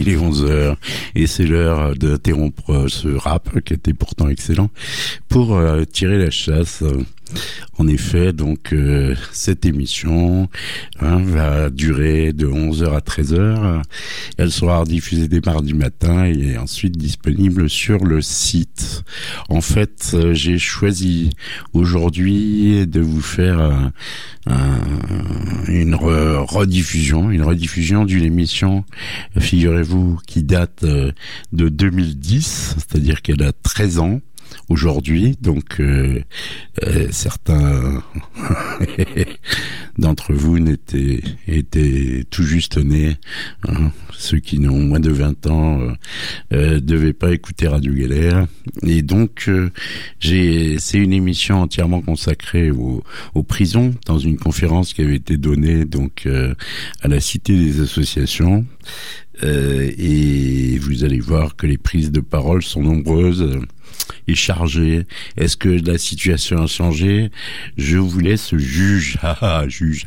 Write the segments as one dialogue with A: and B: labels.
A: il est 11h et c'est l'heure d'interrompre ce rap qui était pourtant excellent pour tirer la chasse. En effet, donc cette émission va durer de 11h à 13h. Elle sera rediffusée dès mardi matin et ensuite disponible sur le site. En fait, j'ai choisi aujourd'hui de vous faire une rediffusion d'une émission, figurez-vous, qui date de 2010, c'est-à-dire qu'elle a 13 ans. Aujourd'hui, donc certains d'entre vous étaient tout juste nés. Ceux qui n'ont moins de 20 ans devaient pas écouter Radio Galère. Et donc c'est une émission entièrement consacrée aux prisons, dans une conférence qui avait été donnée donc à la Cité des Associations. Et vous allez voir que les prises de parole sont nombreuses et chargées. Est-ce que la situation a changé? Je vous laisse juge. Juge.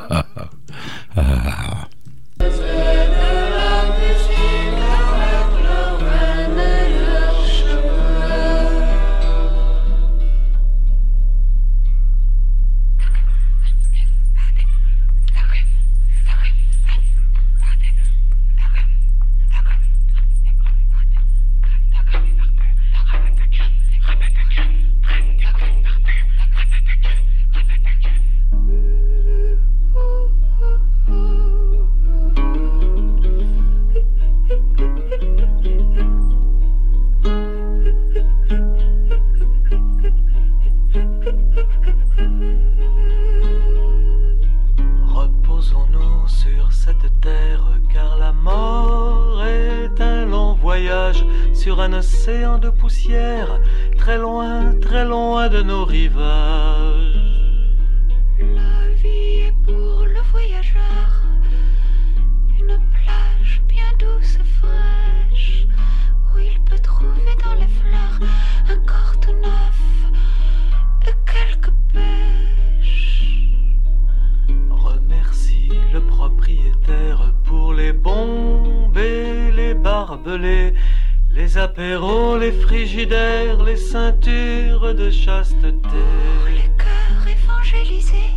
B: Reposons-nous sur cette terre, car la mort est un long voyage sur un océan de poussière, très loin de nos rivages.
C: La vie est pour le voyageur une plage bien douce et fraîche, où il peut trouver dans les fleurs un corps tout neuf et quelques pêches.
B: Remercie le propriétaire pour les bombes et les barbelés, les apéros, les frigidaires, les ceintures de chasteté.
C: Pour les cœurs évangélisés,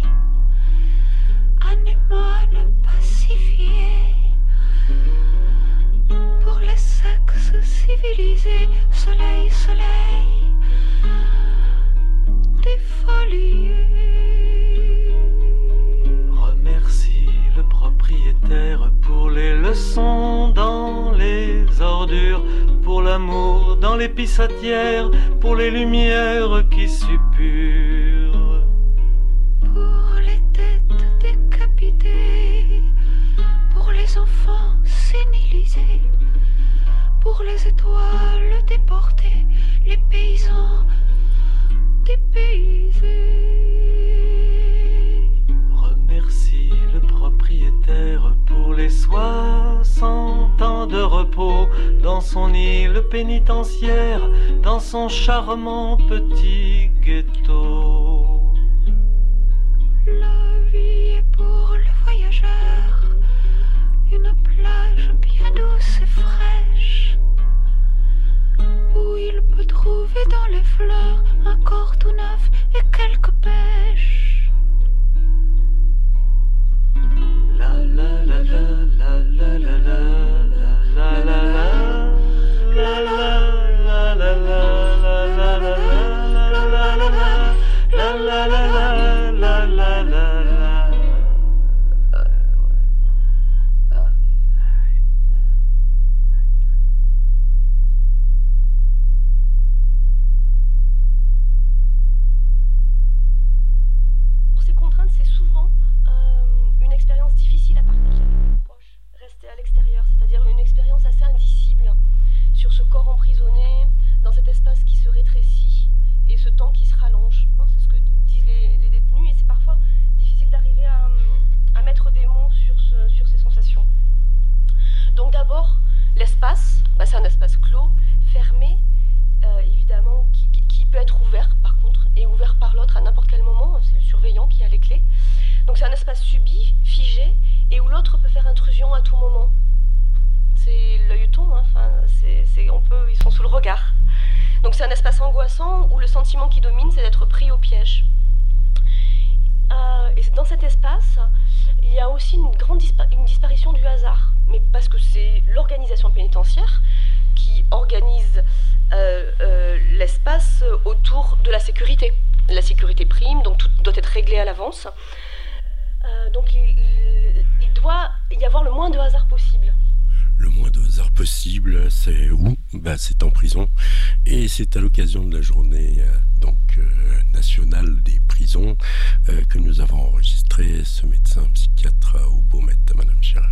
C: anémones pacifiées. Pour les sexes civilisés, soleil, soleil, des folies.
B: Remercie le propriétaire pour les leçons dans les ordures, pour l'amour dans les pissotières, pour les lumières qui suppurent.
C: Pour les têtes décapitées, pour les enfants sénilisés, pour les étoiles déportées, les paysans dépaysés.
B: Remercie le propriétaire pour les 60 ans de repos dans son île pénitentiaire, dans son charmant petit ghetto.
C: La vie est pour le voyageur une plage bien douce et fraîche, où il peut trouver dans les fleurs un corps tout neuf et quelques pêches.
B: La la la la la la la la la la la la la la
D: Pour ces contraintes, c'est souvent une expérience difficile à partager avec les proches, rester à l'extérieur, c'est-à-dire une expérience assez indicible sur ce corps emprisonné, dans cet espace qui se rétrécit et ce temps qui se rallonge. C'est ce que disent les détenus et c'est parfois difficile d'arriver à mettre des mots sur ces sensations. Donc d'abord, l'espace, c'est un espace clos, fermé, évidemment, qui peut être ouvert par contre, et ouvert par l'autre à n'importe quel moment, c'est le surveillant qui a les clés. Donc c'est un espace subi, figé, et où l'autre peut faire intrusion à tout moment. C'est Enfin, ils sont sous le regard. Donc c'est un espace angoissant où le sentiment qui domine, c'est d'être pris au piège. Et dans cet espace, il y a aussi une disparition du hasard, mais parce que c'est l'organisation pénitentiaire qui organise l'espace autour de la sécurité. La sécurité prime, donc tout doit être réglé à l'avance. Donc il doit y avoir le moins de hasard possible.
E: Le moins de hasard possible, c'est où ? C'est en prison. Et c'est à l'occasion de la journée nationale des prisons que nous avons enregistré ce médecin psychiatre au Baumette, Madame Chérin.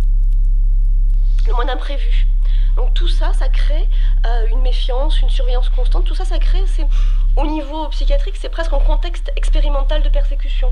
D: Le moins d'imprévu. Donc tout ça, ça crée une méfiance, une surveillance constante. Tout ça, ça crée, au niveau psychiatrique, c'est presque un contexte expérimental de persécution.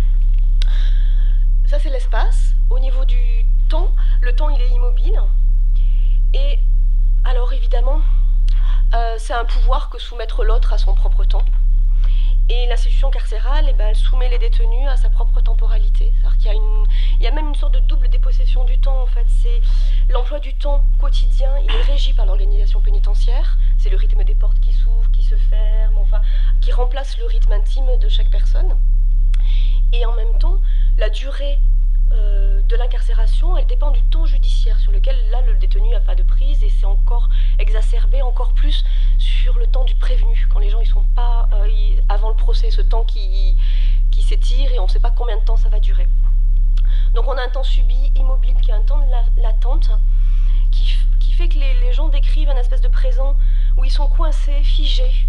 D: Ça, c'est l'espace. Au niveau du temps, le temps, il est immobile. Et alors, évidemment, c'est un pouvoir que soumettre l'autre à son propre temps. Et l'institution carcérale, elle soumet les détenus à sa propre temporalité. C'est-à-dire qu'il y a même une sorte de double dépossession du temps, en fait. C'est l'emploi du temps quotidien, il est régi par l'organisation pénitentiaire. C'est le rythme des portes qui s'ouvrent, qui se ferment, qui remplace le rythme intime de chaque personne. Et en même temps, la durée de l'incarcération, elle dépend du temps judiciaire sur lequel, là, le détenu n'a pas de prise, et c'est encore exacerbé encore plus sur le temps du prévenu, quand les gens ils sont pas avant le procès, ce temps qui s'étire et on ne sait pas combien de temps ça va durer. Donc on a un temps subi, immobile, qui est un temps de l'attente, qui fait que les gens décrivent un espèce de présent où ils sont coincés, figés,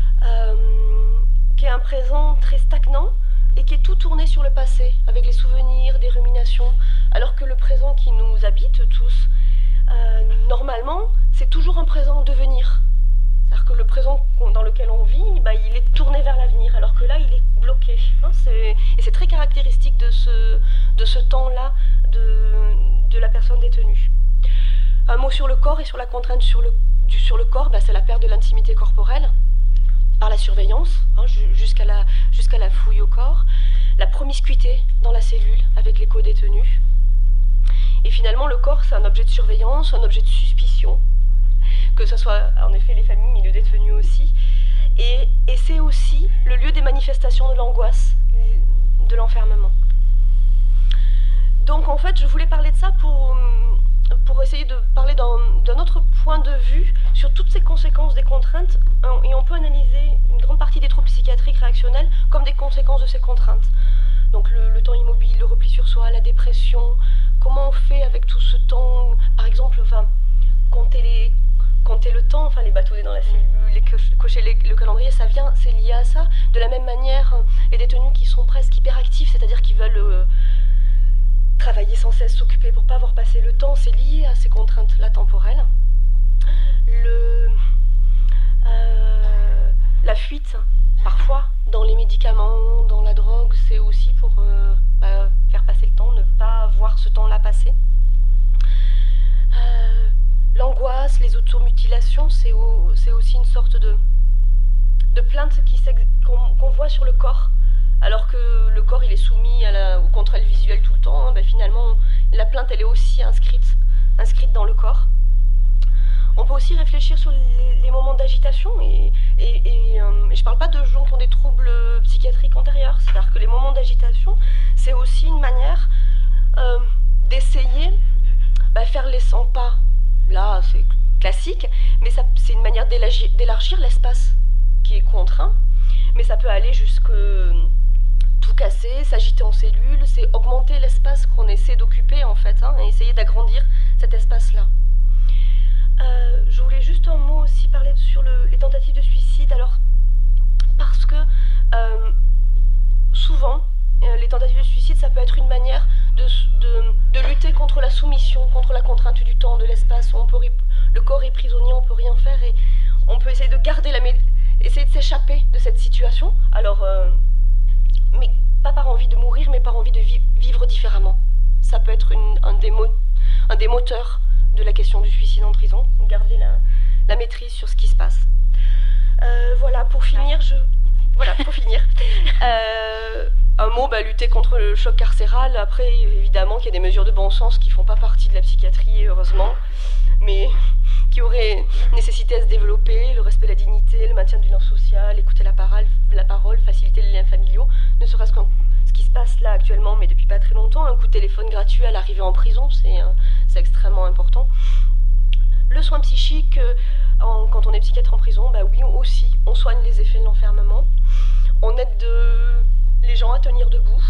D: qui est un présent très stagnant, et qui est tout tourné sur le passé, avec les souvenirs, des ruminations, alors que le présent qui nous habite tous, normalement, c'est toujours un présent en devenir. C'est-à-dire que le présent dans lequel on vit, il est tourné vers l'avenir, alors que là, il est bloqué. Et c'est très caractéristique de ce temps-là de la personne détenue. Un mot sur le corps et sur la contrainte sur le corps, c'est la perte de l'intimité corporelle, par la surveillance, jusqu'à la fouille au corps, la promiscuité dans la cellule avec les co-détenus. Et finalement, le corps, c'est un objet de surveillance, un objet de suspicion, que ce soit en effet les familles, mais le détenu aussi. Et c'est aussi le lieu des manifestations de l'angoisse, de l'enfermement. Donc en fait, je voulais parler de ça pour essayer de parler d'un autre point de vue sur toutes ces conséquences des contraintes, et on peut analyser une grande partie des troubles psychiatriques réactionnels comme des conséquences de ces contraintes. Donc le temps immobile, le repli sur soi, la dépression, comment on fait avec tout ce temps, par exemple, compter le temps, les bâtonnets dans la cellule, cocher le calendrier, c'est lié à ça. De la même manière, les détenus qui sont presque hyperactifs, c'est-à-dire qui veulent travailler sans cesse, s'occuper pour pas avoir passé le temps, c'est lié à ces contraintes-là temporelles. La fuite, parfois, dans les médicaments, dans la drogue, c'est aussi pour faire passer le temps, ne pas voir ce temps-là passer. L'angoisse, les automutilations, c'est aussi une sorte de plainte qu'on voit sur le corps, alors que le corps il est soumis au contrôle visuel tout le temps. Finalement, la plainte elle est aussi inscrite dans le corps. On peut aussi réfléchir sur les moments d'agitation, et je parle pas de gens qui ont des troubles psychiatriques antérieurs, c'est-à-dire que les moments d'agitation, c'est aussi une manière d'essayer faire les 100 pas. Là, c'est classique, mais c'est une manière d'élargir l'espace qui est contraint, mais ça peut aller jusque tout casser, s'agiter en cellule, c'est augmenter l'espace qu'on essaie d'occuper en fait, et essayer d'agrandir cet espace-là. Je voulais juste un mot aussi parler sur les tentatives de suicide, alors parce que souvent les tentatives de suicide, ça peut être une manière de lutter contre la soumission, contre la contrainte du temps, de l'espace. Le corps est prisonnier, on peut rien faire, et on peut essayer de garder essayer de s'échapper de cette situation. Alors, mais pas par envie de mourir, mais par envie de vivre différemment. Ça peut être un des moteurs de la question du suicide en prison, garder la maîtrise sur ce qui se passe. Voilà, pour finir, un mot, lutter contre le choc carcéral. Après, évidemment qu'il y a des mesures de bon sens qui font pas partie de la psychiatrie, heureusement. Mais pourrait nécessiter à se développer, le respect de la dignité, le maintien du lien social, écouter la parole, faciliter les liens familiaux, ne serait-ce qu'en ce qui se passe là actuellement, mais depuis pas très longtemps, un coup de téléphone gratuit à l'arrivée en prison, c'est extrêmement important. Le soin psychique, quand on est psychiatre en prison, bah oui, aussi, on soigne les effets de l'enfermement, on aide les gens à tenir debout,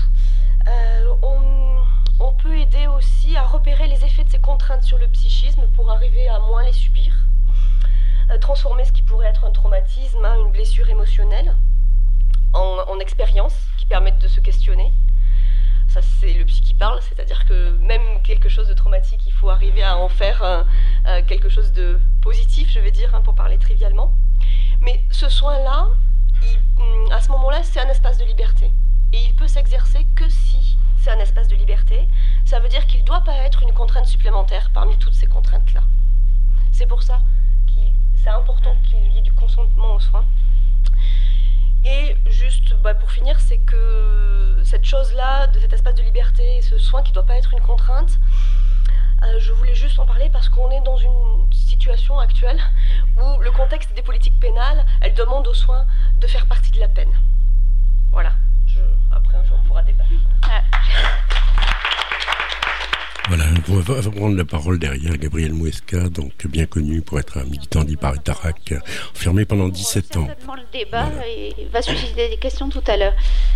D: on peut aider aussi à repérer les effets de ces contraintes sur le psychisme pour arriver à moins les subir, transformer ce qui pourrait être un traumatisme, une blessure émotionnelle, en expérience qui permettent de se questionner. Ça, c'est le psy qui parle, c'est-à-dire que même quelque chose de traumatique, il faut arriver à en faire quelque chose de positif, je vais dire, pour parler trivialement. Mais ce soin-là, à ce moment-là, c'est un espace de liberté. Et il peut s'exercer que si c'est un espace de liberté. Ça veut dire qu'il ne doit pas être une contrainte supplémentaire parmi toutes ces contraintes-là. C'est pour ça que c'est important qu'il y ait du consentement aux soins. Et juste pour finir, c'est que cette chose-là, de cet espace de liberté, ce soin qui ne doit pas être une contrainte, je voulais juste en parler parce qu'on est dans une situation actuelle où le contexte des politiques pénales, elles demandent aux soins de faire partie de la peine. Voilà. Après un jour, on pourra débattre.
E: Voilà, on va prendre la parole derrière Gabriel Muesca, donc bien connu pour être un militant d'Hyparitarac, enfermé pendant 17 ans.
F: Certainement le débat et va susciter des questions tout à l'heure.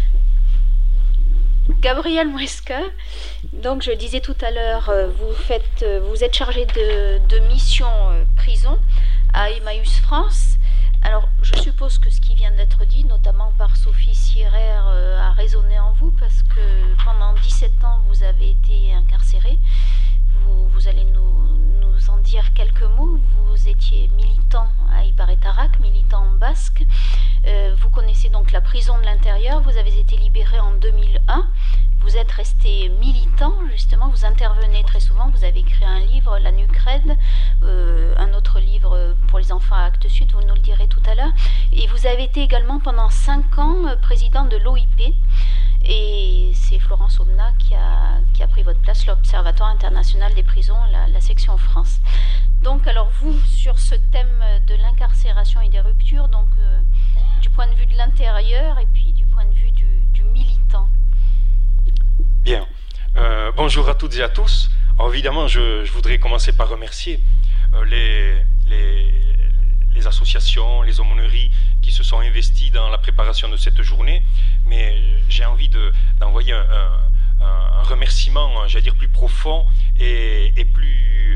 F: Gabriel Muesca, donc je disais tout à l'heure, vous êtes chargé de mission prison à Emmaüs France. Alors, je suppose que ce qui vient d'être dit, notamment par Sophie Sierrer, a résonné en vous, parce que pendant 17 ans, vous avez été incarcéré. Vous allez nous en dire quelques mots. Vous étiez militant à Hyparitarac, militant basque. Vous connaissez donc la prison de l'intérieur. Vous avez été libéré en 2001. Vous êtes resté militant, justement. Vous intervenez très souvent. Vous avez écrit un livre, La Nuque Raide, un autre livre pour les enfants à Actes Sud, vous nous le direz tout à l'heure. Et vous avez été également pendant 5 ans président de l'OIP. Et c'est Florence Aubenas qui a pris votre place, l'Observatoire international des prisons, la section France. Donc, alors vous, sur ce thème de l'incarcération et des ruptures, donc du point de vue de l'intérieur et puis du point de vue du militant.
G: Bien. Bonjour à toutes et à tous. Alors, évidemment, je voudrais commencer par remercier les associations, les aumôneries qui se sont investies dans la préparation de cette journée. Mais j'ai envie d'envoyer un remerciement, j'allais dire, plus profond et plus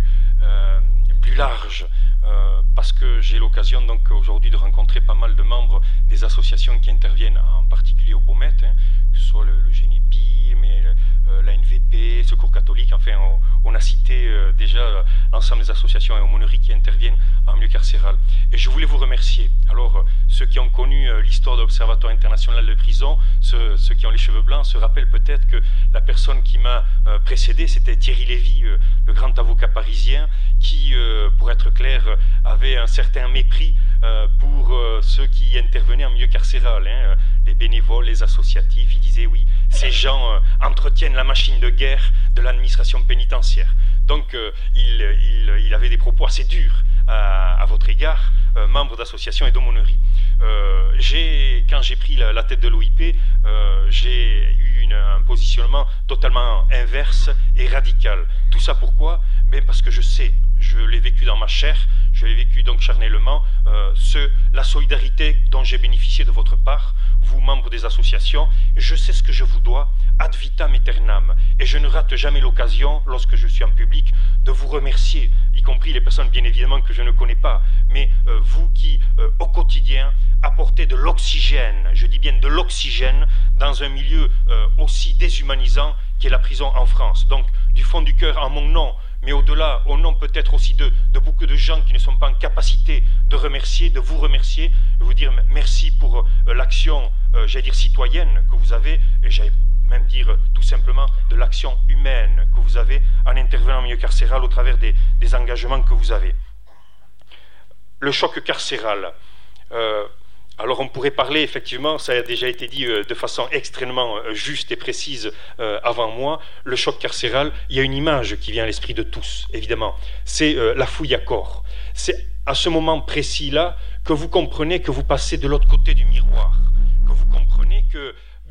G: large. Parce que j'ai l'occasion donc aujourd'hui de rencontrer pas mal de membres des associations qui interviennent en particulier au Beaumet, que ce soit le GENEPI, mais la NVP, Secours catholique, enfin on a cité déjà l'ensemble des associations et aumôneries qui interviennent en milieu carcéral. Et je voulais vous remercier. Alors ceux qui ont connu l'histoire de l'Observatoire international de prison, ceux qui ont les cheveux blancs, se rappellent peut-être que la personne qui m'a précédé, c'était Thierry Lévy, le grand avocat parisien, qui, pour être clair, avait un certain mépris pour ceux qui intervenaient en milieu carcéral, les bénévoles, les associatifs. Il disait oui, ces gens entretiennent la machine de guerre de l'administration pénitentiaire. Donc il avait des propos assez durs à votre égard, membre d'associations et d'aumôneries. Quand j'ai pris la tête de l'OIP, j'ai eu un positionnement totalement inverse et radical. Tout ça pourquoi ? Parce que je l'ai vécu dans ma chair, je l'ai vécu donc charnellement, la solidarité dont j'ai bénéficié de votre part, vous membres des associations, je sais ce que je vous dois, ad vitam aeternam, et je ne rate jamais l'occasion, lorsque je suis en public, de vous remercier, y compris les personnes bien évidemment que je ne connais pas, mais vous qui, au quotidien, apportez de l'oxygène, je dis bien de l'oxygène, dans un milieu aussi déshumanisant qu'est la prison en France. Donc, du fond du cœur, en mon nom, mais au-delà, au nom peut-être aussi de beaucoup de gens qui ne sont pas en capacité de vous remercier, de vous dire merci pour l'action, j'allais dire citoyenne que vous avez, et j'allais même dire tout simplement de l'action humaine que vous avez en intervenant en milieu carcéral au travers des engagements que vous avez. Le choc carcéral. Alors on pourrait parler, effectivement, ça a déjà été dit de façon extrêmement juste et précise avant moi, le choc carcéral, il y a une image qui vient à l'esprit de tous, évidemment, c'est la fouille à corps. c'est à ce moment précis-là que vous comprenez que vous passez de l'autre côté du miroir, que vous comprenez que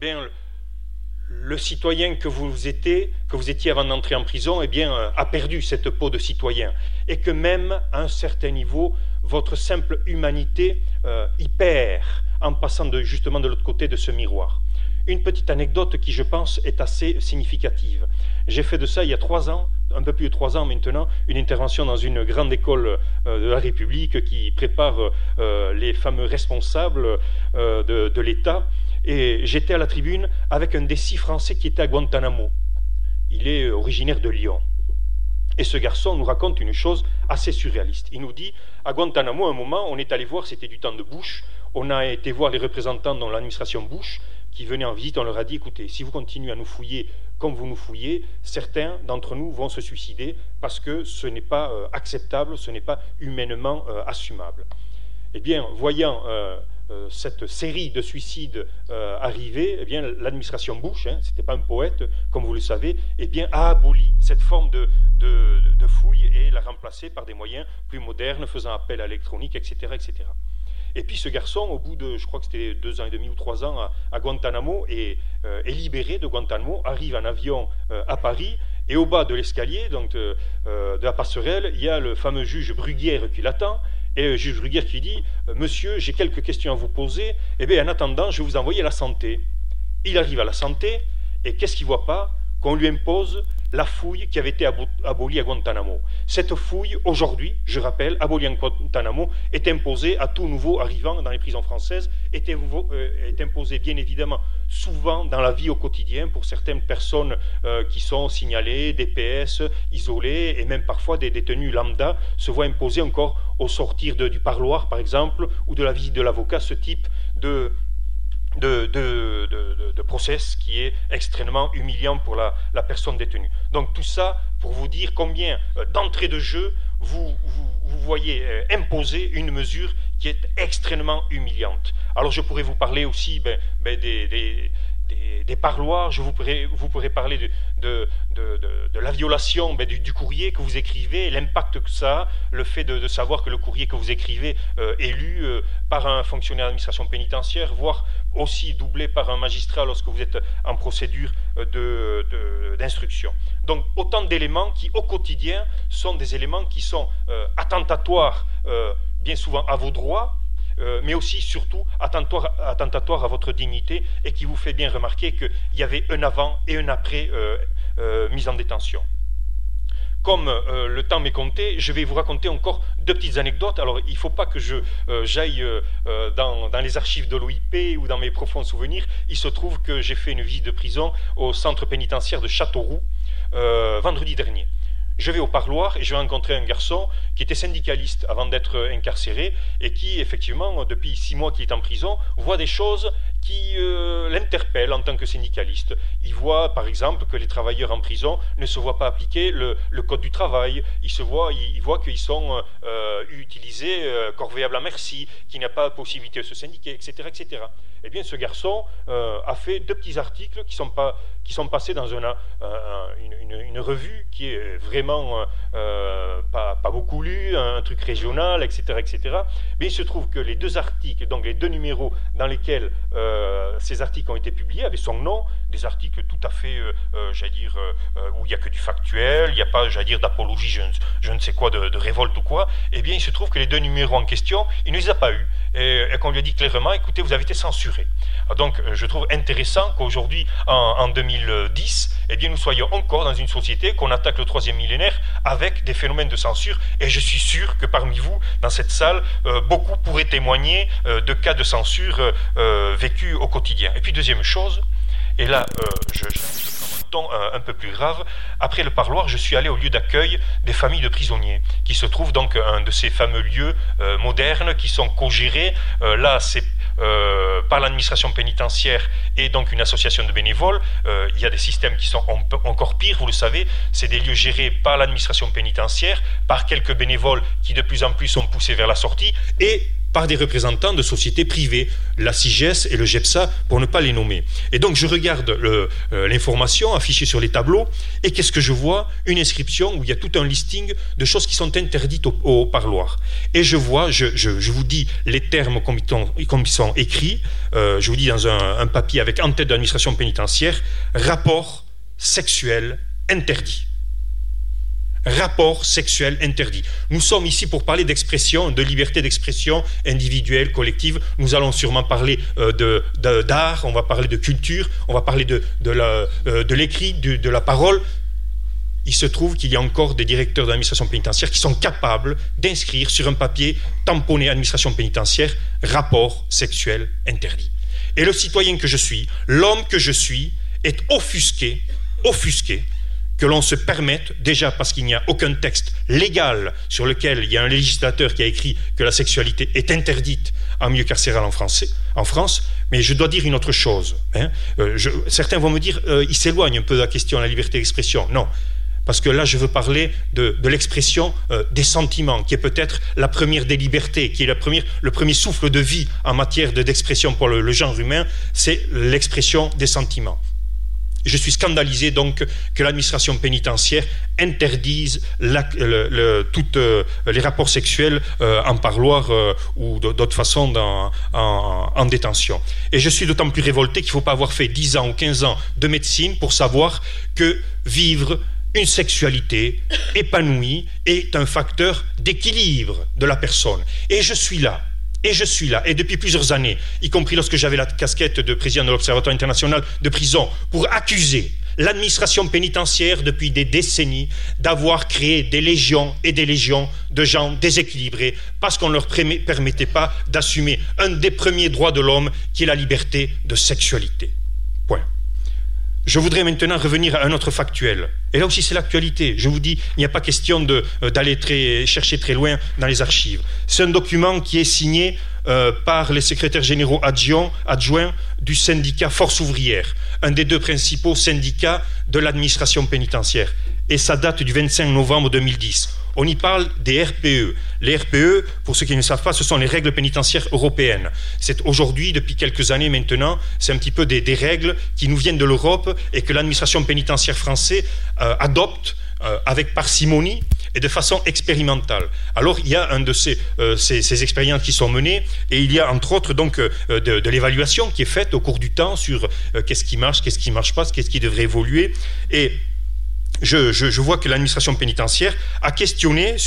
G: le citoyen que vous étiez avant d'entrer en prison, a perdu cette peau de citoyen, et que même à un certain niveau, votre simple humanité y perd en passant justement de l'autre côté de ce miroir. Une petite anecdote qui, je pense, est assez significative. J'ai fait de ça il y a 3 ans, un peu plus de 3 ans maintenant, une intervention dans une grande école de la République qui prépare les fameux responsables de l'État. Et j'étais à la tribune avec un des 6 Français qui était à Guantanamo. Il est originaire de Lyon. Et ce garçon nous raconte une chose assez surréaliste. Il nous dit, à Guantanamo, à un moment, on est allé voir, c'était du temps de Bush, on a été voir les représentants de l'administration Bush qui venaient en visite, on leur a dit, écoutez, si vous continuez à nous fouiller comme vous nous fouillez, certains d'entre nous vont se suicider parce que ce n'est pas acceptable, ce n'est pas humainement assumable. Eh bien, voyant cette série de suicides arriver, l'administration Bush, c'était pas un poète, comme vous le savez, a aboli cette forme de fouille et l'a remplacée par des moyens plus modernes, faisant appel à l'électronique, etc., etc. Et puis ce garçon, au bout de, je crois que c'était 2 ans et demi ou 3 ans à Guantanamo, est libéré de Guantanamo, arrive en avion à Paris, et au bas de l'escalier, donc de la passerelle, il y a le fameux juge Bruguière qui l'attend, et le juge Bruguière qui dit « Monsieur, j'ai quelques questions à vous poser, en attendant, je vais vous envoyer à la santé. » Il arrive à la santé, et qu'est-ce qu'il ne voit pas? Qu'on lui impose la fouille qui avait été abolie à Guantanamo. Cette fouille, aujourd'hui, je rappelle, abolie à Guantanamo, est imposée à tout nouveau arrivant dans les prisons françaises, est imposée bien évidemment souvent dans la vie au quotidien pour certaines personnes qui sont signalées, des PS, isolées, et même parfois des détenus lambda se voient imposer encore au sortir du parloir, par exemple, ou de la visite de l'avocat, ce type de process qui est extrêmement humiliant pour la personne détenue. Donc tout ça pour vous dire combien d'entrée de jeu vous voyez imposer une mesure qui est extrêmement humiliante. Alors je pourrais vous parler aussi des parloirs, vous pourrez parler de la violation du courrier que vous écrivez, l'impact que ça a, le fait de savoir que le courrier que vous écrivez est lu par un fonctionnaire d'administration pénitentiaire, voire aussi doublé par un magistrat lorsque vous êtes en procédure d'instruction. Donc autant d'éléments qui au quotidien sont des éléments qui sont attentatoires bien souvent à vos droits, mais aussi, surtout, attentatoire à votre dignité et qui vous fait bien remarquer qu'il y avait un avant et un après mise en détention. Comme le temps m'est compté, je vais vous raconter encore 2 petites anecdotes. Alors, il ne faut pas que j'aille dans les archives de l'OIP ou dans mes profonds souvenirs. Il se trouve que j'ai fait une visite de prison au centre pénitentiaire de Châteauroux vendredi dernier. Je vais au parloir et je vais rencontrer un garçon qui était syndicaliste avant d'être incarcéré et qui, effectivement, depuis 6 mois qu'il est en prison, voit des choses qui l'interpellent en tant que syndicaliste. Il voit, par exemple, que les travailleurs en prison ne se voient pas appliquer le code du travail. Il voit qu'ils sont utilisés corvéables à merci, qu'il n'y a pas de possibilité de se syndiquer, etc., etc. Eh bien, ce garçon a fait 2 petits articles qui sont passés dans une revue qui est vraiment pas beaucoup lue, un truc régional, etc., etc. Mais il se trouve que les 2 articles, donc les 2 numéros dans lesquels ces articles ont été publiés, avaient son nom, des articles tout à fait, où il n'y a que du factuel, il n'y a pas, d'apologie, je ne sais quoi, de révolte ou quoi. Eh bien, il se trouve que les 2 numéros en question, il ne les a pas eus. Et qu'on lui a dit clairement, écoutez, vous avez été censuré. Donc, je trouve intéressant qu'aujourd'hui, en 2010, eh bien, nous soyons encore dans une société qu'on attaque le 3e millénaire avec des phénomènes de censure. Et je suis sûr que parmi vous, dans cette salle, beaucoup pourraient témoigner de cas de censure vécus au quotidien. Et puis, deuxième chose, et là, je prends un ton un peu plus grave. Après le parloir, je suis allé au lieu d'accueil des familles de prisonniers, qui se trouve donc un de ces fameux lieux modernes qui sont co-gérés. Là, c'est par l'administration pénitentiaire et donc une association de bénévoles. Il y a des systèmes qui sont encore pires, vous le savez. C'est des lieux gérés par l'administration pénitentiaire, par quelques bénévoles qui de plus en plus sont poussés vers la sortie, et par des représentants de sociétés privées, la CIGES et le GEPSA, pour ne pas les nommer. Et donc je regarde l'information affichée sur les tableaux, et qu'est-ce que je vois? Une inscription où il y a tout un listing de choses qui sont interdites au parloir. Et je vois, je vous dis les termes comme ils sont écrits, je vous dis dans un papier avec en tête de l'administration pénitentiaire, rapport sexuel interdit. Rapport sexuel interdit. Nous sommes ici pour parler d'expression, de liberté d'expression individuelle, collective. Nous allons sûrement parler d'art, on va parler de culture, on va parler de l'écrit, de la parole. Il se trouve qu'il y a encore des directeurs d'administration pénitentiaire qui sont capables d'inscrire sur un papier tamponné administration pénitentiaire rapport sexuel interdit. Et le citoyen que je suis, l'homme que je suis, est offusqué que l'on se permette, déjà parce qu'il n'y a aucun texte légal sur lequel il y a un législateur qui a écrit que la sexualité est interdite en milieu carcéral en France, mais je dois dire une autre chose. Certains vont me dire, il s'éloigne un peu de la question de la liberté d'expression. Non, parce que là je veux parler de l'expression des sentiments, qui est peut-être la première des libertés, qui est le premier souffle de vie en matière d'expression pour le genre humain, c'est l'expression des sentiments. Je suis scandalisé donc que l'administration pénitentiaire interdise tous les rapports sexuels en parloir ou d'autres façons en détention. Et je suis d'autant plus révolté qu'il ne faut pas avoir fait 10 ans ou 15 ans de médecine pour savoir que vivre une sexualité épanouie est un facteur d'équilibre de la personne. Et je suis là, et depuis plusieurs années, y compris lorsque j'avais la casquette de président de l'Observatoire international de prison, pour accuser l'administration pénitentiaire depuis des décennies d'avoir créé des légions et des légions de gens déséquilibrés parce qu'on ne leur permettait pas d'assumer un des premiers droits de l'homme qui est la liberté de sexualité. Point. Je voudrais maintenant revenir à un autre factuel. Et là aussi, c'est l'actualité. Je vous dis, il n'y a pas question d'aller chercher très loin dans les archives. C'est un document qui est signé par les secrétaires généraux adjoints du syndicat Force ouvrière, un des deux principaux syndicats de l'administration pénitentiaire. Et ça date du 25 novembre 2010. On y parle des RPE. Les RPE, pour ceux qui ne savent pas, ce sont les règles pénitentiaires européennes. C'est aujourd'hui, depuis quelques années maintenant, c'est un petit peu des règles qui nous viennent de l'Europe et que l'administration pénitentiaire française adopte avec parcimonie et de façon expérimentale. Alors il y a un de ces expériences qui sont menées, et il y a entre autres donc de l'évaluation qui est faite au cours du temps sur qu'est-ce qui marche pas, qu'est-ce qui devrait évoluer. Et je vois que l'administration pénitentiaire a questionné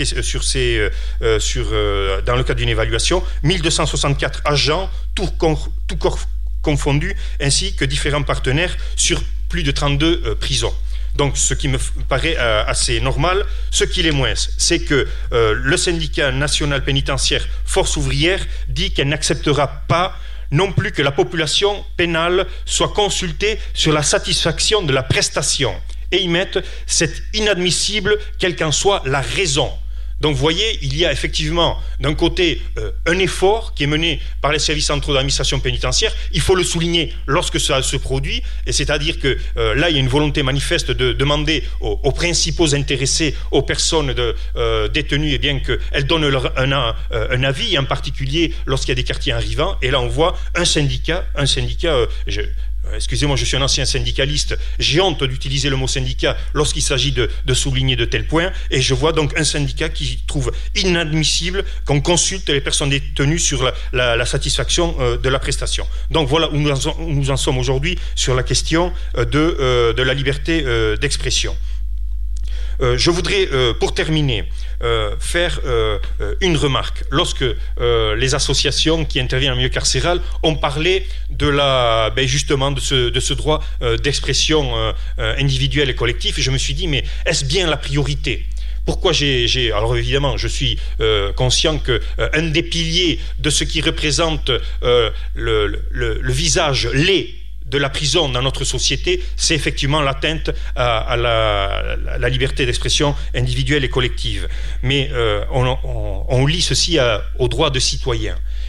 G: dans le cadre d'une évaluation 1264 agents, tout corps confondus, ainsi que différents partenaires sur plus de 32 prisons. Donc ce qui me paraît assez normal. Ce qui l'est moins, c'est que le syndicat national pénitentiaire Force ouvrière dit qu'elle n'acceptera pas non plus que la population pénale soit consultée sur la satisfaction de la prestation. Et ils mettent « c'est inadmissible, quelle qu'en soit la raison ». Donc vous voyez, il y a effectivement d'un côté un effort qui est mené par les services centraux d'administration pénitentiaire. Il faut le souligner lorsque ça se produit, et c'est-à-dire que là il y a une volonté manifeste de demander aux principaux intéressés, aux personnes détenues, eh bien qu'elles donnent un avis, en particulier lorsqu'il y a des quartiers arrivants. Et là on voit un syndicat. Excusez-moi, je suis un ancien syndicaliste, j'ai honte d'utiliser le mot syndicat lorsqu'il s'agit de souligner de tels points, et je vois donc un syndicat qui trouve inadmissible qu'on consulte les personnes détenues sur la satisfaction de la prestation. Donc voilà où nous en sommes aujourd'hui sur la question de la liberté d'expression. Je voudrais, pour terminer, faire une remarque. Lorsque les associations qui interviennent en milieu carcéral ont parlé justement de ce droit d'expression individuelle et collectif, je me suis dit, mais est-ce bien la priorité ? Pourquoi alors évidemment, je suis conscient qu'un des piliers de ce qui représente le visage laid de la prison dans notre société, c'est effectivement l'atteinte à la liberté d'expression individuelle et collective. Mais on lie ceci au droit de citoyen.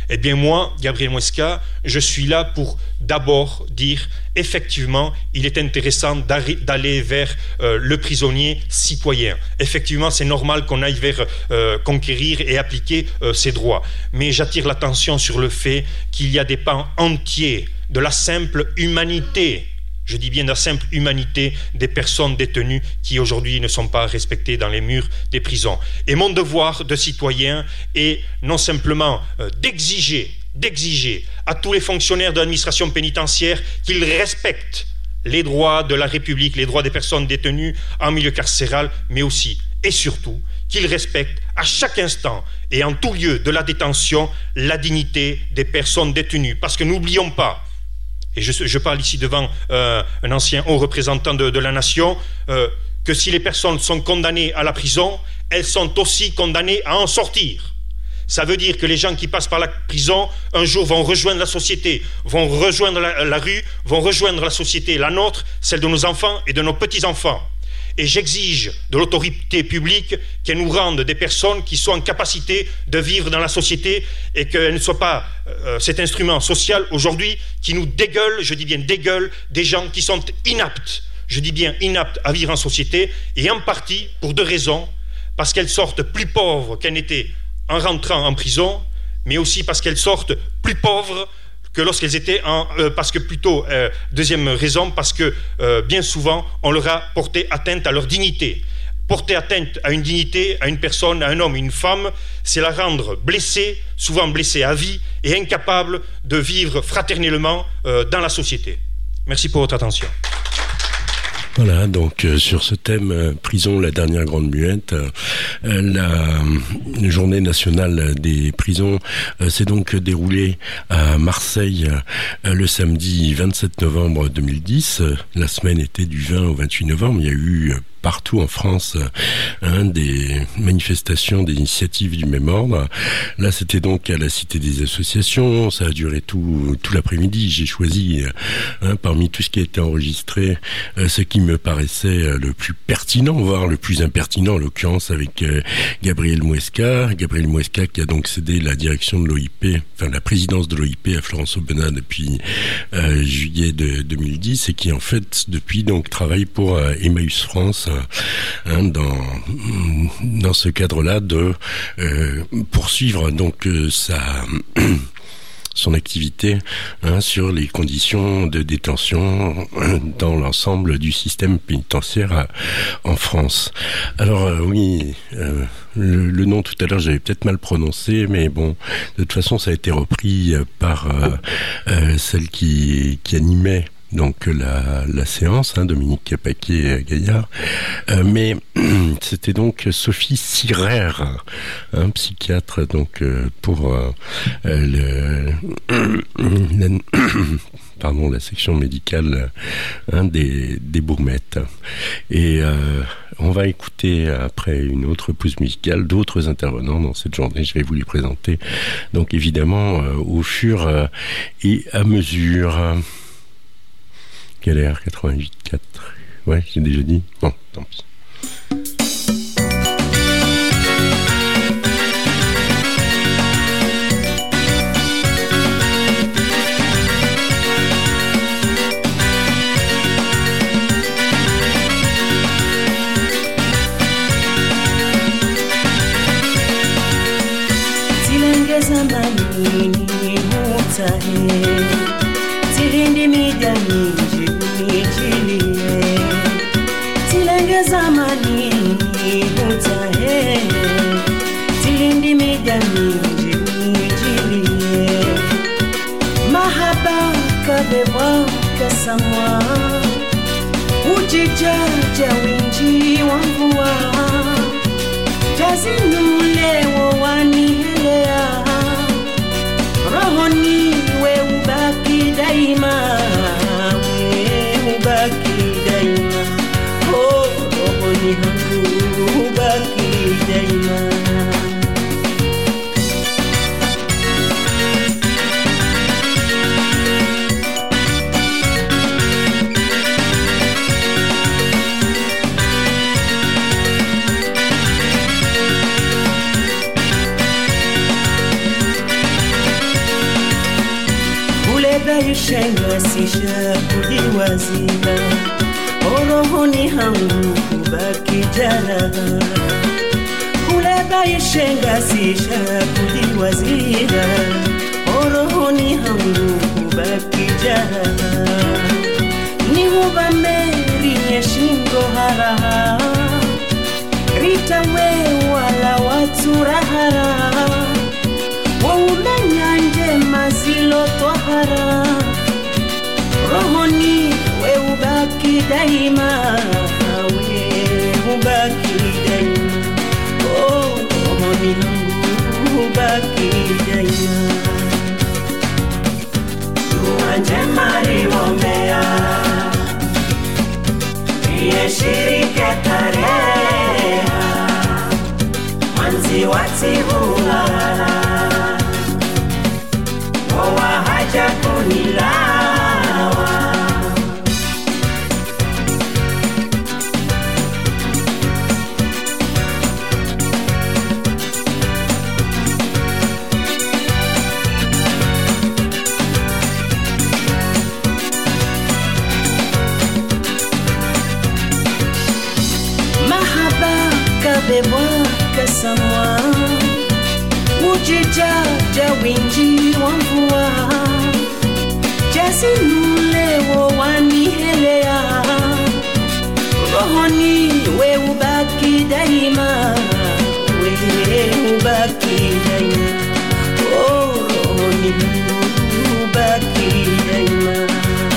G: Eh bien moi, Gabriel Mouesca, je suis là pour d'abord dire effectivement, il est intéressant d'aller vers le prisonnier citoyen. Effectivement, c'est normal qu'on aille vers conquérir et appliquer ses droits. Mais j'attire l'attention sur le fait qu'il y a des pans entiers de la simple humanité, je dis bien la simple humanité des personnes détenues qui aujourd'hui ne sont pas respectées dans les murs des prisons. Et mon devoir de citoyen est non simplement d'exiger à tous les fonctionnaires de l'administration pénitentiaire qu'ils respectent les droits de la République, les droits des personnes détenues en milieu carcéral, mais aussi et surtout qu'ils respectent à chaque instant et en tout lieu de la détention la dignité des personnes détenues. Parce que n'oublions pas, et je parle ici devant un ancien haut représentant de la nation, que si les personnes sont condamnées à la prison, elles sont aussi condamnées à en sortir. Ça veut dire que les gens qui passent par la prison, un jour vont rejoindre la société, vont rejoindre la rue, vont rejoindre la société, la nôtre, celle de nos enfants et de nos petits-enfants. Et j'exige de l'autorité publique qu'elle nous rende des personnes qui soient en capacité de vivre dans la société et qu'elle ne soit pas cet instrument social aujourd'hui qui nous dégueule, je dis bien dégueule, des gens qui sont inaptes, je dis bien inaptes à vivre en société, et en partie pour deux raisons, parce qu'elles sortent plus pauvres qu'elles n'étaient en rentrant en prison, mais aussi parce qu'elles sortent plus pauvres que lorsqu'elles étaient deuxième raison, parce que bien souvent, on leur a porté atteinte à leur dignité. Porter atteinte à une dignité, à une personne, à un homme, une femme, c'est la rendre blessée, souvent blessée à vie, et incapable de vivre fraternellement dans la société. Merci pour votre attention.
E: Voilà, donc sur ce thème prison, la dernière grande muette, la journée nationale des prisons s'est donc déroulée à Marseille le samedi 27 novembre 2010. La semaine était du 20 au 28 novembre. Il y a eu partout en France des manifestations, des initiatives du même ordre. Là, c'était donc à la Cité des Associations. Ça a duré tout l'après-midi. J'ai choisi parmi tout ce qui a été enregistré ce qui me paraissait le plus pertinent, voire le plus impertinent, en l'occurrence avec Gabriel Mouesca. Gabriel Mouesca qui a donc cédé la direction de l'OIP, enfin la présidence de l'OIP à Florence Aubenas depuis juillet de 2010 et qui en fait depuis donc travaille pour Emmaüs France dans ce cadre-là de poursuivre donc son activité sur les conditions de détention dans l'ensemble du système pénitentiaire en France. Alors oui, le nom tout à l'heure j'avais peut-être mal prononcé, mais bon, de toute façon ça a été repris par celle qui animait donc la séance, Dominique Paquet-Gaillard, mais c'était donc Sophie Sirer, psychiatre donc pour la section médicale des Baumettes. Et on va écouter après une autre pause musicale d'autres intervenants dans cette journée. Je vais vous les présenter donc évidemment au fur et à mesure. LR 88.4. Ouais, j'ai déjà dit. Bon, tant pis.
H: Samwa ujijaja winji wa mvua jazinule wanihelea rohoni we ubaki daima oh rohoni hangu ubaki daima. ishenga sisha kuliwazira orohoni hangu kubaki jaraha kuleba ishenga sisha kuliwazira orohoni hangu kubaki jaraha nihuba meri nyeshingo haraha rita we wala waturahara waumenya njema zilo tohara rohoni we ubaki daima we ubaki daima oh rohoni hangu ubaki daima dua njema niwombea yeshirike tareha manzi watihulala owa haja kunilawa beboa kasamwa ujija jawinji wamvua jasinule wo wanihelea rohoni we ubaki daima we ubaki daima oh rohoni ubaki daima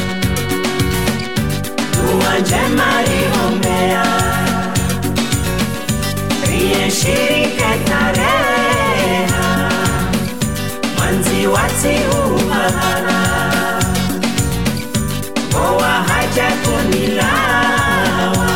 H: uanjema lihombea shirika tareha manzi watihulala owa haja kunilawa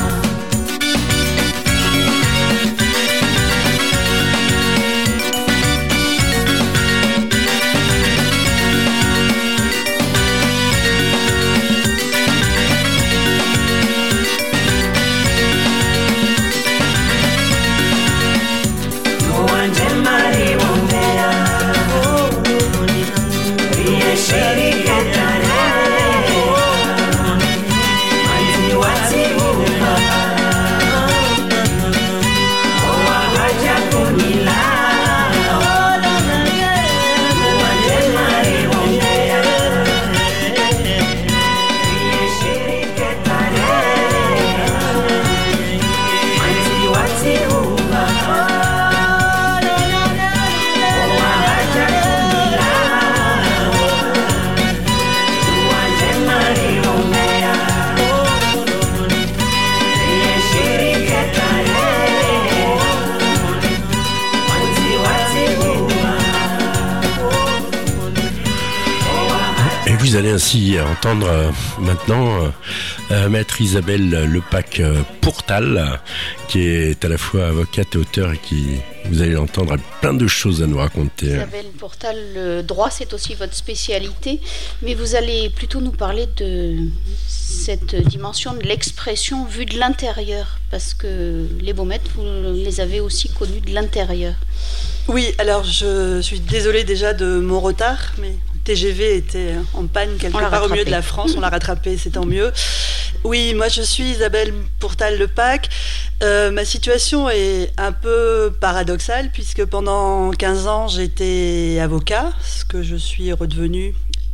E: Vous allez ainsi entendre maintenant Maître Isabelle Lepac Pourtal, qui est à la fois avocate et auteure et qui, vous allez l'entendre, a plein de choses à nous raconter.
F: Isabelle Pourtal, le droit c'est aussi votre spécialité, mais vous allez plutôt nous parler de cette dimension de l'expression vue de l'intérieur, parce que les baumettes, vous les avez aussi connues de l'intérieur.
I: Oui, alors je suis désolée déjà de mon retard, mais TGV était en panne quelque part au milieu de la France, on l'a rattrapé, c'est tant mieux. Oui, moi je suis Isabelle Pourtal-Lepac. Ma situation est un peu paradoxale puisque pendant 15 ans j'étais avocat, ce que je suis redevenue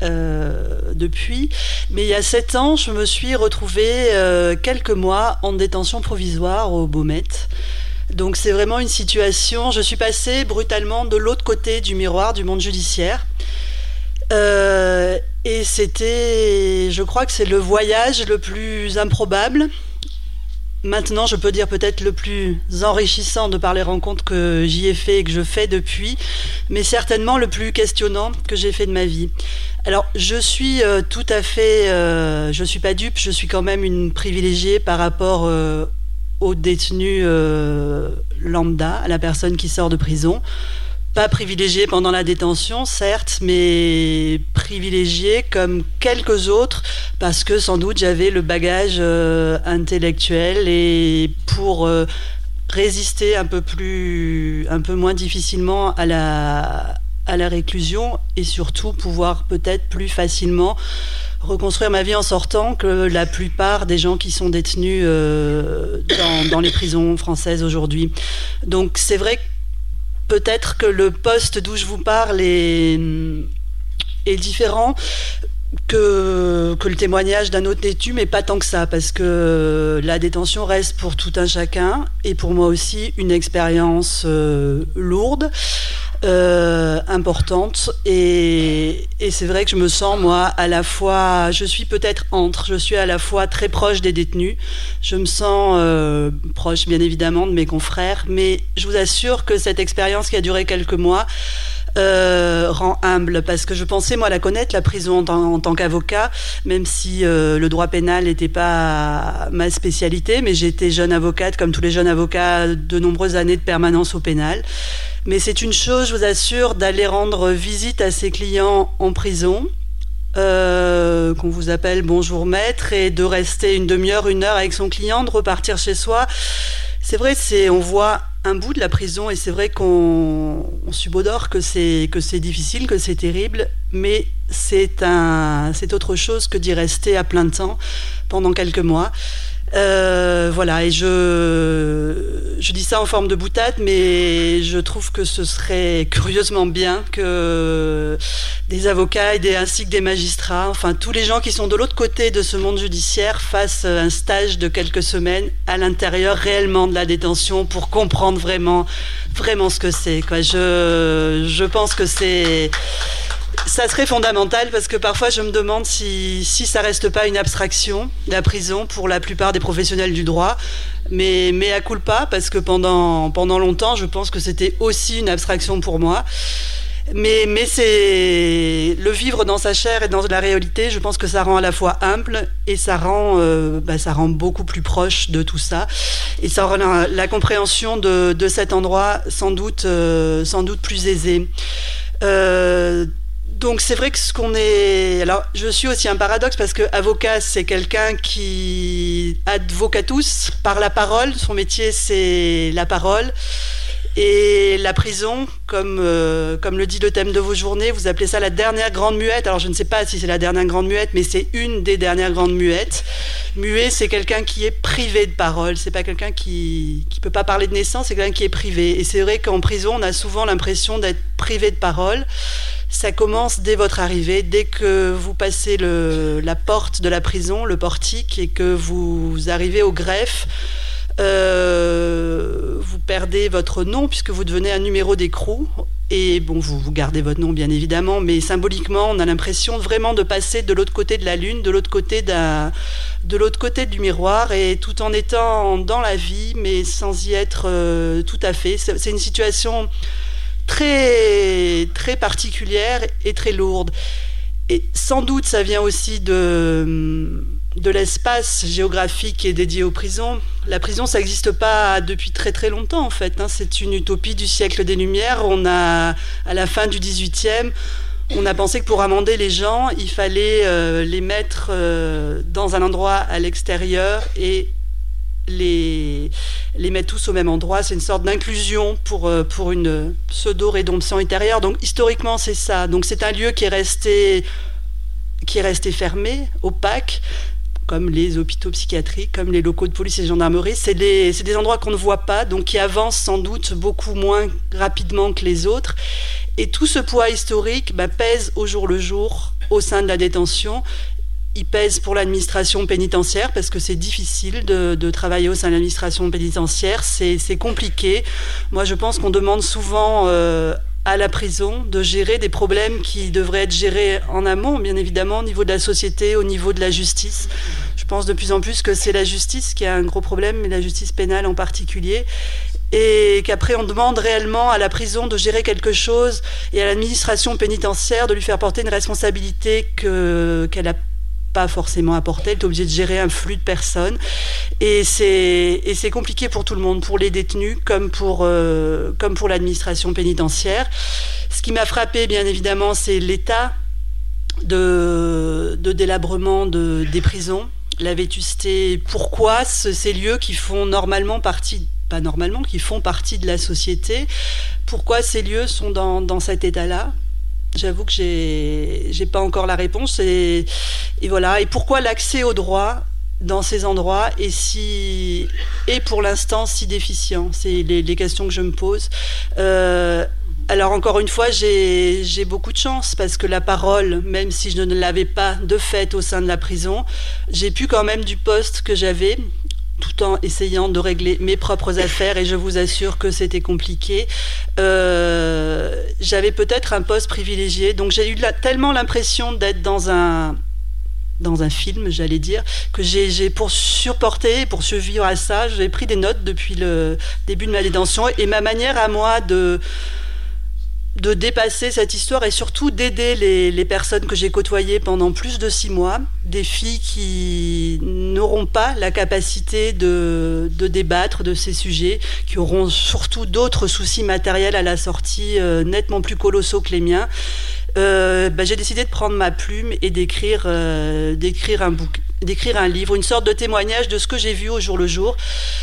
I: depuis. Mais il y a 7 ans, je me suis retrouvée quelques mois en détention provisoire aux Baumettes. Donc c'est vraiment une situation, je suis passée brutalement de l'autre côté du miroir du monde judiciaire. Et c'était, je crois que c'est le voyage le plus improbable. Maintenant, je peux dire peut-être le plus enrichissant de par les rencontres que j'y ai fait et que je fais depuis, mais certainement le plus questionnant que j'ai fait de ma vie. Alors, je suis tout à fait, je suis pas dupe, je suis quand même une privilégiée par rapport aux détenus lambda, à la personne qui sort de prison. Pas privilégiée pendant la détention, certes, mais privilégiée comme quelques autres, parce que sans doute j'avais le bagage intellectuel et pour résister un peu moins difficilement à à la réclusion et surtout pouvoir peut-être plus facilement reconstruire ma vie en sortant que la plupart des gens qui sont détenus dans les prisons françaises aujourd'hui. Donc c'est vrai que peut-être que le poste d'où je vous parle est différent que le témoignage d'un autre détenu, mais pas tant que ça, parce que la détention reste pour tout un chacun, et pour moi aussi une expérience lourde, importante, et c'est vrai que je me sens, moi, à la fois, je suis peut-être je suis à la fois très proche des détenus, je me sens proche, bien évidemment, de mes confrères, mais je vous assure que cette expérience qui a duré quelques mois rend humble, parce que je pensais moi la connaître, la prison en tant qu'avocat, même si le droit pénal n'était pas ma spécialité, mais j'étais jeune avocate comme tous les jeunes avocats, de nombreuses années de permanence au pénal. Mais c'est une chose, je vous assure, d'aller rendre visite à ses clients en prison, qu'on vous appelle bonjour maître, et de rester une demi-heure, une heure avec son client, de repartir chez soi. C'est vrai, on voit un bout de la prison, et c'est vrai qu'on subodore que c'est difficile, que c'est terrible, mais c'est autre chose que d'y rester à plein temps pendant quelques mois. Voilà, et je dis ça en forme de boutade, mais je trouve que ce serait curieusement bien que des avocats ainsi que des magistrats, enfin tous les gens qui sont de l'autre côté de ce monde judiciaire, fassent un stage de quelques semaines à l'intérieur réellement de la détention pour comprendre vraiment ce que c'est, quoi. Je pense que ça serait fondamental, parce que parfois je me demande si ça reste pas une abstraction, la prison, pour la plupart des professionnels du droit, mais à culpa, parce que pendant longtemps je pense que c'était aussi une abstraction pour moi, mais c'est le vivre dans sa chair et dans la réalité, je pense que ça rend à la fois humble et ça rend beaucoup plus proche de tout ça, et ça rend la compréhension de cet endroit sans doute plus aisée. Donc c'est vrai que alors je suis aussi un paradoxe, parce que avocat, c'est quelqu'un qui advocatus, par la parole, son métier c'est la parole, et la prison, comme le dit le thème de vos journées, vous appelez ça la dernière grande muette. Alors je ne sais pas si c'est la dernière grande muette, mais c'est une des dernières grandes muettes. Muet, c'est quelqu'un qui est privé de parole, c'est pas quelqu'un qui peut pas parler de naissance, c'est quelqu'un qui est privé, et c'est vrai qu'en prison on a souvent l'impression d'être privé de parole. Ça commence dès votre arrivée, dès que vous passez la porte de la prison, le portique, et que vous arrivez au greffe. Vous perdez votre nom, puisque vous devenez un numéro d'écrou, et bon, vous gardez votre nom bien évidemment, mais symboliquement on a l'impression vraiment de passer de l'autre côté de la lune, de l'autre côté du miroir, et tout en étant dans la vie, mais sans y être tout à fait. C'est une situation très, très particulière et très lourde. Et sans doute ça vient aussi de l'espace géographique qui est dédié aux prisons. La prison, ça n'existe pas depuis très très longtemps en fait, hein. C'est une utopie du siècle des Lumières. À la fin du 18e, on a pensé que pour amender les gens, il fallait les mettre dans un endroit à l'extérieur et les mettre tous au même endroit. C'est une sorte d'inclusion pour une pseudo-rédemption intérieure. Donc historiquement c'est ça. Donc c'est un lieu qui est resté fermé, opaque, comme les hôpitaux psychiatriques, comme les locaux de police et de gendarmerie. C'est des endroits qu'on ne voit pas, donc qui avancent sans doute beaucoup moins rapidement que les autres. Et tout ce poids historique pèse au jour le jour au sein de la détention. Il pèse pour l'administration pénitentiaire, parce que c'est difficile de travailler au sein de l'administration pénitentiaire, c'est compliqué. Moi je pense qu'on demande souvent à la prison de gérer des problèmes qui devraient être gérés en amont, bien évidemment, au niveau de la société, au niveau de la justice. Je pense de plus en plus que c'est la justice qui a un gros problème, mais la justice pénale en particulier, et qu'après on demande réellement à la prison de gérer quelque chose, et à l'administration pénitentiaire de lui faire porter une responsabilité qu'elle a pas forcément à porter. Elle est obligée de gérer un flux de personnes, et c'est compliqué pour tout le monde, pour les détenus comme pour l'administration pénitentiaire. Ce qui m'a frappé, bien évidemment, c'est l'état de délabrement des prisons, la vétusté. Pourquoi ces lieux qui font normalement partie pas normalement, qui font partie de la société. Pourquoi ces lieux sont dans cet état-là ? J'avoue que j'ai pas encore la réponse. Et voilà. Et pourquoi l'accès au droit dans ces endroits est pour l'instant si déficient ? C'est les questions que je me pose. Alors encore une fois, j'ai beaucoup de chance parce que la parole, même si je ne l'avais pas de fait au sein de la prison, j'ai pu quand même du poste que j'avais, tout en essayant de régler mes propres affaires, et je vous assure que c'était compliqué. J'avais peut-être un poste privilégié, donc j'ai eu tellement l'impression d'être dans un film, j'allais dire, que j'ai pour supporter, pour survivre à ça, j'ai pris des notes depuis le début de ma détention, et ma manière à moi de dépasser cette histoire et surtout d'aider les personnes que j'ai côtoyées pendant plus de 6 mois, des filles qui n'auront pas la capacité de débattre de ces sujets, qui auront surtout d'autres soucis matériels à la sortie nettement plus colossaux que les miens. J'ai décidé de prendre ma plume et d'écrire un livre, une sorte de témoignage de ce que j'ai vu au jour le jour,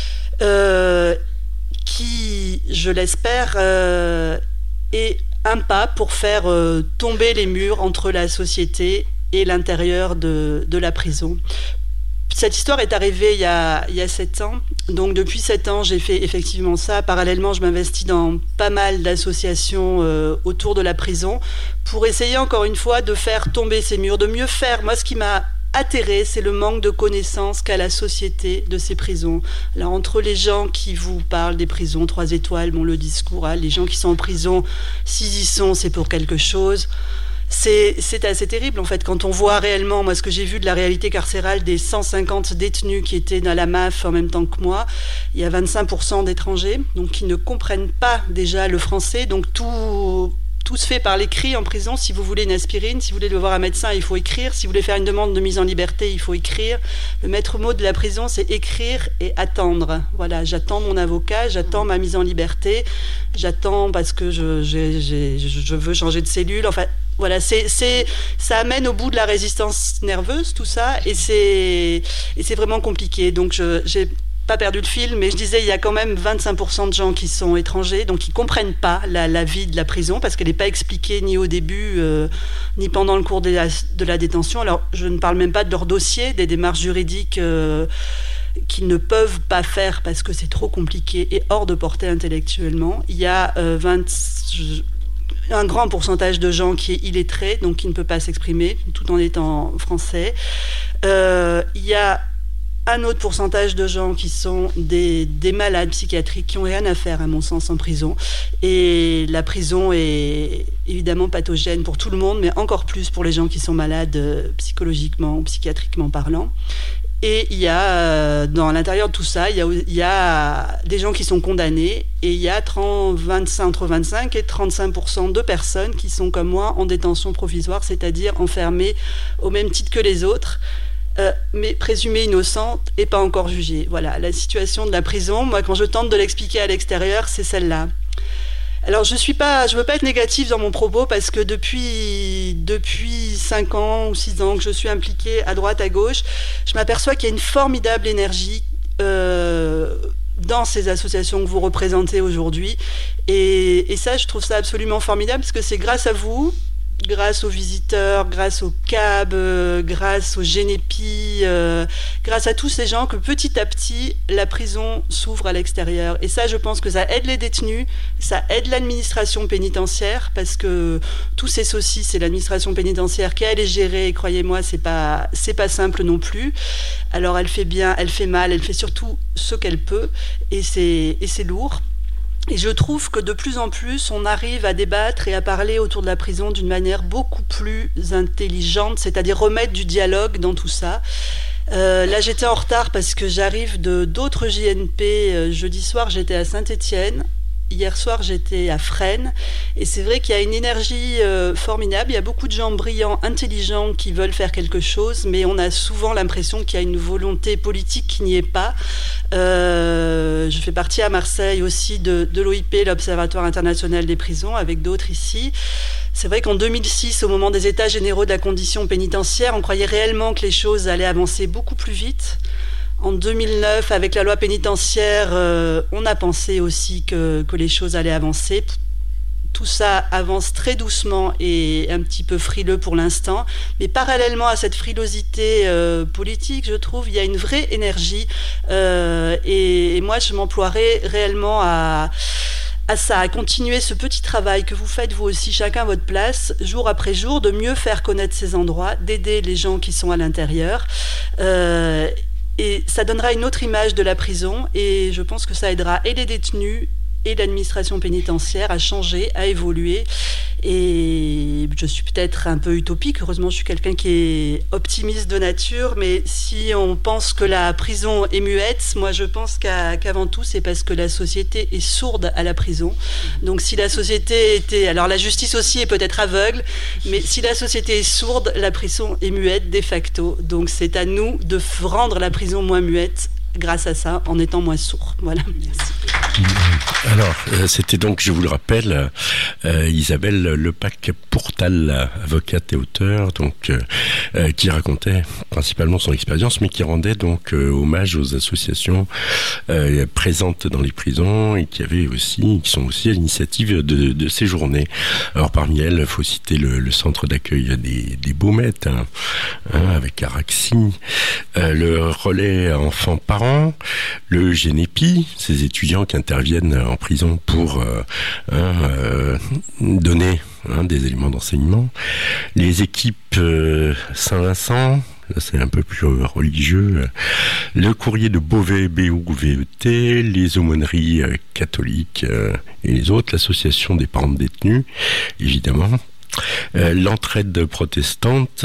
I: qui, je l'espère, est un pas pour faire tomber les murs entre la société et l'intérieur de la prison. Cette histoire est arrivée il y a 7 ans. Donc depuis 7 ans, j'ai fait effectivement ça. Parallèlement, je m'investis dans pas mal d'associations autour de la prison pour essayer encore une fois de faire tomber ces murs, de mieux faire. Moi, ce qui m'a atterré, c'est le manque de connaissances qu'a la société de ces prisons. Alors entre les gens qui vous parlent des prisons 3 étoiles, bon, le discours, hein, les gens qui sont en prison, s'ils y sont, c'est pour quelque chose. C'est assez terrible en fait quand on voit réellement, moi ce que j'ai vu de la réalité carcérale des 150 détenus qui étaient dans la MAF en même temps que moi, il y a 25% d'étrangers, donc qui ne comprennent pas déjà le français, donc tout se fait par l'écrit en prison. Si vous voulez une aspirine, si vous voulez voir un médecin, il faut écrire. Si vous voulez faire une demande de mise en liberté, il faut écrire. Le maître mot de la prison, c'est écrire et attendre. Voilà, j'attends mon avocat, j'attends ma mise en liberté, j'attends parce que je veux changer de cellule. Enfin, voilà, ça amène au bout de la résistance nerveuse, tout ça, et c'est vraiment compliqué. Donc, j'ai pas perdu le fil, mais je disais, il y a quand même 25% de gens qui sont étrangers, donc qui comprennent pas la vie de la prison, parce qu'elle n'est pas expliquée ni au début, ni pendant le cours de la détention. Alors, je ne parle même pas de leur dossier, des démarches juridiques qu'ils ne peuvent pas faire parce que c'est trop compliqué et hors de portée intellectuellement. Il y a un grand pourcentage de gens qui est illettré, donc qui ne peut pas s'exprimer, tout en étant français. Il y a un autre pourcentage de gens qui sont des malades psychiatriques qui n'ont rien à faire, à mon sens, en prison. Et la prison est évidemment pathogène pour tout le monde, mais encore plus pour les gens qui sont malades psychologiquement ou psychiatriquement parlant. Et il y a, dans l'intérieur de tout ça, il y a des gens qui sont condamnés, et il y a entre 25 et 35% de personnes qui sont comme moi en détention provisoire, c'est-à-dire enfermées au même titre que les autres, mais présumées innocentes et pas encore jugées. Voilà, la situation de la prison, moi quand je tente de l'expliquer à l'extérieur, c'est celle-là. Alors je veux pas être négative dans mon propos parce que depuis 5 ans ou 6 ans que je suis impliquée à droite, à gauche, je m'aperçois qu'il y a une formidable énergie dans ces associations que vous représentez aujourd'hui. Et ça, je trouve ça absolument formidable parce que c'est grâce à vous, grâce aux visiteurs, grâce au CAB, grâce au Génépi, grâce à tous ces gens que petit à petit la prison s'ouvre à l'extérieur. Et ça, je pense que ça aide les détenus, ça aide l'administration pénitentiaire, parce que tous ces soucis, c'est l'administration pénitentiaire qui a à les gérer, et croyez-moi, c'est pas simple non plus. Alors elle fait bien, elle fait mal, elle fait surtout ce qu'elle peut, et c'est lourd. Et je trouve que de plus en plus, on arrive à débattre et à parler autour de la prison d'une manière beaucoup plus intelligente, c'est-à-dire remettre du dialogue dans tout ça. Là, j'étais en retard parce que j'arrive d'autres JNP. Jeudi soir, j'étais à Saint-Étienne. Hier soir, j'étais à Fresnes. Et c'est vrai qu'il y a une énergie formidable. Il y a beaucoup de gens brillants, intelligents, qui veulent faire quelque chose, mais on a souvent l'impression qu'il y a une volonté politique qui n'y est pas. Je fais partie à Marseille aussi de l'OIP, l'Observatoire international des prisons, avec d'autres ici. C'est vrai qu'en 2006, au moment des États généraux de la condition pénitentiaire, on croyait réellement que les choses allaient avancer beaucoup plus vite. En 2009, avec la loi pénitentiaire, on a pensé aussi que les choses allaient avancer. Tout ça avance très doucement et un petit peu frileux pour l'instant. Mais parallèlement à cette frilosité politique, je trouve, il y a une vraie énergie. Et moi, je m'emploierai réellement à ça, à continuer ce petit travail que vous faites vous aussi, chacun à votre place, jour après jour, de mieux faire connaître ces endroits, d'aider les gens qui sont à l'intérieur. Et ça donnera une autre image de la prison et je pense que ça aidera et les détenus et l'administration pénitentiaire à changer, à évoluer. Et je suis peut-être un peu utopique, heureusement je suis quelqu'un qui est optimiste de nature, mais si on pense que la prison est muette, moi je pense qu'avant tout c'est parce que la société est sourde à la prison. Donc si la société était... Alors la justice aussi est peut-être aveugle, mais si la société est sourde, la prison est muette de facto. Donc c'est à nous de rendre la prison moins muette grâce à ça, en étant moins sourd. Voilà, merci.
E: Alors, c'était donc, je vous le rappelle, Isabelle Lepac-Pourtal, avocate et auteure, donc qui racontait principalement son expérience, mais qui rendait donc hommage aux associations présentes dans les prisons et qui sont aussi à l'initiative de ces journées. Alors, parmi elles, il faut citer le centre d'accueil des Baumettes, avec Araxi, le relais enfants-parents, le Génépi, ces étudiants qui interviennent en prison pour donner des éléments d'enseignement, les équipes Saint-Vincent, là c'est un peu plus religieux, le courrier de Beauvais, BOVET, les aumôneries catholiques et les autres, l'association des parents de détenus, évidemment. L'entraide protestante,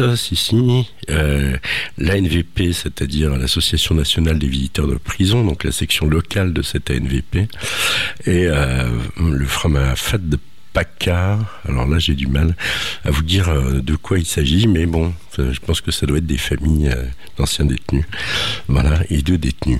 E: l'ANVP, c'est-à-dire l'Association nationale des visiteurs de prison, donc la section locale de cette ANVP, et le Framafat de PACA. Alors là, j'ai du mal à vous dire de quoi il s'agit, mais bon, je pense que ça doit être des familles d'anciens détenus, voilà, et de détenus.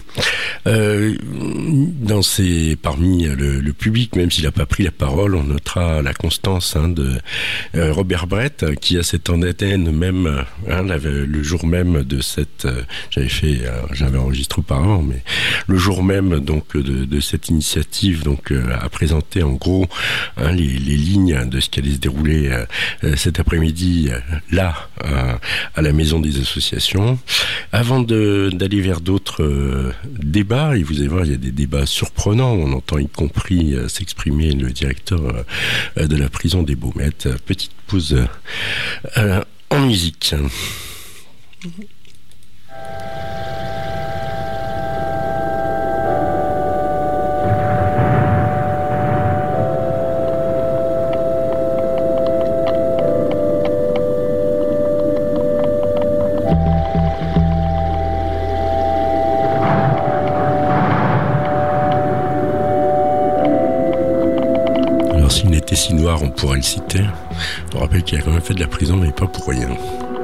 E: Parmi le public, même s'il n'a pas pris la parole, on notera la constance de Robert Brett, qui a cette antenne même, le jour même de cette, j'avais enregistré auparavant, mais le jour même donc de cette initiative, donc a présenté en gros les lignes de ce qui allait se dérouler cet après-midi là à la maison des associations. Avant d'aller vers d'autres débats, et vous allez voir, il y a des débats surprenants, on entend y compris s'exprimer le directeur de la prison des Baumettes. Petite pause en musique. Si noir, on pourrait le citer. On rappelle qu'il a quand même fait de la prison, mais pas pour rien.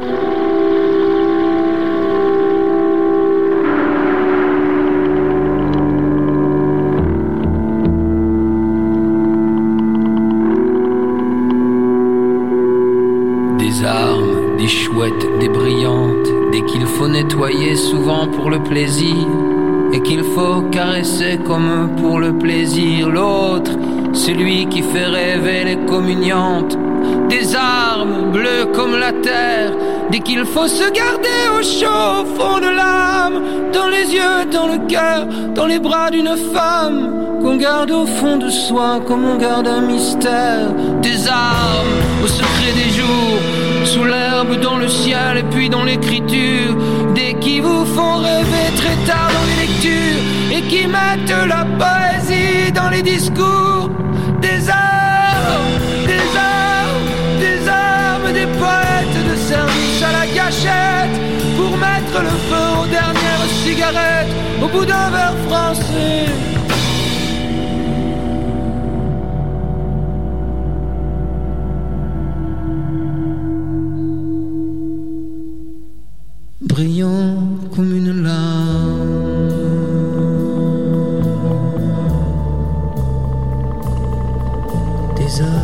J: Des armes, des chouettes, des brillantes, des qu'il faut nettoyer souvent pour le plaisir, et qu'il faut caresser comme pour le plaisir l'autre. Celui qui fait rêver les communiantes, des armes bleues comme la terre, dès qu'il faut se garder au chaud, au fond de l'âme, dans les yeux, dans le cœur, dans les bras d'une femme, qu'on garde au fond de soi comme on garde un mystère. Des armes au secret des jours, sous l'herbe, dans le ciel et puis dans l'écriture, des qui vous font rêver très tard dans les lectures et qui mettent la poésie dans les discours. Des armes, des armes, des armes, des poètes de service à la gâchette pour mettre le feu aux dernières cigarettes au bout d'un verre français. Brillant comme une larme, des armes,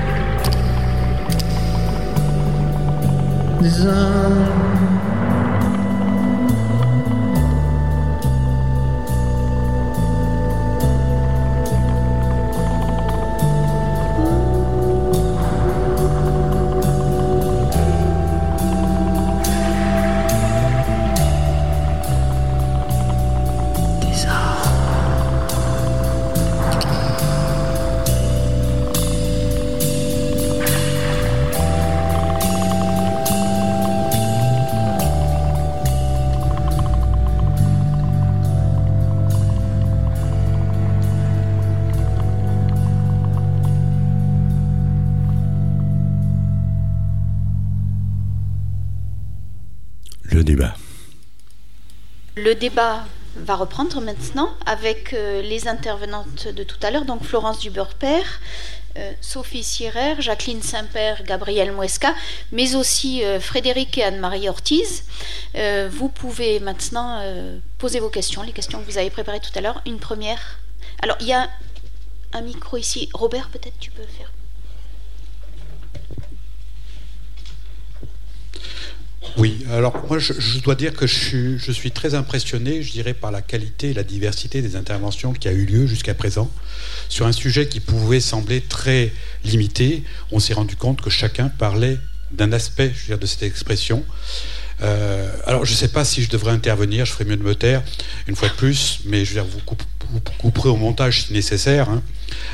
J: des armes,
E: le débat.
F: Le débat va reprendre maintenant avec les intervenantes de tout à l'heure, donc Florence Duberpère, Sophie Sirer, Jacqueline Saint-Père, Gabrielle Muesca, mais aussi Frédéric et Anne-Marie Ortiz. Vous pouvez maintenant poser vos questions, les questions que vous avez préparées tout à l'heure. Une première. Alors, il y a un micro ici. Robert, peut-être tu peux faire.
K: Oui, alors moi je dois dire que je suis très impressionné, je dirais, par la qualité et la diversité des interventions qui a eu lieu jusqu'à présent. Sur un sujet qui pouvait sembler très limité, on s'est rendu compte que chacun parlait d'un aspect, je veux dire, de cette expression. Alors je ne sais pas si je devrais intervenir, je ferais mieux de me taire une fois de plus, mais je veux dire, vous couperez au montage si nécessaire. Hein.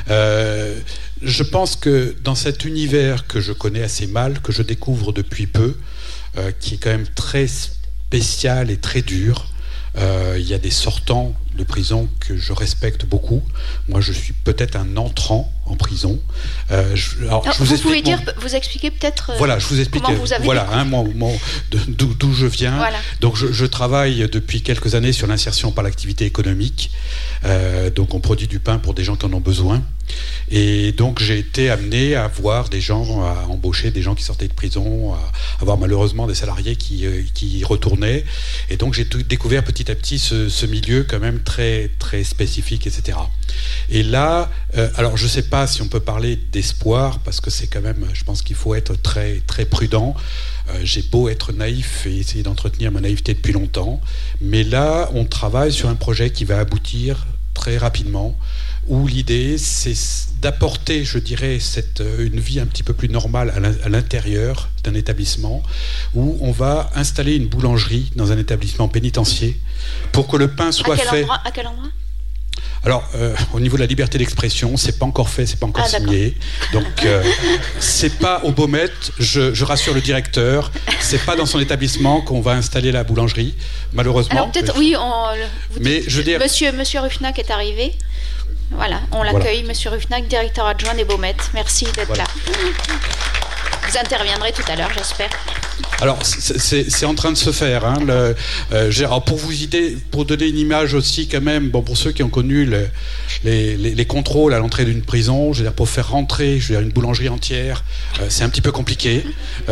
K: Je pense que dans cet univers que je connais assez mal, que je découvre depuis peu, qui est quand même très spécial et très dur. Il y a des sortants de prison que je respecte beaucoup. Moi, je suis peut-être un entrant en prison.
F: Vous pouvez vous expliquer peut-être.
K: Voilà, je vous explique.
F: Comment vous avez
K: d'où je viens.
F: Voilà.
K: Donc, je travaille depuis quelques années sur l'insertion par l'activité économique. Donc, on produit du pain pour des gens qui en ont besoin. Et donc, j'ai été amené à voir des gens, à embaucher des gens qui sortaient de prison, à avoir malheureusement des salariés qui y retournaient. Et donc, j'ai découvert petit à petit ce milieu quand même très, très spécifique, etc. Et là, alors je ne sais pas si on peut parler d'espoir, parce que c'est quand même, je pense qu'il faut être très, très prudent. J'ai beau être naïf et essayer d'entretenir ma naïveté depuis longtemps, mais là, on travaille sur un projet qui va aboutir très rapidement, où l'idée, c'est d'apporter, je dirais, une vie un petit peu plus normale à l'intérieur d'un établissement, où on va installer une boulangerie dans un établissement pénitentiaire pour que le pain soit fait...
F: À quel endroit ?
K: Alors, au niveau de la liberté d'expression, c'est pas encore fait, c'est pas encore signé. Donc, c'est pas au Baumette, je rassure le directeur, c'est pas dans son établissement qu'on va installer la boulangerie, malheureusement.
F: Alors peut-être, oui,
K: mais je veux dire...
F: Monsieur Ruffnac est arrivé. Voilà, on l'accueille, Monsieur Ruffnac, directeur adjoint des Baumettes. Merci d'être là. Vous interviendrez tout à l'heure, j'espère.
K: Alors, c'est en train de se faire. Hein, alors pour donner une image aussi, quand même, bon, pour ceux qui ont connu les contrôles à l'entrée d'une prison, je veux dire, pour faire rentrer une boulangerie entière, c'est un petit peu compliqué.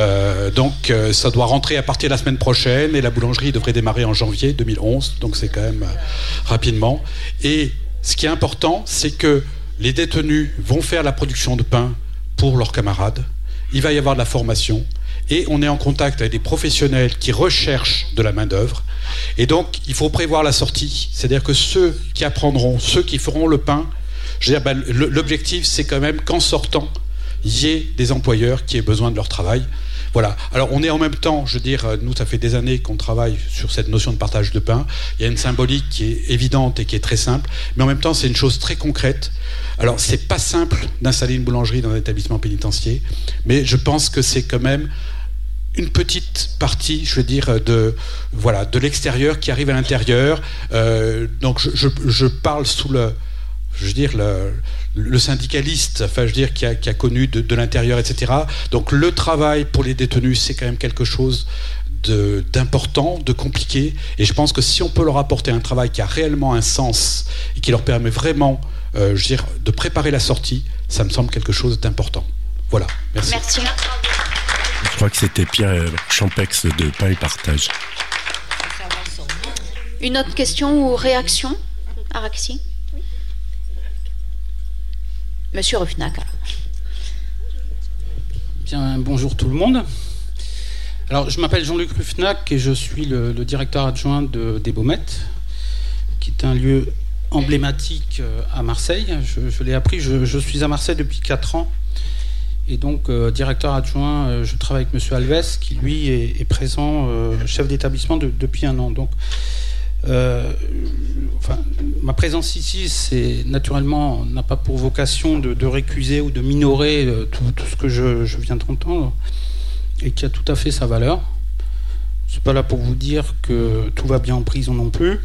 K: Donc, ça doit rentrer à partir de la semaine prochaine et la boulangerie devrait démarrer en janvier 2011. Donc, c'est quand même rapidement. Et ce qui est important, c'est que les détenus vont faire la production de pain pour leurs camarades. Il va y avoir de la formation. Et on est en contact avec des professionnels qui recherchent de la main-d'œuvre. Et donc, il faut prévoir la sortie. C'est-à-dire que ceux qui apprendront, ceux qui feront le pain, je veux dire, l'objectif, c'est quand même qu'en sortant, il y ait des employeurs qui aient besoin de leur travail. Voilà. Alors, on est en même temps, je veux dire, nous, ça fait des années qu'on travaille sur cette notion de partage de pain. Il y a une symbolique qui est évidente et qui est très simple, mais en même temps, c'est une chose très concrète. Alors, c'est pas simple d'installer une boulangerie dans un établissement pénitentiaire, mais je pense que c'est quand même une petite partie, je veux dire, de l'extérieur qui arrive à l'intérieur. Donc, je parle sous le syndicaliste, enfin, je veux dire, qui a connu de l'intérieur, etc. Donc, le travail pour les détenus, c'est quand même quelque chose d'important, de compliqué. Et je pense que si on peut leur apporter un travail qui a réellement un sens et qui leur permet vraiment, je veux dire, de préparer la sortie, ça me semble quelque chose d'important. Voilà. Merci.
F: Merci.
E: Je crois que c'était Pierre Champex de Pain et Partage.
F: Une autre question ou réaction, Araxi? Monsieur Ruffnac.
L: Bien, bonjour tout le monde. Alors, je m'appelle Jean-Luc Ruffnac et je suis le directeur adjoint des Baumettes, qui est un lieu emblématique à Marseille. Je l'ai appris, je suis à Marseille depuis 4 ans. Et donc, directeur adjoint, je travaille avec M. Alves, qui lui est présent, chef d'établissement depuis 1 an. Donc, ma présence ici, c'est naturellement n'a pas pour vocation de récuser ou de minorer tout ce que je viens d'entendre, et qui a tout à fait sa valeur. Je ne suis pas là pour vous dire que tout va bien en prison non plus.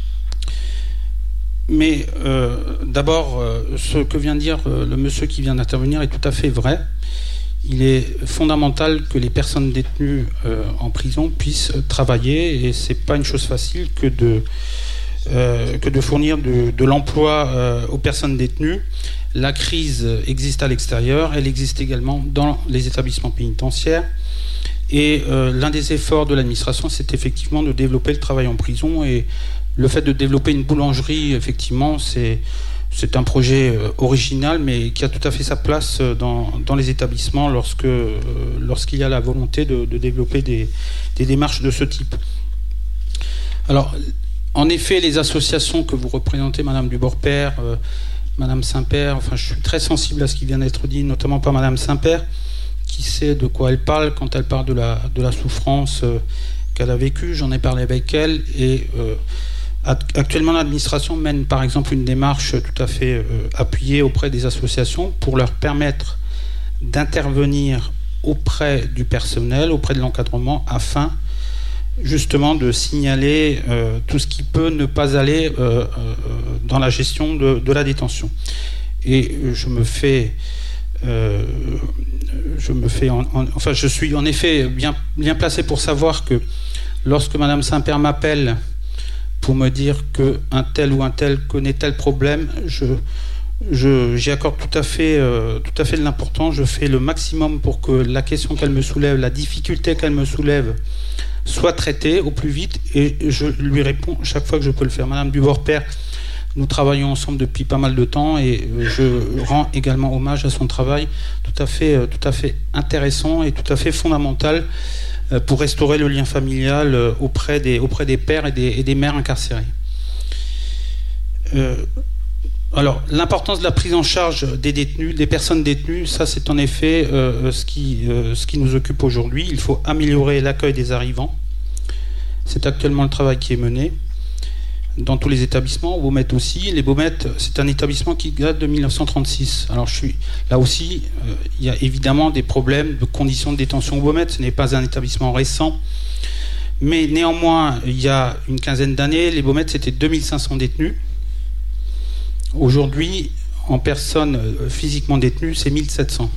L: Mais d'abord, ce que vient de dire le monsieur qui vient d'intervenir est tout à fait vrai. il est fondamental que les personnes détenues en prison puissent travailler, et c'est pas une chose facile que de fournir de l'emploi aux personnes détenues. La crise existe à l'extérieur, elle existe également dans les établissements pénitentiaires. Et l'un des efforts de l'administration, c'est effectivement de développer le travail en prison. Et le fait de développer une boulangerie, effectivement, c'est un projet original, mais qui a tout à fait sa place dans les établissements lorsqu'il y a la volonté de développer des démarches de ce type. Alors, en effet, les associations que vous représentez, Madame Duborpère, Madame Saint-Père, enfin, je suis très sensible à ce qui vient d'être dit, notamment par Madame Saint-Père, qui sait de quoi elle parle quand elle parle de la souffrance qu'elle a vécue. J'en ai parlé avec elle, et actuellement l'administration mène par exemple une démarche tout à fait appuyée auprès des associations pour leur permettre d'intervenir auprès du personnel, auprès de l'encadrement, afin justement de signaler tout ce qui peut ne pas aller dans la gestion de la détention. Et je suis en effet bien placé pour savoir que lorsque Madame Saint-Père m'appelle pour me dire qu'un tel ou un tel connaît tel problème, j'y accorde tout à fait de l'importance. Je fais le maximum pour que la question qu'elle me soulève, la difficulté qu'elle me soulève, soit traitée au plus vite, et je lui réponds chaque fois que je peux le faire. Madame Duborpère, nous travaillons ensemble depuis pas mal de temps, et je rends également hommage à son travail tout à fait intéressant et tout à fait fondamental pour restaurer le lien familial auprès des pères et des mères incarcérés. Alors, l'importance de la prise en charge des détenus, des personnes détenues, ça c'est en effet ce qui nous occupe aujourd'hui. Il faut améliorer l'accueil des arrivants. C'est actuellement le travail qui est mené dans tous les établissements, au Baumettes aussi. Les Baumettes, c'est un établissement qui date de 1936. Alors là aussi, il y a évidemment des problèmes de conditions de détention au Baumettes. Ce n'est pas un établissement récent. Mais néanmoins, il y a une quinzaine d'années, les Baumettes, c'était 2500 détenus. Aujourd'hui, en personnes physiquement détenues, c'est 1700.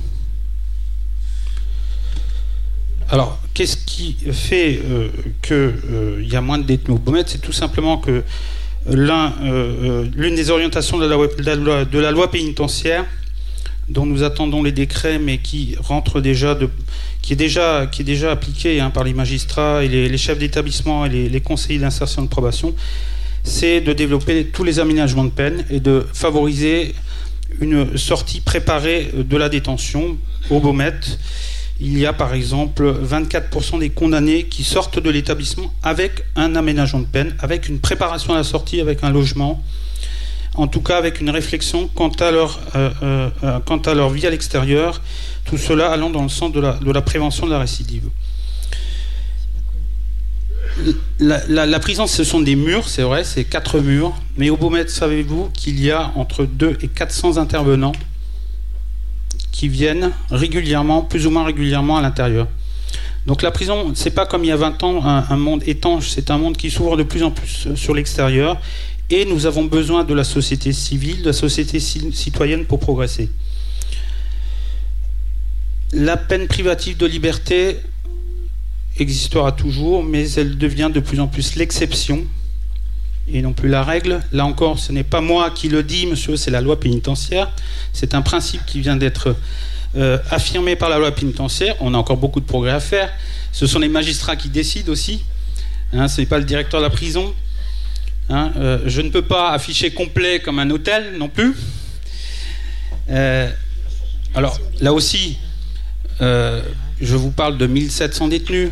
L: Alors, qu'est-ce qui fait qu'il y a moins de détenus au Baumettes? C'est tout simplement que l'une des orientations de la loi pénitentiaire, dont nous attendons les décrets, mais qui est déjà appliquée par les magistrats et les chefs d'établissement et les conseillers d'insertion de probation, c'est de développer tous les aménagements de peine et de favoriser une sortie préparée de la détention au Baumettes. Il y a par exemple 24% des condamnés qui sortent de l'établissement avec un aménagement de peine, avec une préparation à la sortie, avec un logement, en tout cas avec une réflexion quant à leur vie à l'extérieur, tout cela allant dans le sens de la prévention de la récidive. La prison, ce sont des murs, c'est vrai, c'est 4 murs, mais au Baumettes, savez-vous qu'il y a entre 200 et 400 intervenants qui viennent régulièrement, plus ou moins régulièrement à l'intérieur. Donc la prison, c'est pas comme il y a 20 ans un monde étanche, c'est un monde qui s'ouvre de plus en plus sur l'extérieur, et nous avons besoin de la société civile, de la société citoyenne pour progresser. La peine privative de liberté existera toujours, mais elle devient de plus en plus l'exception et non plus la règle. Là encore, ce n'est pas moi qui le dis, monsieur, c'est la loi pénitentiaire. C'est un principe qui vient d'être affirmé par la loi pénitentiaire. On a encore beaucoup de progrès à faire. Ce sont les magistrats qui décident aussi. Ce n'est pas le directeur de la prison. Je ne peux pas afficher complet comme un hôtel non plus. Alors, là aussi, je vous parle de 1700 détenus.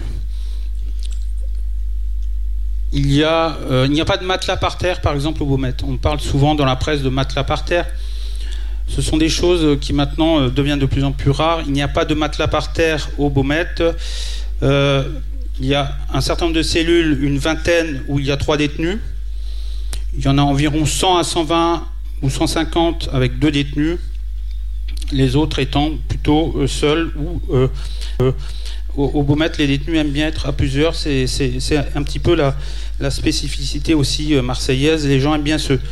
L: Il n'y a pas de matelas par terre, par exemple, au Baumettes. On parle souvent dans la presse de matelas par terre. Ce sont des choses qui maintenant deviennent de plus en plus rares. Il n'y a pas de matelas par terre au Baumettes. Il y a un certain nombre de cellules, une vingtaine, où il y a 3 détenus. Il y en a environ 100 à 120 ou 150 avec 2 détenus. Les autres étant plutôt seuls ou... Au Baumettes, les détenus aiment bien être à plusieurs. C'est un petit peu la spécificité aussi marseillaise. Les gens aiment bien se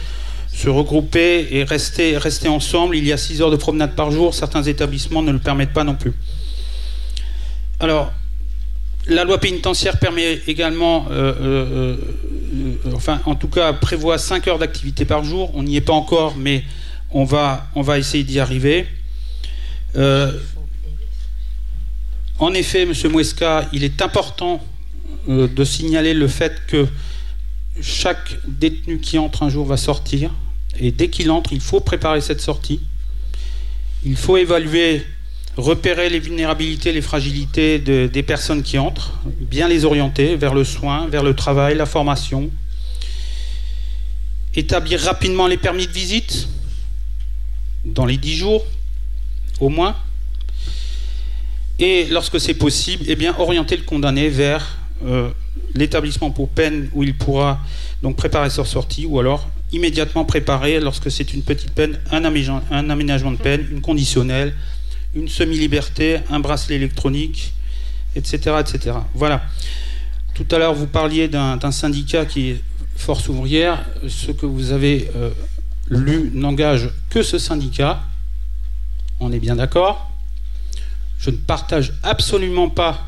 L: regrouper et rester ensemble. Il y a 6 heures de promenade par jour. Certains établissements ne le permettent pas non plus. Alors, la loi pénitentiaire permet également, enfin, en tout cas, prévoit 5 heures d'activité par jour. On n'y est pas encore, mais on va essayer d'y arriver. En effet, M. Mouesca, il est important de signaler le fait que chaque détenu qui entre un jour va sortir. Et dès qu'il entre, il faut préparer cette sortie. Il faut évaluer, repérer les vulnérabilités, les fragilités des personnes qui entrent, bien les orienter vers le soin, vers le travail, la formation. Établir rapidement les permis de visite, dans les 10 jours, au moins. Et lorsque c'est possible, eh bien, orienter le condamné vers l'établissement pour peine où il pourra donc préparer sa sortie, ou alors immédiatement préparer, lorsque c'est une petite peine, un aménagement de peine, une conditionnelle, une semi-liberté, un bracelet électronique, etc., etc. Voilà. Tout à l'heure, vous parliez d'un syndicat qui est Force ouvrière. Ce que vous avez lu n'engage que ce syndicat. On est bien d'accord. Je ne partage absolument pas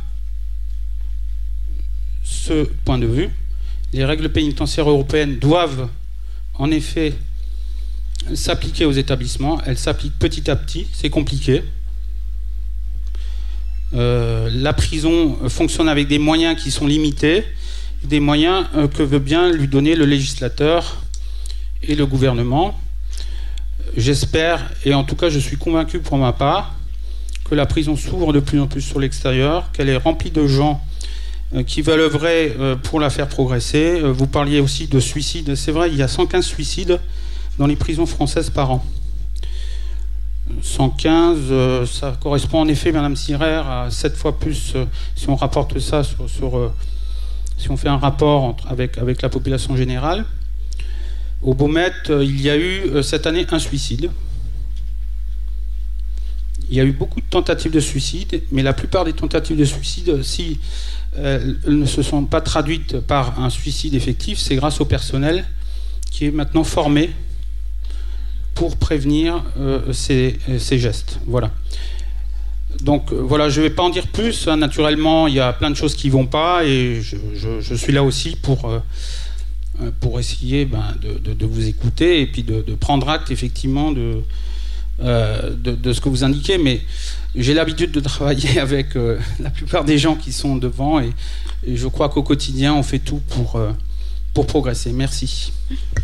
L: ce point de vue. Les règles pénitentiaires européennes doivent en effet s'appliquer aux établissements. Elles s'appliquent petit à petit. C'est compliqué. La prison fonctionne avec des moyens qui sont limités, des moyens que veut bien lui donner le législateur et le gouvernement. J'espère, et en tout cas je suis convaincu pour ma part, que la prison s'ouvre de plus en plus sur l'extérieur, qu'elle est remplie de gens qui veulent œuvrer pour la faire progresser. Vous parliez aussi de suicides. C'est vrai, il y a 115 suicides dans les prisons françaises par an. 115, ça correspond en effet, Madame Sirer, à 7 fois plus, si on rapporte ça si on fait un rapport avec la population générale. Au Beaumet, il y a eu cette année un suicide. Il y a eu beaucoup de tentatives de suicide, mais la plupart des tentatives de suicide, si elles ne se sont pas traduites par un suicide effectif, c'est grâce au personnel qui est maintenant formé pour prévenir ces gestes. Voilà. Donc voilà, je ne vais pas en dire plus. Naturellement, il y a plein de choses qui ne vont pas, et je suis là aussi pour essayer de vous écouter et puis de prendre acte effectivement de ce que vous indiquez, mais j'ai l'habitude de travailler avec la plupart des gens qui sont devant, et je crois qu'au quotidien on fait tout pour progresser. Merci.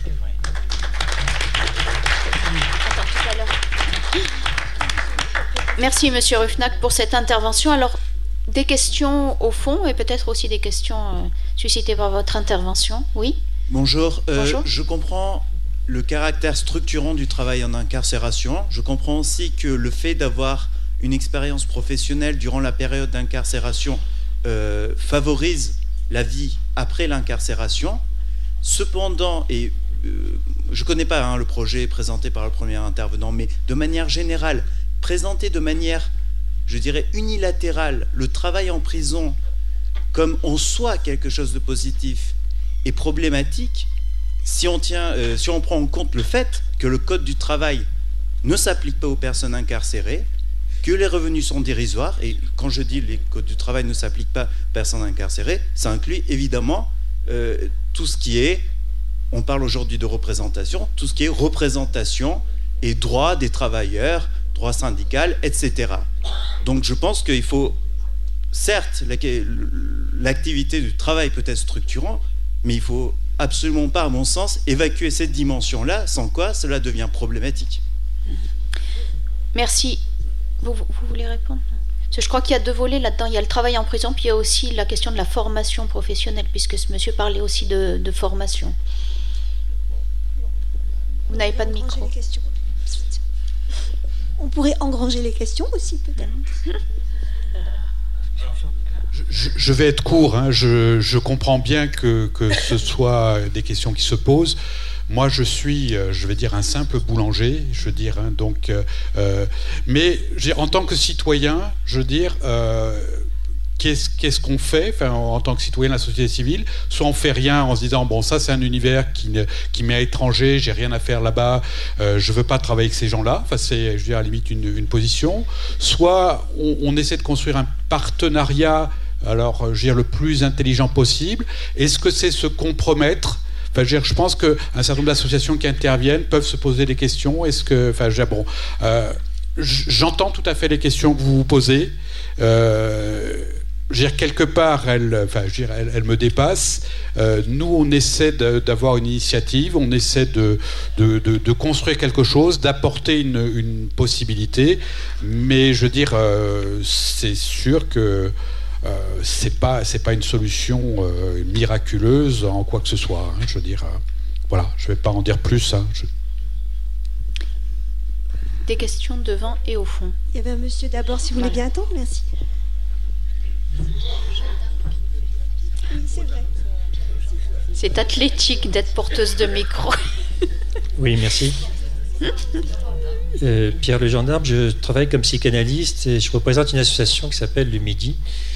F: Merci Monsieur Rufnac pour cette intervention. Alors, des questions au fond et peut-être aussi des questions suscitées par votre intervention. Oui.
M: Bonjour.
F: Bonjour.
M: Je comprends le caractère structurant du travail en incarcération. Je comprends aussi que le fait d'avoir une expérience professionnelle durant la période d'incarcération favorise la vie après l'incarcération. Cependant, et je ne connais pas le projet présenté par le premier intervenant, mais de manière générale, présenter de manière, je dirais, unilatérale le travail en prison comme en soi quelque chose de positif et problématique, si on prend en compte le fait que le code du travail ne s'applique pas aux personnes incarcérées, que les revenus sont dérisoires, et quand je dis les codes du travail ne s'appliquent pas aux personnes incarcérées, ça inclut évidemment tout ce qui est, on parle aujourd'hui de représentation, tout ce qui est représentation et droit des travailleurs, droit syndical, etc. Donc je pense qu'il faut, certes, l'activité du travail peut être structurant, mais il ne faut absolument pas, à mon sens, évacuer cette dimension-là, sans quoi cela devient problématique.
F: Merci. Vous voulez répondre ? Parce que je crois qu'il y a deux volets là-dedans. Il y a le travail en prison, puis il y a aussi la question de la formation professionnelle, puisque ce monsieur parlait aussi de formation. Vous n'avez pas de micro.
N: On pourrait engranger les questions aussi, peut-être.
K: Je vais être court, je comprends bien que ce soit des questions qui se posent. Moi, je suis, je vais dire, un simple boulanger, je veux dire, mais en tant que citoyen, je veux dire, qu'est-ce qu'on fait, en tant que citoyen de la société civile? Soit on fait rien en se disant bon, ça c'est un univers qui m'est étranger, j'ai rien à faire là-bas, je veux pas travailler avec ces gens-là. C'est, je veux dire, à la limite une position. Soit on essaie de construire partenariat, alors je veux dire, le plus intelligent possible? Est-ce que c'est se compromettre? Enfin, je pense qu'un certain nombre d'associations qui interviennent peuvent se poser des questions. Est-ce que, enfin, bon, j'entends tout à fait les questions que vous vous posez. Je veux dire, quelque part, elle me dépasse. Nous, on essaie d'avoir une initiative, on essaie de construire quelque chose, d'apporter une possibilité. Mais je veux dire, c'est sûr que c'est pas une solution miraculeuse en quoi que ce soit. Hein, je veux dire, voilà, je vais pas en dire plus. Hein,
F: Des questions devant et au fond.
N: Il y avait un monsieur d'abord, si vous voulez bien attendre, merci. Oui, c'est vrai.
F: C'est athlétique d'être porteuse de micro.
O: Oui, merci. Pierre Le Gendarme, je travaille comme psychanalyste et je représente une association qui s'appelle Le Midi,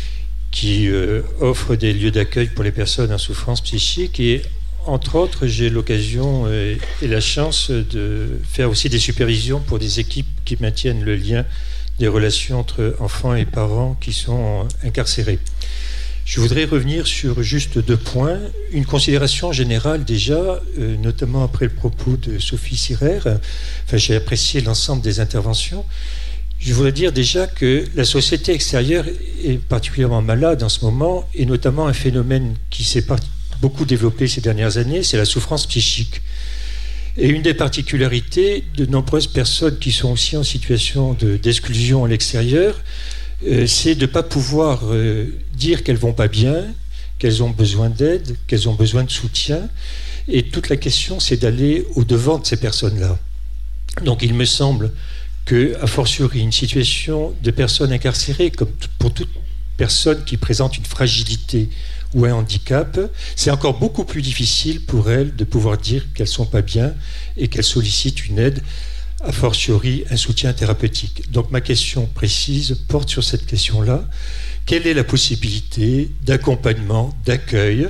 O: qui offre des lieux d'accueil pour les personnes en souffrance psychique. Et entre autres, j'ai l'occasion et la chance de faire aussi des supervisions pour des équipes qui maintiennent le lien des relations entre enfants et parents qui sont incarcérés. Je voudrais revenir sur juste 2 points. Une considération générale déjà, notamment après le propos de Sophie Sirer. Enfin, j'ai apprécié l'ensemble des interventions. Je voudrais dire déjà que la société extérieure est particulièrement malade en ce moment, et notamment un phénomène qui s'est beaucoup développé ces dernières années, c'est la souffrance psychique. Et une des particularités de nombreuses personnes qui sont aussi en situation d'exclusion à l'extérieur, c'est de ne pas pouvoir dire qu'elles ne vont pas bien, qu'elles ont besoin d'aide, qu'elles ont besoin de soutien. Et toute la question, c'est d'aller au-devant de ces personnes-là. Donc il me semble qu'à fortiori, une situation de personnes incarcérées, comme pour toute personne qui présente une fragilité ou un handicap, c'est encore beaucoup plus difficile pour elles de pouvoir dire qu'elles ne sont pas bien et qu'elles sollicitent une aide, a fortiori un soutien thérapeutique. Donc ma question précise porte sur cette question-là. Quelle est la possibilité d'accompagnement, d'accueil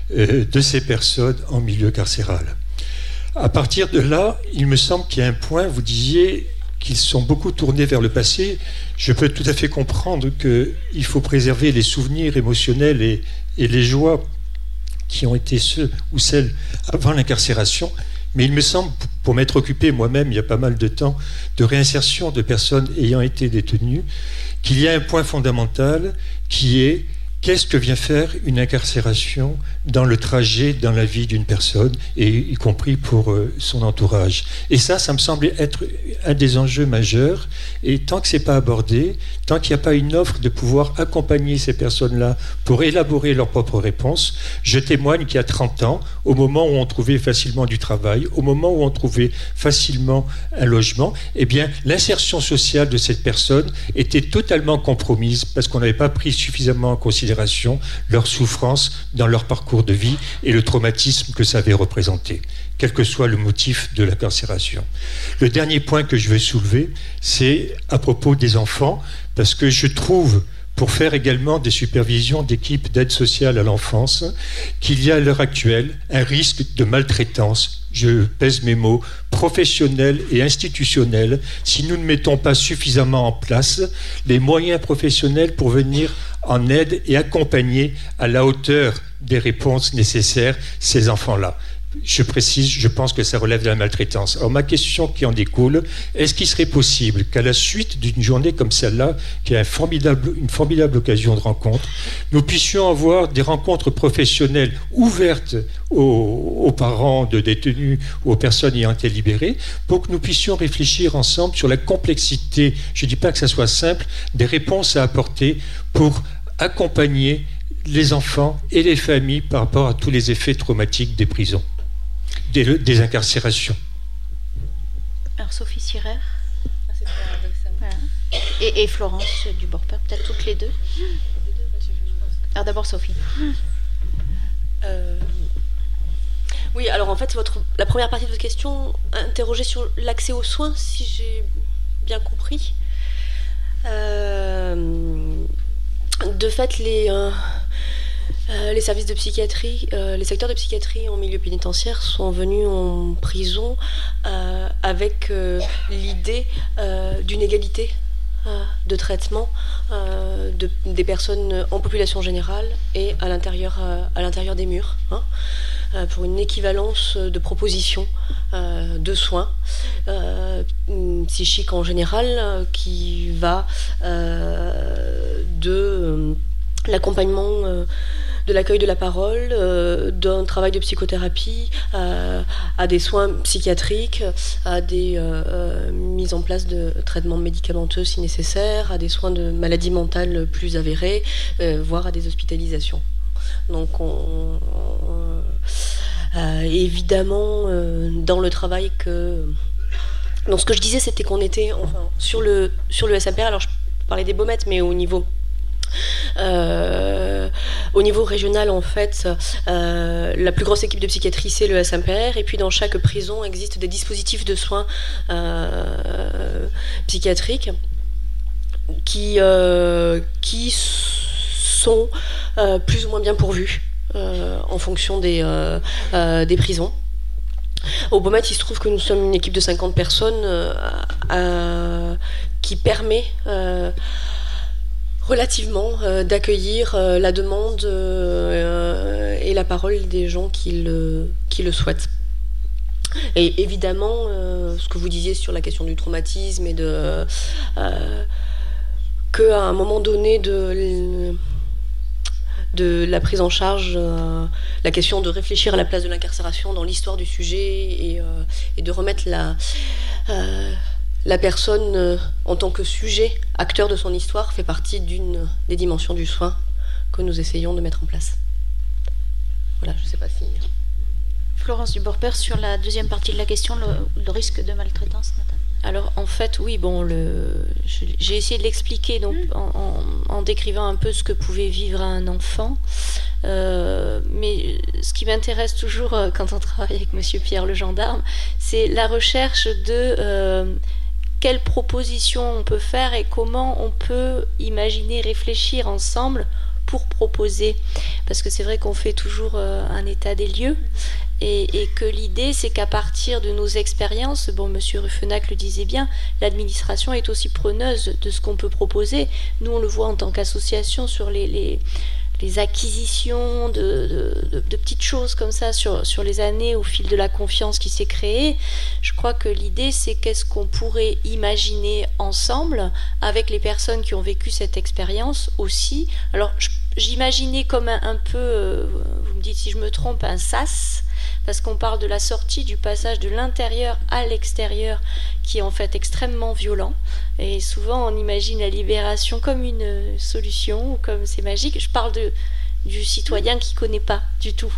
O: de ces personnes en milieu carcéral? À partir de là, il me semble qu'il y a un point, vous disiez qu'ils sont beaucoup tournés vers le passé. Je peux tout à fait comprendre qu'il faut préserver les souvenirs émotionnels et les joies qui ont été ceux ou celles avant l'incarcération. Mais il me semble, pour m'être occupé moi-même il y a pas mal de temps de réinsertion de personnes ayant été détenues, qu'il y a un point fondamental qui est: qu'est-ce que vient faire une incarcération dans le trajet, dans la vie d'une personne, et y compris pour son entourage? Et ça me semble être un des enjeux majeurs. Et tant que ce n'est pas abordé, tant qu'il n'y a pas une offre de pouvoir accompagner ces personnes-là pour élaborer leurs propres réponses, je témoigne qu'il y a 30 ans, au moment où on trouvait facilement du travail, au moment où on trouvait facilement un logement, eh bien, l'insertion sociale de cette personne était totalement compromise parce qu'on n'avait pas pris suffisamment en considération leur souffrance dans leur parcours de vie et le traumatisme que ça avait représenté, quel que soit le motif de l'incarcération. Le dernier point que je veux soulever, c'est à propos des enfants, parce que je trouve, pour faire également des supervisions d'équipes d'aide sociale à l'enfance, qu'il y a à l'heure actuelle un risque de maltraitance, je pèse mes mots, professionnelle et institutionnelle, si nous ne mettons pas suffisamment en place les moyens professionnels pour venir en aide et accompagner à la hauteur des réponses nécessaires ces enfants-là. Je précise, je pense que ça relève de la maltraitance. Alors ma question qui en découle, est-ce qu'il serait possible qu'à la suite d'une journée comme celle-là, qui est une formidable occasion de rencontre, nous puissions avoir des rencontres professionnelles ouvertes aux parents de détenus ou aux personnes ayant été libérées, pour que nous puissions réfléchir ensemble sur la complexité, je ne dis pas que ça soit simple, des réponses à apporter pour accompagner les enfants et les familles par rapport à tous les effets traumatiques des prisons, des incarcérations.
F: Alors Sophie Sirer voilà. Et Florence Duborper, peut-être toutes les deux. Alors d'abord Sophie.
D: Oui, alors en fait, la première partie de votre question interrogeait sur l'accès aux soins, si j'ai bien compris. De fait, les services de psychiatrie, les secteurs de psychiatrie en milieu pénitentiaire sont venus en prison avec l'idée d'une égalité de traitement des personnes en population générale et à l'intérieur des murs, pour une équivalence de propositions de soins psychiques en général, qui va de l'accompagnement de l'accueil de la parole, d'un travail de psychothérapie, à des soins psychiatriques, à des mises en place de traitements médicamenteux si nécessaire, à des soins de maladies mentales plus avérées, voire à des hospitalisations. Donc évidemment, dans le travail donc ce que je disais, c'était qu'on était sur le SMPR, alors je parlais des Baumettes, mais au niveau régional, en fait, la plus grosse équipe de psychiatrie, c'est le SMPR, et puis dans chaque prison existent des dispositifs de soins psychiatriques qui sont plus ou moins bien pourvus en fonction des prisons. Au Baumettes, il se trouve que nous sommes une équipe de 50 personnes qui permet relativement d'accueillir la demande et la parole des gens qui le souhaitent. Et évidemment, ce que vous disiez sur la question du traumatisme et qu'à un moment donné de la prise en charge, la question de réfléchir à la place de l'incarcération dans l'histoire du sujet et de remettre la personne en tant que sujet, acteur de son histoire, fait partie d'une des dimensions du soin que nous essayons de mettre en place. Voilà, je ne sais pas si...
F: Florence Duborpère, sur la deuxième partie de la question, le risque de maltraitance, notamment.
D: Alors en fait, oui, j'ai essayé de l'expliquer donc, en décrivant un peu ce que pouvait vivre un enfant. Mais ce qui m'intéresse toujours quand on travaille avec Monsieur Pierre le gendarme, c'est la recherche de quelles propositions on peut faire et comment on peut imaginer, réfléchir ensemble pour proposer. Parce que c'est vrai qu'on fait toujours un état des lieux. Et que l'idée, c'est qu'à partir de nos expériences, Monsieur Ruffenac le disait bien, l'administration est aussi preneuse de ce qu'on peut proposer. Nous, on le voit en tant qu'association sur les acquisitions de petites choses comme ça sur les années au fil de la confiance qui s'est créée. Je crois que l'idée, c'est qu'est-ce qu'on pourrait imaginer ensemble avec les personnes qui ont vécu cette expérience aussi. Alors, j'imaginais comme un peu, vous me dites si je me trompe, un sas, parce qu'on parle de la sortie, du passage de l'intérieur à l'extérieur, qui est en fait extrêmement violent. Et souvent, on imagine la libération comme une solution, ou comme c'est magique. Je parle du citoyen qui ne connaît pas du tout.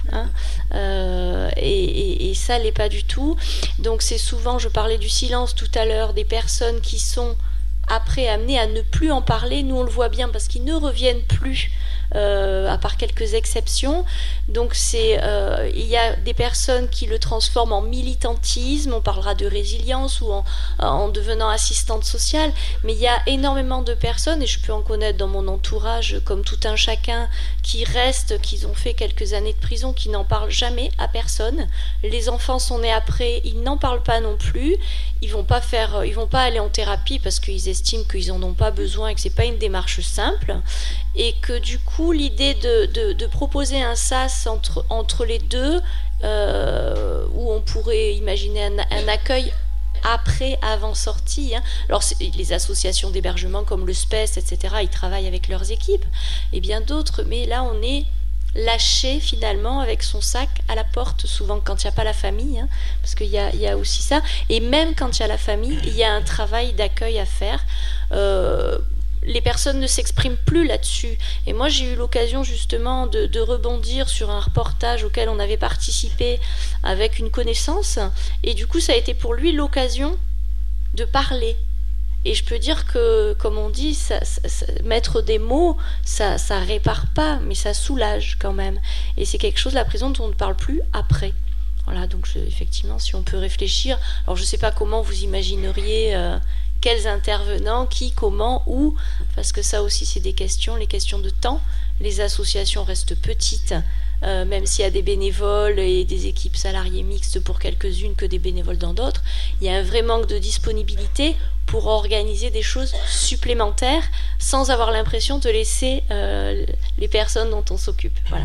D: Et ça l'est pas du tout. Donc c'est souvent, je parlais du silence tout à l'heure, des personnes qui sont après amenées à ne plus en parler. Nous, on le voit bien parce qu'ils ne reviennent plus. À part quelques exceptions. Donc il y a des personnes qui le transforment en militantisme, on parlera de résilience ou en devenant assistante sociale, mais il y a énormément de personnes, et je peux en connaître dans mon entourage comme tout un chacun, qui restent, qui ont fait quelques années de prison, qui n'en parlent jamais à personne. Les enfants sont nés après, ils n'en parlent pas non plus, ils vont pas aller en thérapie parce qu'ils estiment qu'ils en ont pas besoin et que c'est pas une démarche simple, et que du coup l'idée de proposer un sas entre les deux, où on pourrait imaginer un accueil avant sortie. Alors les associations d'hébergement comme le SPES, etc., ils travaillent avec leurs équipes et bien d'autres, mais là on est lâché finalement avec son sac à la porte, souvent quand il n'y a pas la famille, parce qu'il y a aussi ça, et même quand il y a la famille, il y a un travail d'accueil à faire. Les personnes ne s'expriment plus là-dessus. Et moi, j'ai eu l'occasion justement de rebondir sur un reportage auquel on avait participé avec une connaissance. Et du coup, ça a été pour lui l'occasion de parler. Et je peux dire que, comme on dit, mettre des mots, ça répare pas, mais ça soulage quand même. Et c'est quelque chose, la prison, dont on ne parle plus après. Voilà, donc effectivement, si on peut réfléchir. Alors, je ne sais pas comment vous imagineriez... quels intervenants, qui, comment, où, parce que ça aussi c'est des questions, les questions de temps. Les associations restent petites, même s'il y a des bénévoles et des équipes salariées mixtes pour quelques-unes que des bénévoles dans d'autres. Il y a un vrai manque de disponibilité pour organiser des choses supplémentaires sans avoir l'impression de laisser les personnes dont on s'occupe. Voilà.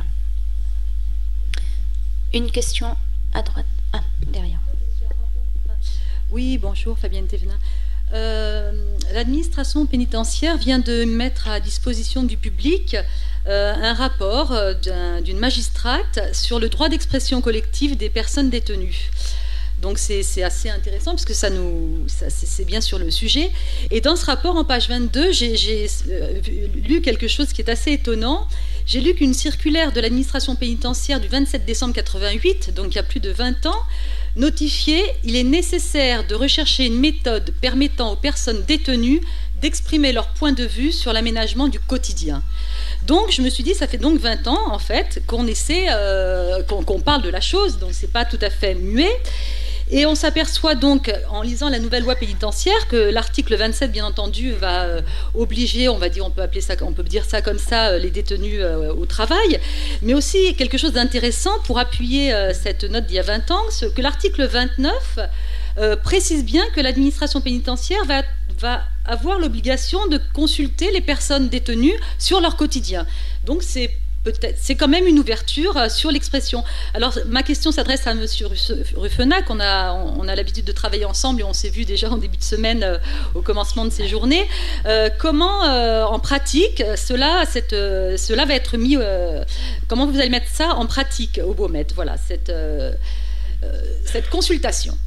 F: Une question à droite. Ah, derrière.
P: Oui, bonjour, Fabienne Thévenin. L'administration pénitentiaire vient de mettre à disposition du public un rapport d'une magistrate sur le droit d'expression collective des personnes détenues. Donc c'est assez intéressant parce que c'est bien sur le sujet. Et dans ce rapport, en page 22, j'ai lu quelque chose qui est assez étonnant. J'ai lu qu'une circulaire de l'administration pénitentiaire du 27 décembre 88, donc il y a plus de 20 ans, notifiait « Il est nécessaire de rechercher une méthode permettant aux personnes détenues d'exprimer leur point de vue sur l'aménagement du quotidien ». Donc je me suis dit, ça fait donc 20 ans en fait qu'on essaie, qu'on parle de la chose, donc c'est pas tout à fait muet. Et on s'aperçoit donc, en lisant la nouvelle loi pénitentiaire, que l'article 27, bien entendu, va obliger, on peut dire ça comme ça, les détenus au travail, mais aussi quelque chose d'intéressant pour appuyer cette note d'il y a 20 ans, que l'article 29 précise bien que l'administration pénitentiaire va avoir l'obligation de consulter les personnes détenues sur leur quotidien. Donc c'est quand même une ouverture sur l'expression. Alors ma question s'adresse à Monsieur Ruffenac. On a l'habitude de travailler ensemble et on s'est vu déjà en début de semaine au commencement de ces journées. Comment en pratique cela va être mis comment vous allez mettre ça en pratique au Beaumet, voilà, cette consultation?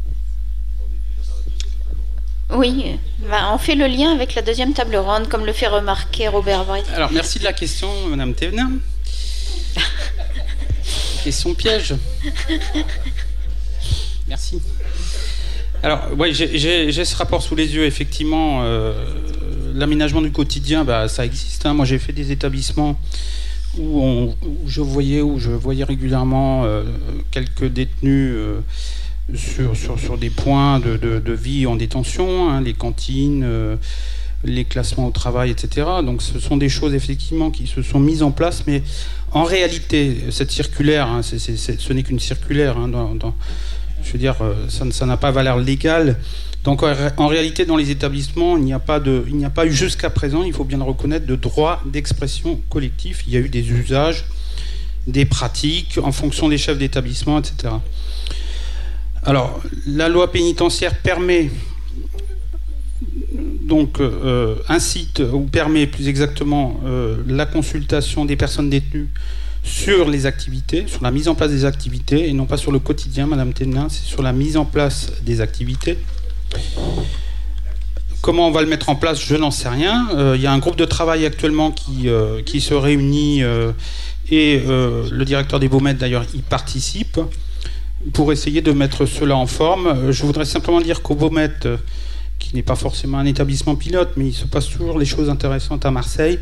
F: Oui, on fait le lien avec la deuxième table ronde, comme le fait remarquer Robert Bright.
L: Alors, merci de la question, Madame Thévenin. Question piège. Merci. Alors, oui, j'ai ce rapport sous les yeux. Effectivement, l'aménagement du quotidien, ça existe. Moi, j'ai fait des établissements où je voyais régulièrement quelques détenus sur des points de vie en détention, les cantines, les classements au travail, etc. Donc ce sont des choses effectivement qui se sont mises en place, mais en réalité, cette circulaire, ce n'est qu'une circulaire, je veux dire, ça n'a pas valeur légale. Donc en réalité, dans les établissements, il n'y a pas eu jusqu'à présent, il faut bien le reconnaître, de droit d'expression collectif. Il y a eu des usages, des pratiques en fonction des chefs d'établissement, etc. Alors, la loi pénitentiaire permet, donc incite, ou permet plus exactement, la consultation des personnes détenues sur les activités, sur la mise en place des activités, et non pas sur le quotidien, Madame Thévenin, c'est sur la mise en place des activités. Comment on va le mettre en place, je n'en sais rien. Il y a un groupe de travail actuellement qui se réunit, et le directeur des Beaumet, d'ailleurs, y participe, pour essayer de mettre cela en forme. Je voudrais simplement dire qu'au Beaumet, qui n'est pas forcément un établissement pilote, mais il se passe toujours des choses intéressantes à Marseille.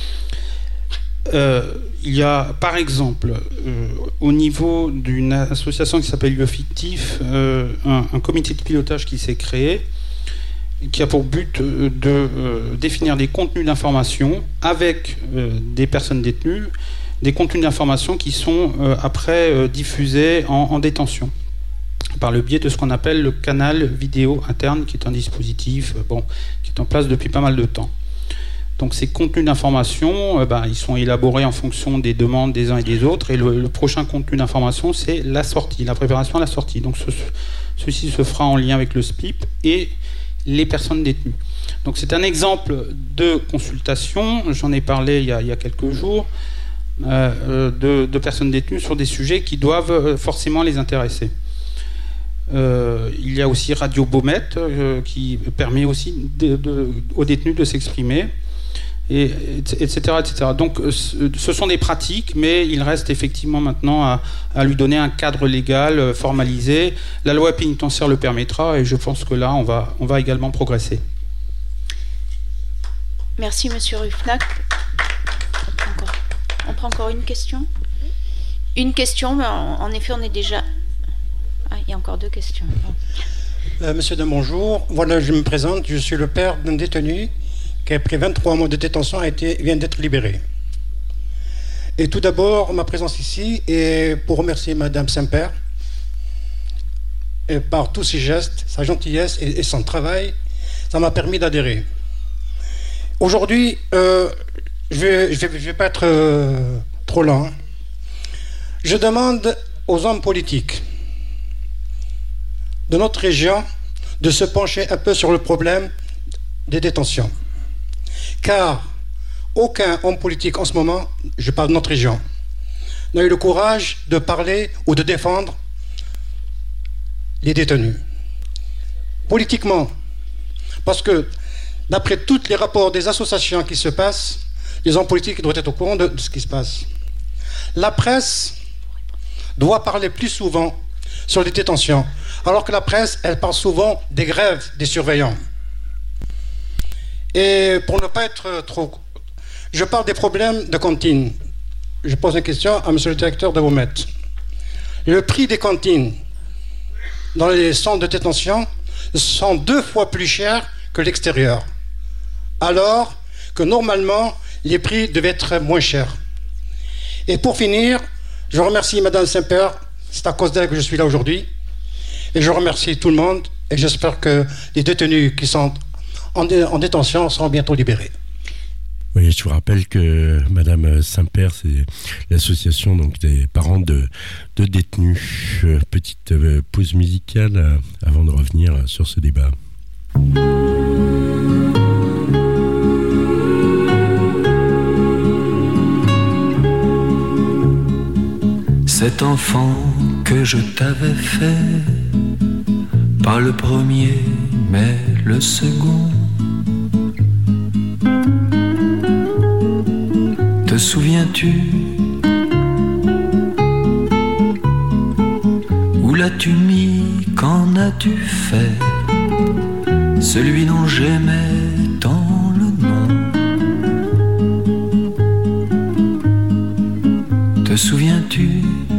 L: Il y a, par exemple, au niveau d'une association qui s'appelle Lieu Fictif, un comité de pilotage qui s'est créé, qui a pour but de définir des contenus d'information avec des personnes détenues, des contenus d'information qui sont après diffusés en détention par le biais de ce qu'on appelle le canal vidéo interne, qui est un dispositif qui est en place depuis pas mal de temps. Donc ces contenus d'information, ils sont élaborés en fonction des demandes des uns et des autres, et le prochain contenu d'information, c'est la sortie, la préparation à la sortie. Donc ceci se fera en lien avec le SPIP et les personnes détenues. Donc c'est un exemple de consultation, j'en ai parlé il y a quelques jours, de personnes détenues sur des sujets qui doivent forcément les intéresser. Il y a aussi Radio Beaumet qui permet aussi aux détenus de s'exprimer, etc., etc. Donc ce sont des pratiques, mais il reste effectivement maintenant à lui donner un cadre légal formalisé. La loi pénitentiaire le permettra, et je pense que là on va également progresser.
F: Merci Monsieur Ruffenac. On prend encore une question. Une question, mais en effet on est déjà... Ah, il y a encore deux questions.
Q: Monsieur de bonjour, voilà, je me présente, je suis le père d'un détenu qui après 23 mois de détention vient d'être libéré. Et tout d'abord, ma présence ici est pour remercier Madame Saint-Père par tous ses gestes, sa gentillesse et son travail. Ça m'a permis d'adhérer. Aujourd'hui, je vais pas être trop lent. Je demande aux hommes politiques de notre région de se pencher un peu sur le problème des détentions. Car aucun homme politique en ce moment, je parle de notre région, n'a eu le courage de parler ou de défendre les détenus. Politiquement, parce que d'après tous les rapports des associations qui se passent, les hommes politiques doivent être au courant de ce qui se passe. La presse doit parler plus souvent sur les détentions, alors que la presse, elle parle souvent des grèves des surveillants. Et pour ne pas être trop... Je parle des problèmes de cantine. Je pose une question à monsieur le directeur de Beaumet. Le prix des cantines dans les centres de détention sont 2 fois plus chers que l'extérieur, alors que normalement les prix devaient être moins chers. Et pour finir, je remercie Madame Saint-Père, c'est à cause d'elle que je suis là aujourd'hui, et je remercie tout le monde, et j'espère que les détenus qui sont en détention seront bientôt libérés.
E: Oui, je vous rappelle que Madame Saint-Père, c'est l'association donc des parents de détenus. Petite pause musicale avant de revenir sur ce débat.
R: Cet enfant que je t'avais fait, pas le premier, mais le second. Te souviens-tu? Où l'as-tu mis? Qu'en as-tu fait? Celui dont j'aimais tant le nom. Te souviens-tu?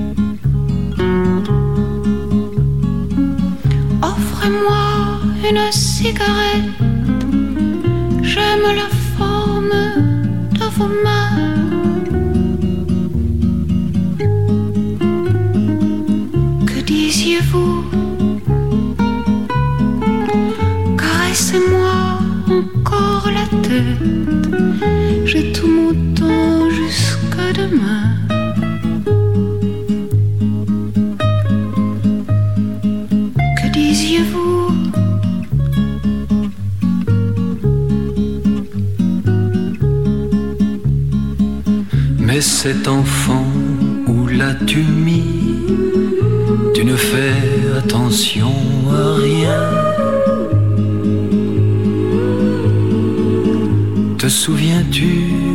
C: Offrez-moi une cigarette, j'aime la forme de vos mains. Que disiez-vous? Caressez-moi encore la tête, j'ai tout mon temps jusqu'à demain.
R: Mais cet enfant, où l'as-tu mis? Tu ne fais attention à rien. Te souviens-tu?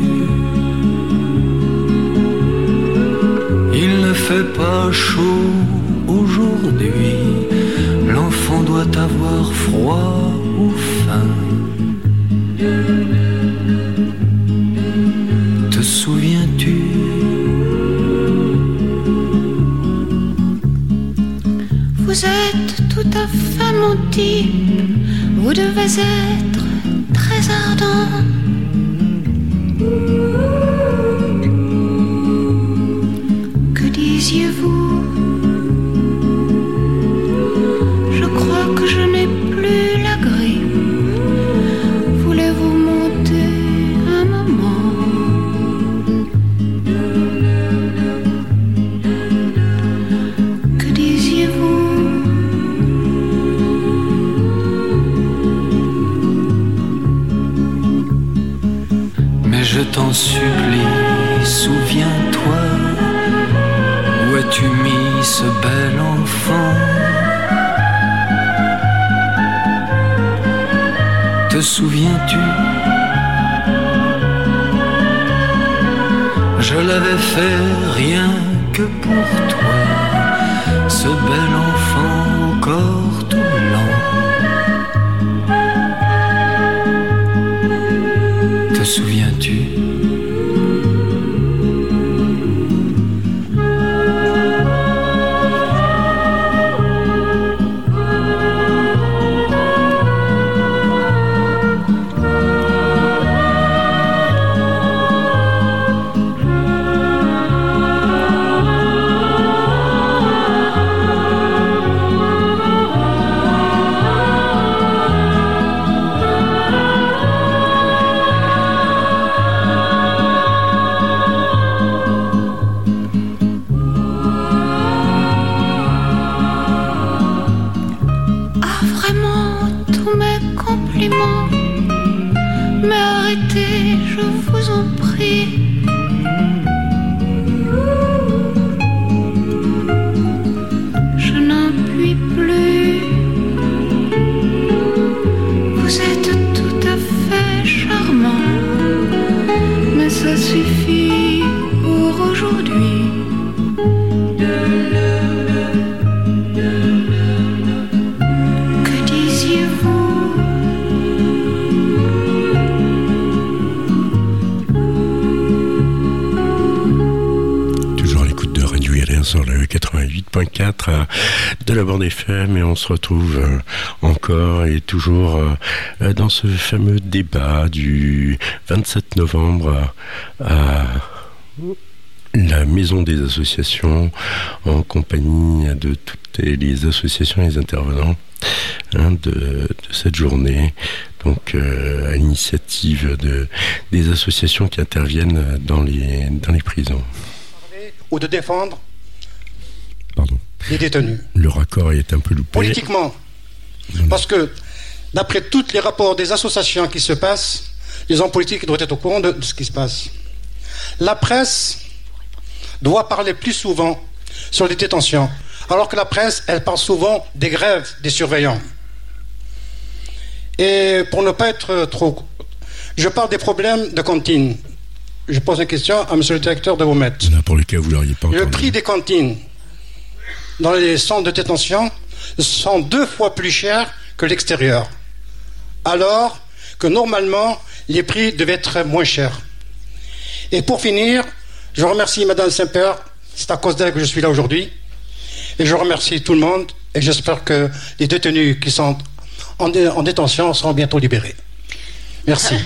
R: Il ne fait pas chaud aujourd'hui. L'enfant doit avoir froid ou faim. Te souviens-tu?
C: Vous êtes tout à fait mon type, vous devez être très ardent. Que disiez-vous? Je crois que je n'ai plus la grippe. Voulez-vous monter un moment? Que disiez-vous?
R: Mais je t'en supplie, souviens-toi, où as-tu mis ce bel enfant? Te souviens-tu? Je l'avais fait rien que pour toi, ce bel enfant au corps tout blanc. Te souviens-tu?
C: aujourd'hui. Que disiez-vous?
E: Toujours à l'écoute de Radio RR sur le 88.4 de la bande FM, et on se retrouve encore et toujours dans ce fameux débat du 27 novembre à la Maison des Associations, en compagnie de toutes les associations et les intervenants de cette journée, donc à l'initiative des associations qui interviennent dans les prisons.
Q: Ou de défendre les détenus.
E: Le raccord est un peu loupé.
Q: Politiquement. Parce que, d'après tous les rapports des associations qui se passent, les hommes politiques doivent être au courant de ce qui se passe. La presse doit parler plus souvent sur les détentions, alors que la presse, elle parle souvent des grèves des surveillants. Et pour ne pas être trop... Je parle des problèmes de cantine. Je pose une question à monsieur le directeur de Beaumet.
E: Là, pour lesquels vous l'auriez pas entendu.
Q: Le prix des cantines dans les centres de détention sont 2 fois plus chers que l'extérieur, alors que normalement les prix devaient être moins chers. Et pour finir, je remercie Madame Saint-Père, c'est à cause d'elle que je suis là aujourd'hui, et je remercie tout le monde, et j'espère que les détenus qui sont en détention seront bientôt libérés. Merci.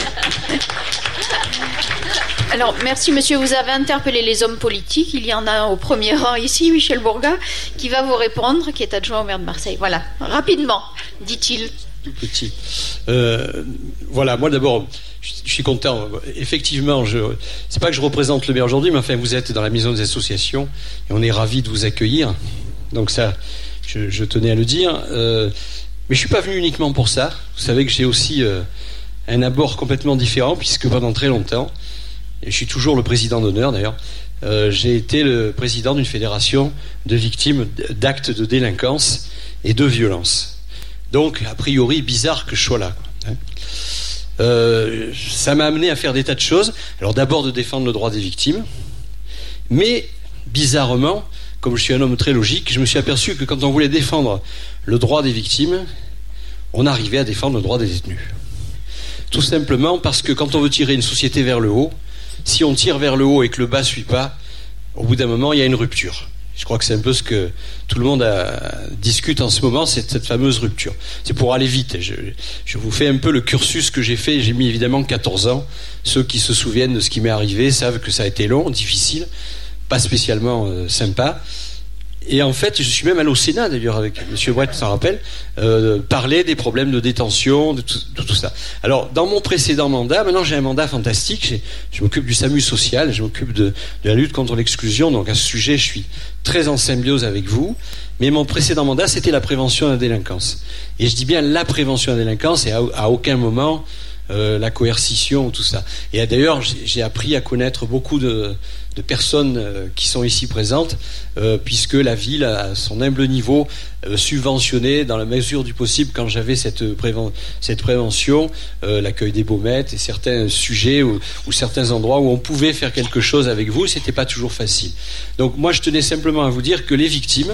F: Alors, merci monsieur, vous avez interpellé les hommes politiques. Il y en a au premier rang ici, Michel Bourga, qui va vous répondre, qui est adjoint au maire de Marseille. Voilà, rapidement, dit-il.
S: Tout petit. Voilà, moi d'abord, je suis content. Effectivement, c'est pas que je représente le maire aujourd'hui, mais enfin, vous êtes dans la maison des associations et on est ravis de vous accueillir. Donc ça, je tenais à le dire. Mais je suis pas venu uniquement pour ça. Vous savez que j'ai aussi un abord complètement différent, puisque pendant très longtemps, et je suis toujours le président d'honneur d'ailleurs, j'ai été le président d'une fédération de victimes d'actes de délinquance et de violence. Donc, a priori, bizarre que je sois là. Ça m'a amené à faire des tas de choses. Alors d'abord de défendre le droit des victimes, mais bizarrement, comme je suis un homme très logique, je me suis aperçu que quand on voulait défendre le droit des victimes, on arrivait à défendre le droit des détenus. Tout simplement parce que quand on veut tirer une société vers le haut, si on tire vers le haut et que le bas ne suit pas, au bout d'un moment, il y a une rupture. Je crois que c'est un peu ce que tout le monde discute en ce moment, c'est cette fameuse rupture. C'est pour aller vite. Je vous fais un peu le cursus que j'ai fait. J'ai mis évidemment 14 ans. Ceux qui se souviennent de ce qui m'est arrivé savent que ça a été long, difficile, pas spécialement sympa. Et en fait, je suis même allé au Sénat, d'ailleurs, avec M. Brett, s'en rappelle, parler des problèmes de détention, de tout ça. Alors, dans mon précédent mandat, maintenant j'ai un mandat fantastique, je m'occupe du SAMU social, je m'occupe de la lutte contre l'exclusion, donc à ce sujet, je suis très en symbiose avec vous. Mais mon précédent mandat, c'était la prévention de la délinquance. Et je dis bien la prévention de la délinquance, et à aucun moment la coercition, tout ça. Et d'ailleurs, j'ai appris à connaître beaucoup de personnes qui sont ici présentes, puisque la ville, à son humble niveau, subventionnait dans la mesure du possible, quand j'avais cette prévention, l'accueil des baumettes et certains sujets ou certains endroits où on pouvait faire quelque chose avec vous. C'était pas toujours facile. Donc moi, je tenais simplement à vous dire que les victimes,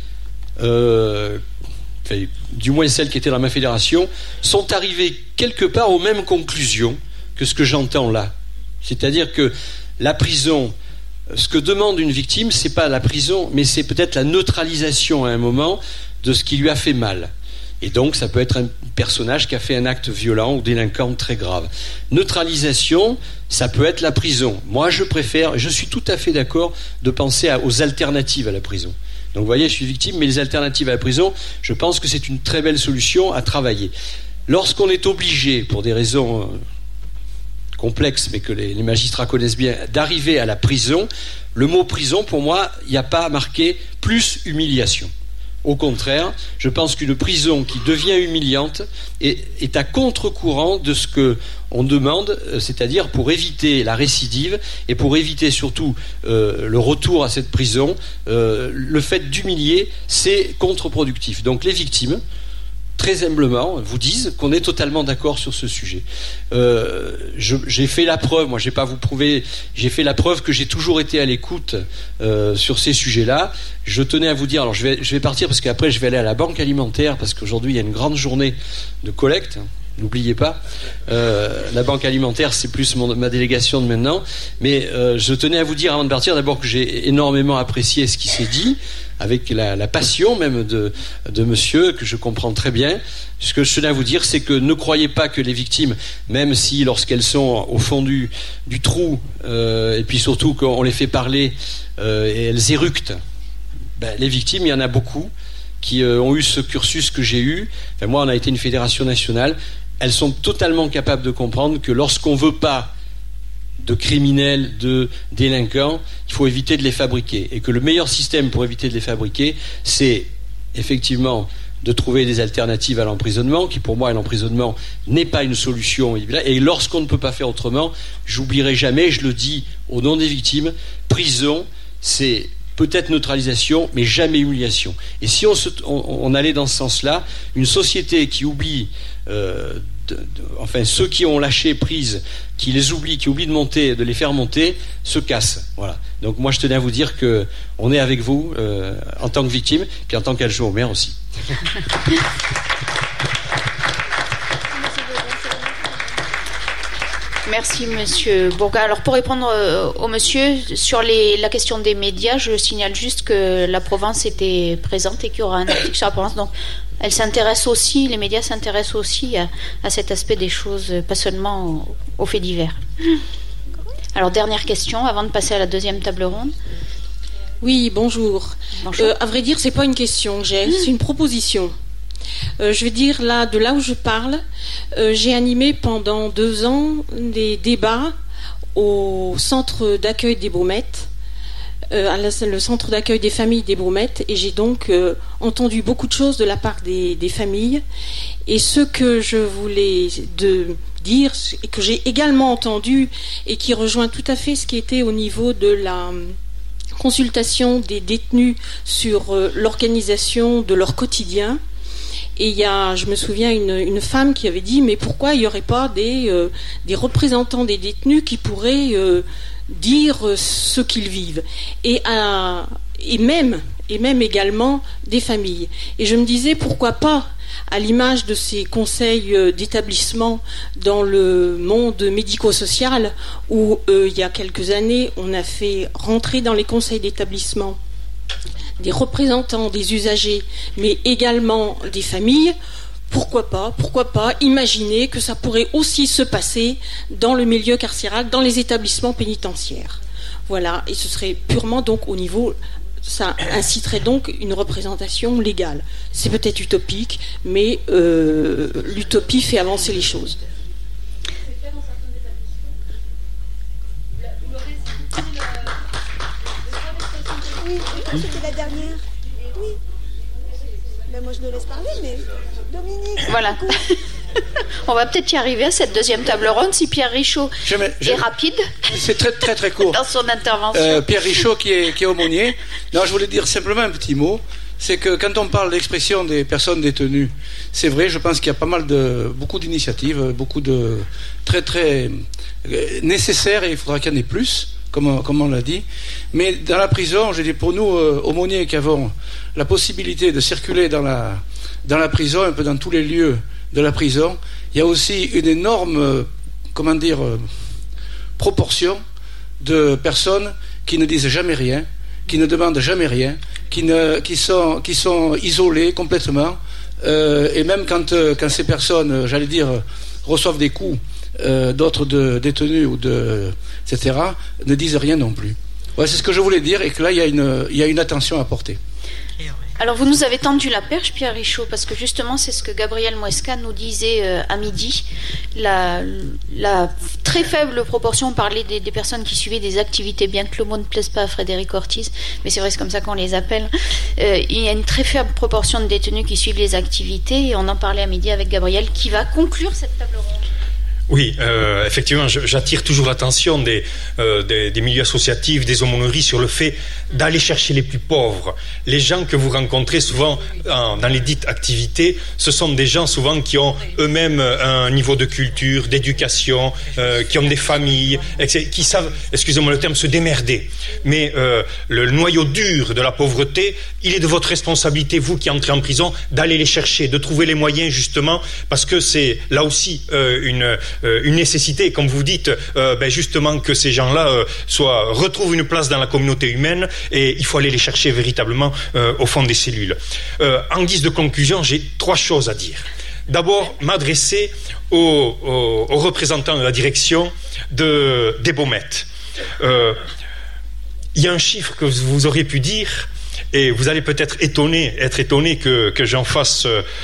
S: du moins celles qui étaient dans ma fédération, sont arrivées quelque part aux mêmes conclusions que ce que j'entends là. C'est-à-dire que la prison, ce que demande une victime, c'est pas la prison, mais c'est peut-être la neutralisation à un moment de ce qui lui a fait mal. Et donc ça peut être un personnage qui a fait un acte violent ou délinquant très grave. Neutralisation, ça peut être la prison. Moi je suis tout à fait d'accord de penser aux alternatives à la prison. Donc vous voyez, je suis victime, mais les alternatives à la prison, je pense que c'est une très belle solution à travailler. Lorsqu'on est obligé, pour des raisons complexes, mais que les magistrats connaissent bien, d'arriver à la prison, le mot prison, pour moi, il n'y a pas marqué plus humiliation. Au contraire, je pense qu'une prison qui devient humiliante est à contre-courant de ce qu'on demande, c'est-à-dire pour éviter la récidive et pour éviter surtout le retour à cette prison. Le fait d'humilier, c'est contre-productif. Donc les victimes, très humblement, vous disent qu'on est totalement d'accord sur ce sujet. J'ai fait la preuve, moi je vais pas vous prouver, j'ai fait la preuve que j'ai toujours été à l'écoute sur ces sujets-là. Je tenais à vous dire, alors je vais partir parce qu'après je vais aller à la banque alimentaire parce qu'aujourd'hui il y a une grande journée de collecte. N'oubliez pas, la banque alimentaire, c'est plus ma délégation de maintenant. Mais je tenais à vous dire avant de partir, d'abord que j'ai énormément apprécié ce qui s'est dit, avec la passion même de monsieur, que je comprends très bien. Ce que je tenais à vous dire, c'est que ne croyez pas que les victimes, même si lorsqu'elles sont au fond du trou, et puis surtout qu'on les fait parler et elles éructent, les victimes, il y en a beaucoup qui ont eu ce cursus que j'ai eu. Enfin, moi, on a été une fédération nationale. Elles sont totalement capables de comprendre que lorsqu'on ne veut pas de criminels, de délinquants, il faut éviter de les fabriquer. Et que le meilleur système pour éviter de les fabriquer, c'est effectivement de trouver des alternatives à l'emprisonnement, qui pour moi, l'emprisonnement n'est pas une solution. Et lorsqu'on ne peut pas faire autrement, j'oublierai jamais, je le dis au nom des victimes, prison, c'est peut-être neutralisation, mais jamais humiliation. Et si on allait dans ce sens-là, une société qui oublie, enfin ceux qui ont lâché prise, qui les oublient, qui oublient de les faire monter, se casse. Voilà. Donc moi je tenais à vous dire que on est avec vous en tant que victime, puis en tant qu'adjoint au maire aussi.
F: Merci Monsieur Bourgat. Alors pour répondre au monsieur sur la question des médias, je signale juste que la Provence était présente et qu'il y aura un article sur la Provence. Donc elle s'intéresse aussi, les médias s'intéressent aussi à cet aspect des choses, pas seulement aux faits divers. Alors dernière question avant de passer à la deuxième table ronde.
T: Oui, bonjour.
F: Bonjour.
T: À vrai dire, c'est pas une question que j'ai, c'est une proposition. Je vais dire de là où je parle, j'ai animé pendant 2 ans des débats au centre d'accueil des Baumettes, le centre d'accueil des familles des Baumettes, et j'ai donc entendu beaucoup de choses de la part des familles. Et ce que je voulais dire, et que j'ai également entendu, et qui rejoint tout à fait ce qui était au niveau de la consultation des détenus sur l'organisation de leur quotidien. Et il y a, je me souviens, une femme qui avait dit, mais pourquoi il n'y aurait pas des représentants des détenus qui pourraient dire ce qu'ils vivent, et même également des familles. Et je me disais, pourquoi pas, à l'image de ces conseils d'établissement dans le monde médico-social, où il y a quelques années, on a fait rentrer dans les conseils d'établissement des représentants des usagers, mais également des familles. Pourquoi pas imaginer que ça pourrait aussi se passer dans le milieu carcéral, dans les établissements pénitentiaires. Voilà, et ce serait purement donc au niveau, ça inciterait donc une représentation légale. C'est peut-être utopique, mais l'utopie fait avancer les choses.
N: Oui, c'était la dernière. Oui. Ben moi je le laisse parler, mais Dominique.
F: Voilà. On va peut-être y arriver à cette deuxième table ronde si Pierre Richaud est rapide.
U: C'est très très court.
F: Dans son intervention.
U: Pierre Richaud qui est aumônier. Non, je voulais dire simplement un petit mot. C'est que quand on parle d'expression des personnes détenues, c'est vrai, je pense qu'il y a beaucoup d'initiatives, beaucoup de très très nécessaires, et il faudra qu'il y en ait plus. Comme on l'a dit, mais dans la prison, je dis pour nous aumôniers qui avons la possibilité de circuler dans la prison, un peu dans tous les lieux de la prison, il y a aussi une énorme proportion de personnes qui ne disent jamais rien, qui ne demandent jamais rien, qui sont isolées complètement, et même quand ces personnes, j'allais dire, reçoivent des coups d'autres détenus etc., ne disent rien non plus. Ouais, c'est ce que je voulais dire, et que là il y a une attention à porter.
F: Alors vous nous avez tendu la perche, Pierre Richaud, parce que justement c'est ce que Gabriel Muesca nous disait à midi. La très faible proportion, on parlait des personnes qui suivaient des activités, bien que le mot ne plaise pas à Frédéric Ortiz, mais c'est vrai, c'est comme ça qu'on les appelle. Il y a une très faible proportion de détenus qui suivent les activités, et on en parlait à midi avec Gabriel, qui va conclure cette table ronde.
G: Oui, effectivement, j'attire toujours l'attention des milieux associatifs, des aumôneries sur le fait d'aller chercher les plus pauvres. Les gens que vous rencontrez souvent dans les dites activités, ce sont des gens souvent qui ont eux-mêmes un niveau de culture, d'éducation, qui ont des familles, qui savent, excusez-moi le terme, se démerder. Mais le noyau dur de la pauvreté, il est de votre responsabilité, vous qui entrez en prison, d'aller les chercher, de trouver les moyens justement, parce que c'est là aussi une nécessité, comme vous dites, justement que ces gens-là retrouvent une place dans la communauté humaine, et il faut aller les chercher véritablement au fond des cellules. En guise de conclusion, j'ai 3 choses à dire. D'abord, m'adresser aux représentants de la direction des Baumettes. Il y a un chiffre que vous auriez pu dire, et vous allez peut-être être étonné que j'en fasse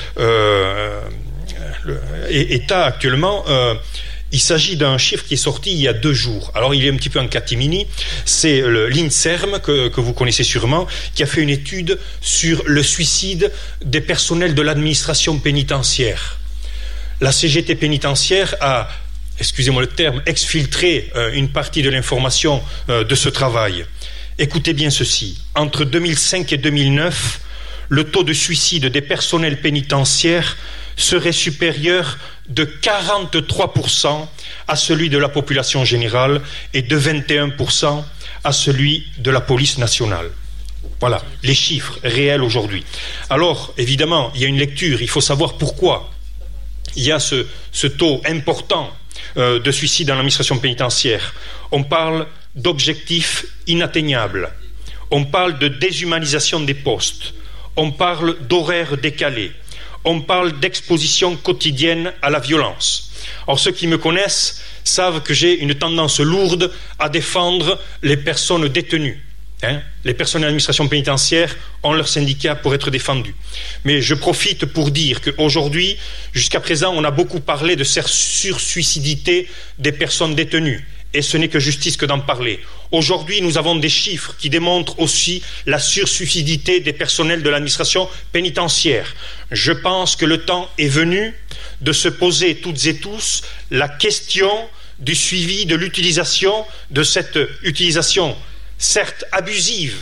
G: état actuellement. Il s'agit d'un chiffre qui est sorti il y a 2 jours. Alors il est un petit peu en catimini. C'est l'INSERM, que vous connaissez sûrement, qui a fait une étude sur le suicide des personnels de l'administration pénitentiaire. La CGT pénitentiaire a, excusez-moi le terme, exfiltré une partie de l'information de ce travail. Écoutez bien ceci. Entre 2005 et 2009, le taux de suicide des personnels pénitentiaires serait supérieur de 43% à celui de la population générale et de 21% à celui de la police nationale. Voilà, les chiffres réels aujourd'hui. Alors, évidemment, il y a une lecture, il faut savoir pourquoi il y a ce taux important de suicide dans l'administration pénitentiaire. On parle d'objectifs inatteignables, on parle de déshumanisation des postes, on parle d'horaires décalés, on parle d'exposition quotidienne à la violence. Or, ceux qui me connaissent savent que j'ai une tendance lourde à défendre les personnes détenues. Les personnes de l'administration pénitentiaire ont leur syndicat pour être défendus. Mais je profite pour dire qu'aujourd'hui, jusqu'à présent, on a beaucoup parlé de cette sursuicidité des personnes détenues. Et ce n'est que justice que d'en parler. Aujourd'hui, nous avons des chiffres qui démontrent aussi la sursuicidité des personnels de l'administration pénitentiaire. Je pense que le temps est venu de se poser toutes et tous la question du suivi de l'utilisation de cette utilisation certes abusive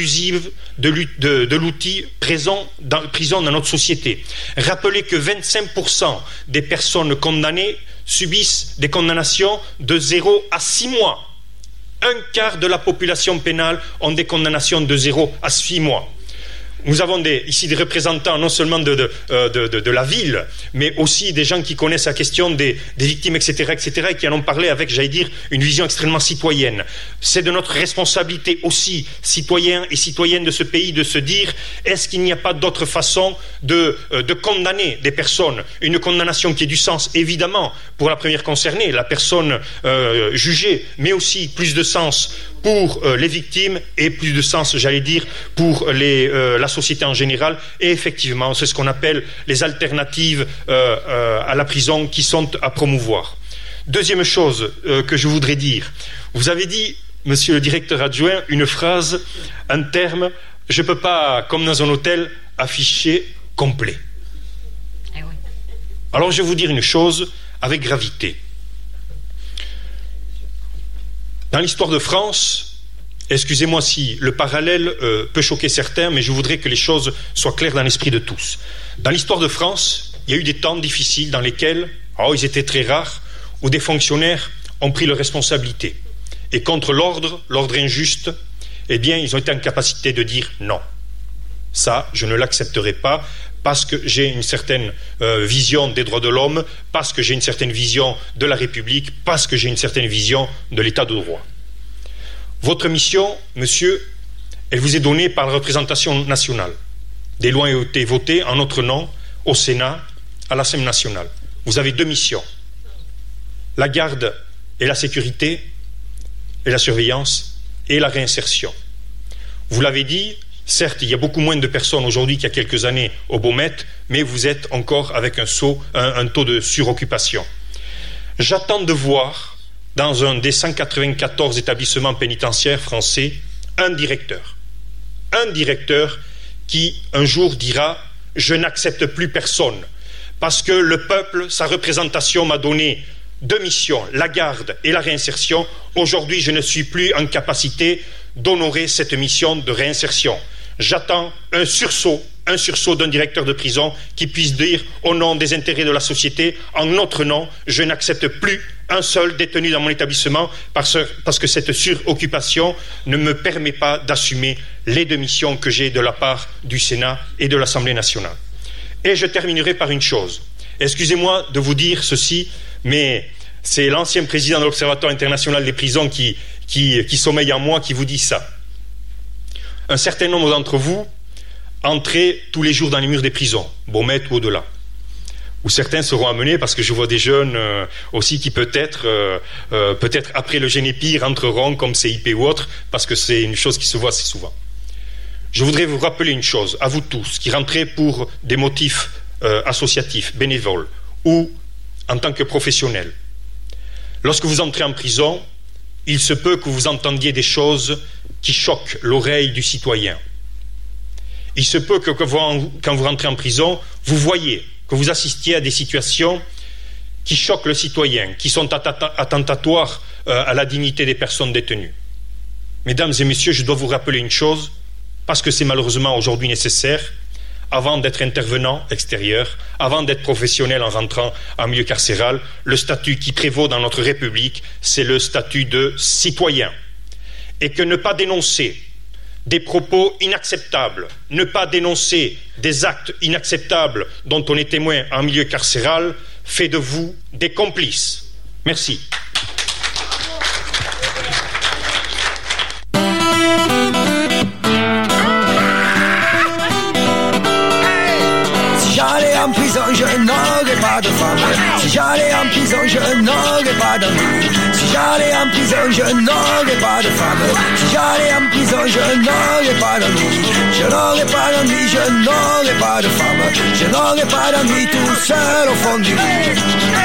G: de l'outil prison dans notre société. Rappelez que 25% des personnes condamnées subissent des condamnations de 0 à 6 mois. Un quart de la population pénale ont des condamnations de 0 à 6 mois. Nous avons ici des représentants non seulement de la ville, mais aussi des gens qui connaissent la question des victimes, etc., et qui en ont parlé avec, j'allais dire, une vision extrêmement citoyenne. C'est de notre responsabilité aussi, citoyens et citoyennes de ce pays, de se dire, est-ce qu'il n'y a pas d'autre façon de condamner des personnes? Une condamnation qui ait du sens, évidemment, pour la première concernée, la personne jugée, mais aussi plus de sens pour les victimes et plus de sens, j'allais dire, pour la société en général. Et effectivement, c'est ce qu'on appelle les alternatives à la prison qui sont à promouvoir. Deuxième chose que je voudrais dire. Vous avez dit, monsieur le directeur adjoint, une phrase, un terme, je ne peux pas, comme dans un hôtel, afficher complet. Alors je vais vous dire une chose avec gravité. Dans l'histoire de France, excusez-moi si le parallèle peut choquer certains, mais je voudrais que les choses soient claires dans l'esprit de tous. Dans l'histoire de France, il y a eu des temps difficiles dans lesquels, ils étaient très rares, où des fonctionnaires ont pris leurs responsabilités. Et contre l'ordre injuste, eh bien, ils ont été en capacité de dire non. Ça, je ne l'accepterai pas, parce que j'ai une certaine vision des droits de l'homme, parce que j'ai une certaine vision de la République, parce que j'ai une certaine vision de l'État de droit. Votre mission, monsieur, elle vous est donnée par la représentation nationale. Des lois ont été votées en notre nom au Sénat, à l'Assemblée nationale. Vous avez 2 missions. La garde et la sécurité, et la surveillance, et la réinsertion. Vous l'avez dit, certes, il y a beaucoup moins de personnes aujourd'hui qu'il y a quelques années au Baumette, mais vous êtes encore avec un taux de suroccupation. J'attends de voir, dans un des 194 établissements pénitentiaires français, un directeur qui, un jour, dira « Je n'accepte plus personne, parce que le peuple, sa représentation m'a donné deux missions, la garde et la réinsertion, aujourd'hui je ne suis plus en capacité d'honorer cette mission de réinsertion. J'attends un sursaut d'un directeur de prison qui puisse dire au nom des intérêts de la société, en notre nom, je n'accepte plus un seul détenu dans mon établissement parce que cette suroccupation ne me permet pas d'assumer les deux missions que j'ai de la part du Sénat et de l'Assemblée nationale. Et je terminerai par une chose. Excusez-moi de vous dire ceci, mais c'est l'ancien président de l'Observatoire international des prisons qui sommeille en moi qui vous dit ça. Un certain nombre d'entre vous entrez tous les jours dans les murs des prisons, Beaumet ou au-delà. Ou certains seront amenés, parce que je vois des jeunes aussi qui peut-être après le Génépi rentreront comme CIP ou autre, parce que c'est une chose qui se voit assez souvent. Je voudrais vous rappeler une chose, à vous tous, qui rentrez pour des motifs associatifs, bénévoles, ou en tant que professionnels. Lorsque vous entrez en prison, il se peut que vous entendiez des choses qui choquent l'oreille du citoyen. Il se peut que quand vous rentrez en prison, vous voyez, que vous assistiez à des situations qui choquent le citoyen, qui sont attentatoires à la dignité des personnes détenues. Mesdames et messieurs, je dois vous rappeler une chose, parce que c'est malheureusement aujourd'hui nécessaire, avant d'être intervenant extérieur, avant d'être professionnel en rentrant en milieu carcéral, le statut qui prévaut dans notre République, c'est le statut de citoyen. Et que ne pas dénoncer des propos inacceptables, ne pas dénoncer des actes inacceptables dont on est témoin en milieu carcéral, fait de vous des complices. Merci.
H: Si j'allais en prison, je n'aurais pas de femme. Si j'allais en prison, je n'aurais pas d'amis. Si j'allais en prison, je n'aurais pas de femme. Si j'allais en prison, je n'aurais pas d'amis. Je n'aurais pas d'amis, je n'aurais pas de femme. Je n'aurais pas d'amis tout seul au fond du lit.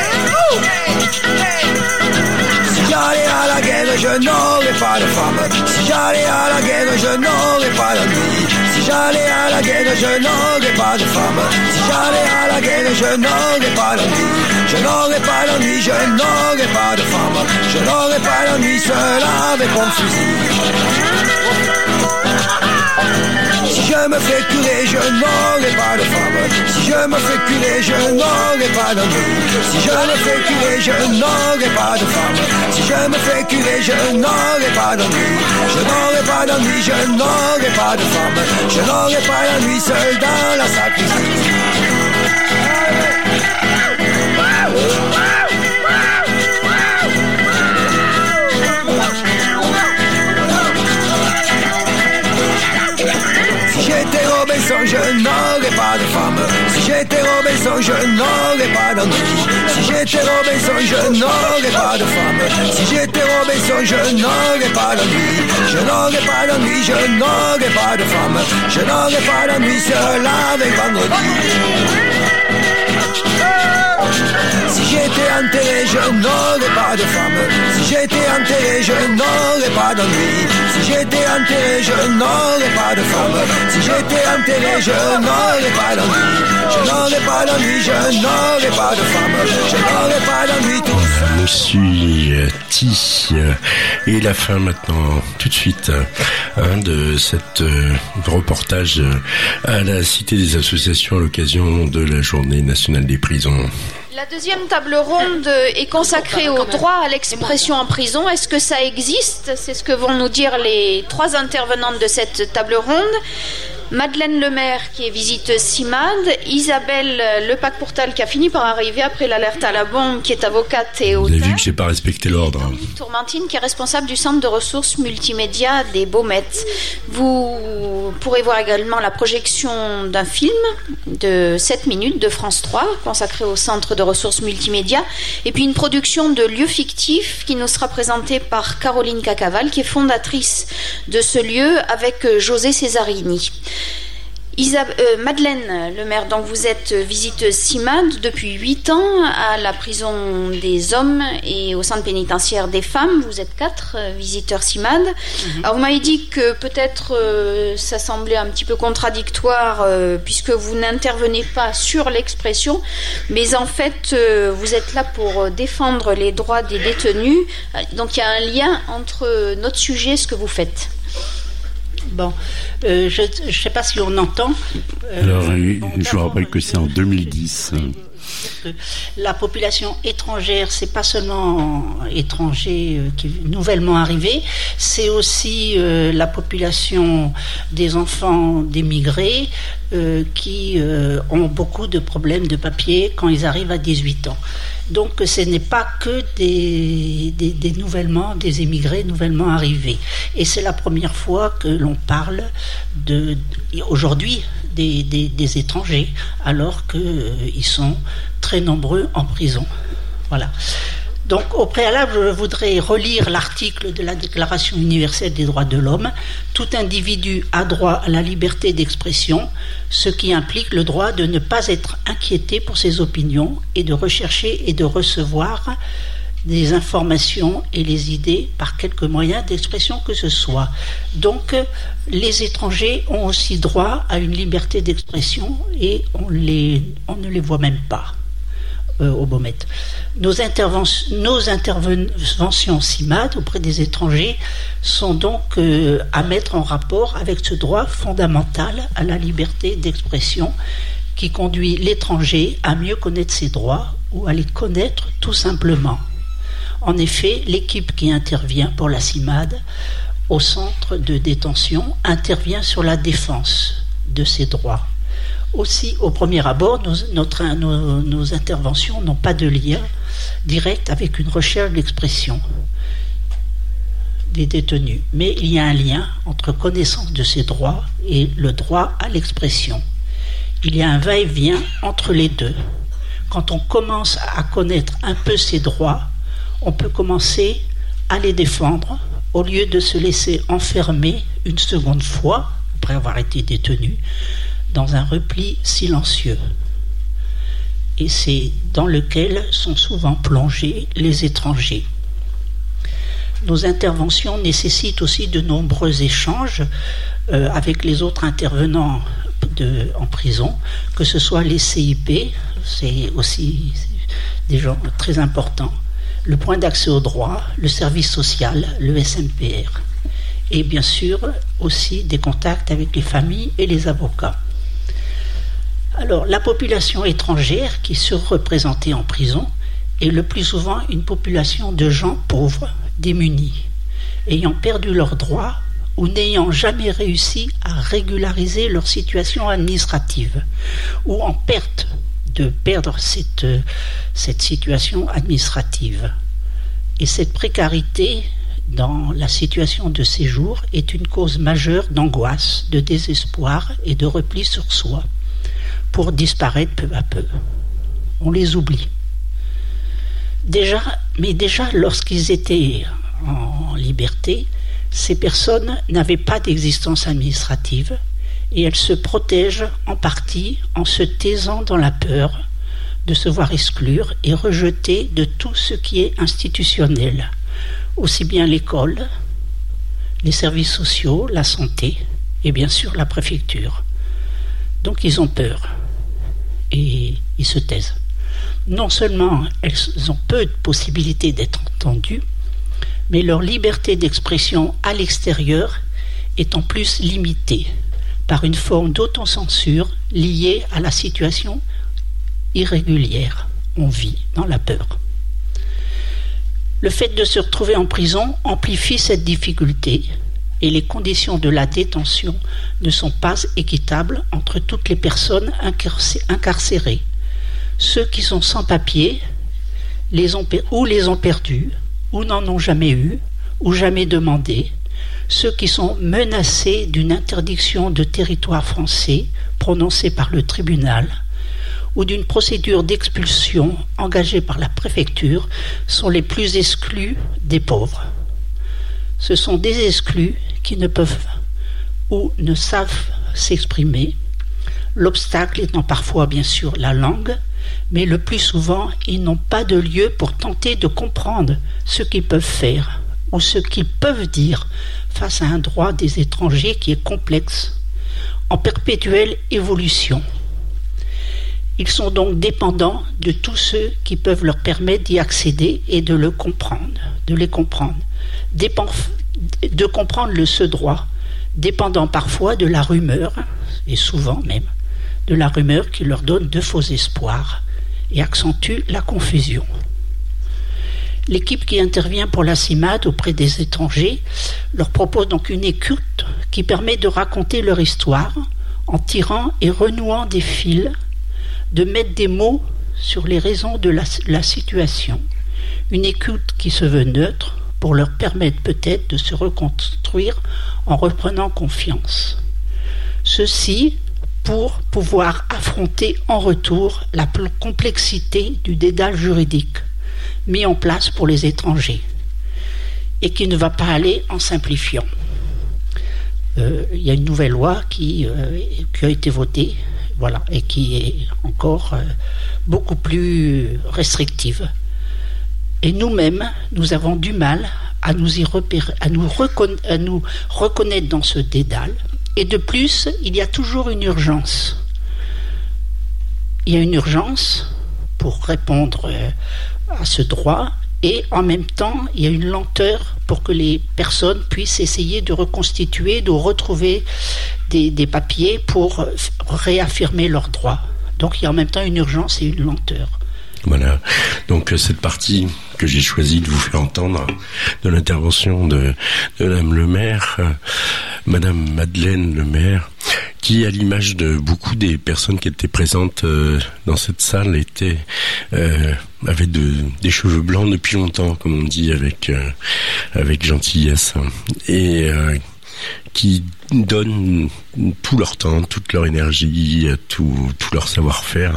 H: Si j'allais à la guerre, je n'aurais pas de femme. Si j'allais à la guerre, je n'aurais pas d'amis. Si j'allais à la guerre, je n'aurais pas de femme. Si j'allais à la guerre, je n'aurais pas d'amis. Je n'aurais pas d'amis, je n'aurais pas de femme. Je n'aurais pas d'amis seul avec mon fusil. Si je me fais curer, je n'aurai pas de femme. Si je me fais curer, je n'aurai pas d'amis. Si je me fais curer, je n'aurai pas de femme. Si je me fais curer, je n'aurai pas d'amis. Je n'aurai pas d'amis, je n'aurai pas de femme. Je n'aurai pas d'amis seul dans la sacristie. Je n'aurais pas de femme. Si j'étais Robinson, je n'aurais pas d'amis. Si j'étais Robinson, je n'aurais pas de femme. Si j'étais Robinson, je n'aurais pas d'amis. Je n'aurais pas d'amis, je n'aurais pas de femme. Je n'aurais pas d'amis seul avec vendredi. Si j'étais enterré, je n'aurais pas de femme. Si j'étais enterré, je n'aurais pas d'amis. Si j'étais enterré, je n'aurais pas de femme. Si j'étais enterré, je n'aurais pas d'amis. Je n'aurais pas d'amis, je n'aurais pas de femme. Je n'aurais pas d'amis tout seul.
E: Monsieur T. Et la fin maintenant, tout de suite, de cette reportage à la Cité des Associations à l'occasion de la Journée nationale des prisons.
F: La deuxième table ronde est consacrée au droit à l'expression en prison. Est-ce que ça existe? C'est ce que vont nous dire les trois intervenantes de cette table ronde. Madeleine Lemaire qui est visiteuse CIMAD, Isabelle Lepac-Pourtal qui a fini par arriver après l'alerte à la bombe, qui est avocate et auteure.
E: Vous avez vu que j'ai pas respecté l'ordre.
F: Tourmentine qui est responsable du centre de ressources multimédia des Baumettes. Vous pourrez voir également la projection d'un film de 7 minutes de France 3 consacré au centre de ressources multimédia, et puis une production de Lieux fictifs qui nous sera présentée par Caroline Cacaval qui est fondatrice de ce lieu avec José Cesarini. Madeleine Lemaire, donc vous êtes visiteuse CIMAD depuis 8 ans à la prison des hommes et au centre pénitentiaire des femmes. Vous êtes 4 visiteurs CIMAD. Alors vous m'avez dit que peut-être ça semblait un petit peu contradictoire puisque vous n'intervenez pas sur l'expression, mais en fait vous êtes là pour défendre les droits des détenus. Donc il y a un lien entre notre sujet et ce que vous faites.
A: Bon, je ne sais pas si on entend.
E: Alors, je vous rappelle que c'est en 2010.
A: La population étrangère, c'est pas seulement étrangers qui nouvellement arrivés, c'est aussi la population des enfants d'émigrés qui ont beaucoup de problèmes de papier quand ils arrivent à 18 ans. Donc ce n'est pas que des émigrés nouvellement arrivés. Et c'est la première fois que l'on parle aujourd'hui des étrangers, alors qu'ils sont très nombreux en prison. Voilà. Donc au préalable, je voudrais relire l'article de la Déclaration universelle des droits de l'homme. Tout individu a droit à la liberté d'expression, ce qui implique le droit de ne pas être inquiété pour ses opinions et de rechercher et de recevoir des informations et les idées par quelque moyen d'expression que ce soit. Donc les étrangers ont aussi droit à une liberté d'expression et on ne les voit même pas au Beaumet. Nos interventions CIMAD auprès des étrangers sont donc à mettre en rapport avec ce droit fondamental à la liberté d'expression qui conduit l'étranger à mieux connaître ses droits ou à les connaître tout simplement. En effet, l'équipe qui intervient pour la CIMAD au centre de détention intervient sur la défense de ses droits. Aussi, au premier abord, nos interventions n'ont pas de lien direct avec une recherche d'expression des détenus. Mais il y a un lien entre connaissance de ces droits et le droit à l'expression. Il y a un va-et-vient entre les deux. Quand on commence à connaître un peu ses droits, on peut commencer à les défendre au lieu de se laisser enfermer une seconde fois, après avoir été détenu, dans un repli silencieux. Et c'est dans lequel sont souvent plongés les étrangers. Nos interventions nécessitent aussi de nombreux échanges avec les autres intervenants en prison, que ce soit les CIP, c'est aussi des gens très importants, le point d'accès au droit, le service social, le SMPR, et bien sûr aussi des contacts avec les familles et les avocats. Alors, la population étrangère qui est surreprésentée en prison est le plus souvent une population de gens pauvres, démunis, ayant perdu leurs droits ou n'ayant jamais réussi à régulariser leur situation administrative, ou en perte de perdre cette situation administrative. Et cette précarité dans la situation de séjour est une cause majeure d'angoisse, de désespoir et de repli sur soi, pour disparaître peu à peu. On les oublie. Déjà lorsqu'ils étaient en liberté, ces personnes n'avaient pas d'existence administrative et elles se protègent en partie en se taisant dans la peur de se voir exclure et rejeter de tout ce qui est institutionnel, aussi bien l'école, les services sociaux, la santé et bien sûr la préfecture. Donc ils ont peur et ils se taisent. Non seulement elles ont peu de possibilités d'être entendues, mais leur liberté d'expression à l'extérieur est en plus limitée par une forme d'autocensure liée à la situation irrégulière. On vit dans la peur. Le fait de se retrouver en prison amplifie cette difficulté et les conditions de la détention ne sont pas équitables entre toutes les personnes incarcérées. Ceux qui sont sans papier les ont perdus, ou n'en ont jamais eu, ou jamais demandé, ceux qui sont menacés d'une interdiction de territoire français prononcée par le tribunal, ou d'une procédure d'expulsion engagée par la préfecture, sont les plus exclus des pauvres. Ce sont des exclus qui ne peuvent ou ne savent s'exprimer, l'obstacle étant parfois bien sûr la langue, mais le plus souvent ils n'ont pas de lieu pour tenter de comprendre ce qu'ils peuvent faire ou ce qu'ils peuvent dire face à un droit des étrangers qui est complexe, en perpétuelle évolution. Ils sont donc dépendants de tous ceux qui peuvent leur permettre d'y accéder et de les comprendre, de comprendre ce droit, dépendant parfois de la rumeur, et souvent même, de la rumeur qui leur donne de faux espoirs et accentue la confusion. L'équipe qui intervient pour la CIMAD auprès des étrangers leur propose donc une écoute qui permet de raconter leur histoire en tirant et renouant des fils, de mettre des mots sur les raisons de la situation. Une écoute qui se veut neutre pour leur permettre peut-être de se reconstruire en reprenant confiance. Ceci pour pouvoir affronter en retour la complexité du dédale juridique mis en place pour les étrangers et qui ne va pas aller en simplifiant. Il y a une nouvelle loi qui a été votée, voilà, et qui est encore beaucoup plus restrictive. Et nous-mêmes, nous avons du mal à nous y repérer, à nous reconnaître dans ce dédale. Et de plus, il y a toujours une urgence. Il y a une urgence pour répondre à ce droit, et en même temps, il y a une lenteur pour que les personnes puissent essayer de reconstituer, de retrouver des papiers pour réaffirmer leurs droits. Donc il y a en même temps une urgence et une lenteur.
E: Voilà, donc cette partie que j'ai choisi de vous faire entendre de l'intervention de Madame le maire, Madame Madeleine le maire, qui, à l'image de beaucoup des personnes qui étaient présentes dans cette salle, avait des cheveux blancs depuis longtemps, comme on dit avec gentillesse, et qui donnent tout leur temps, toute leur énergie, tout leur savoir-faire,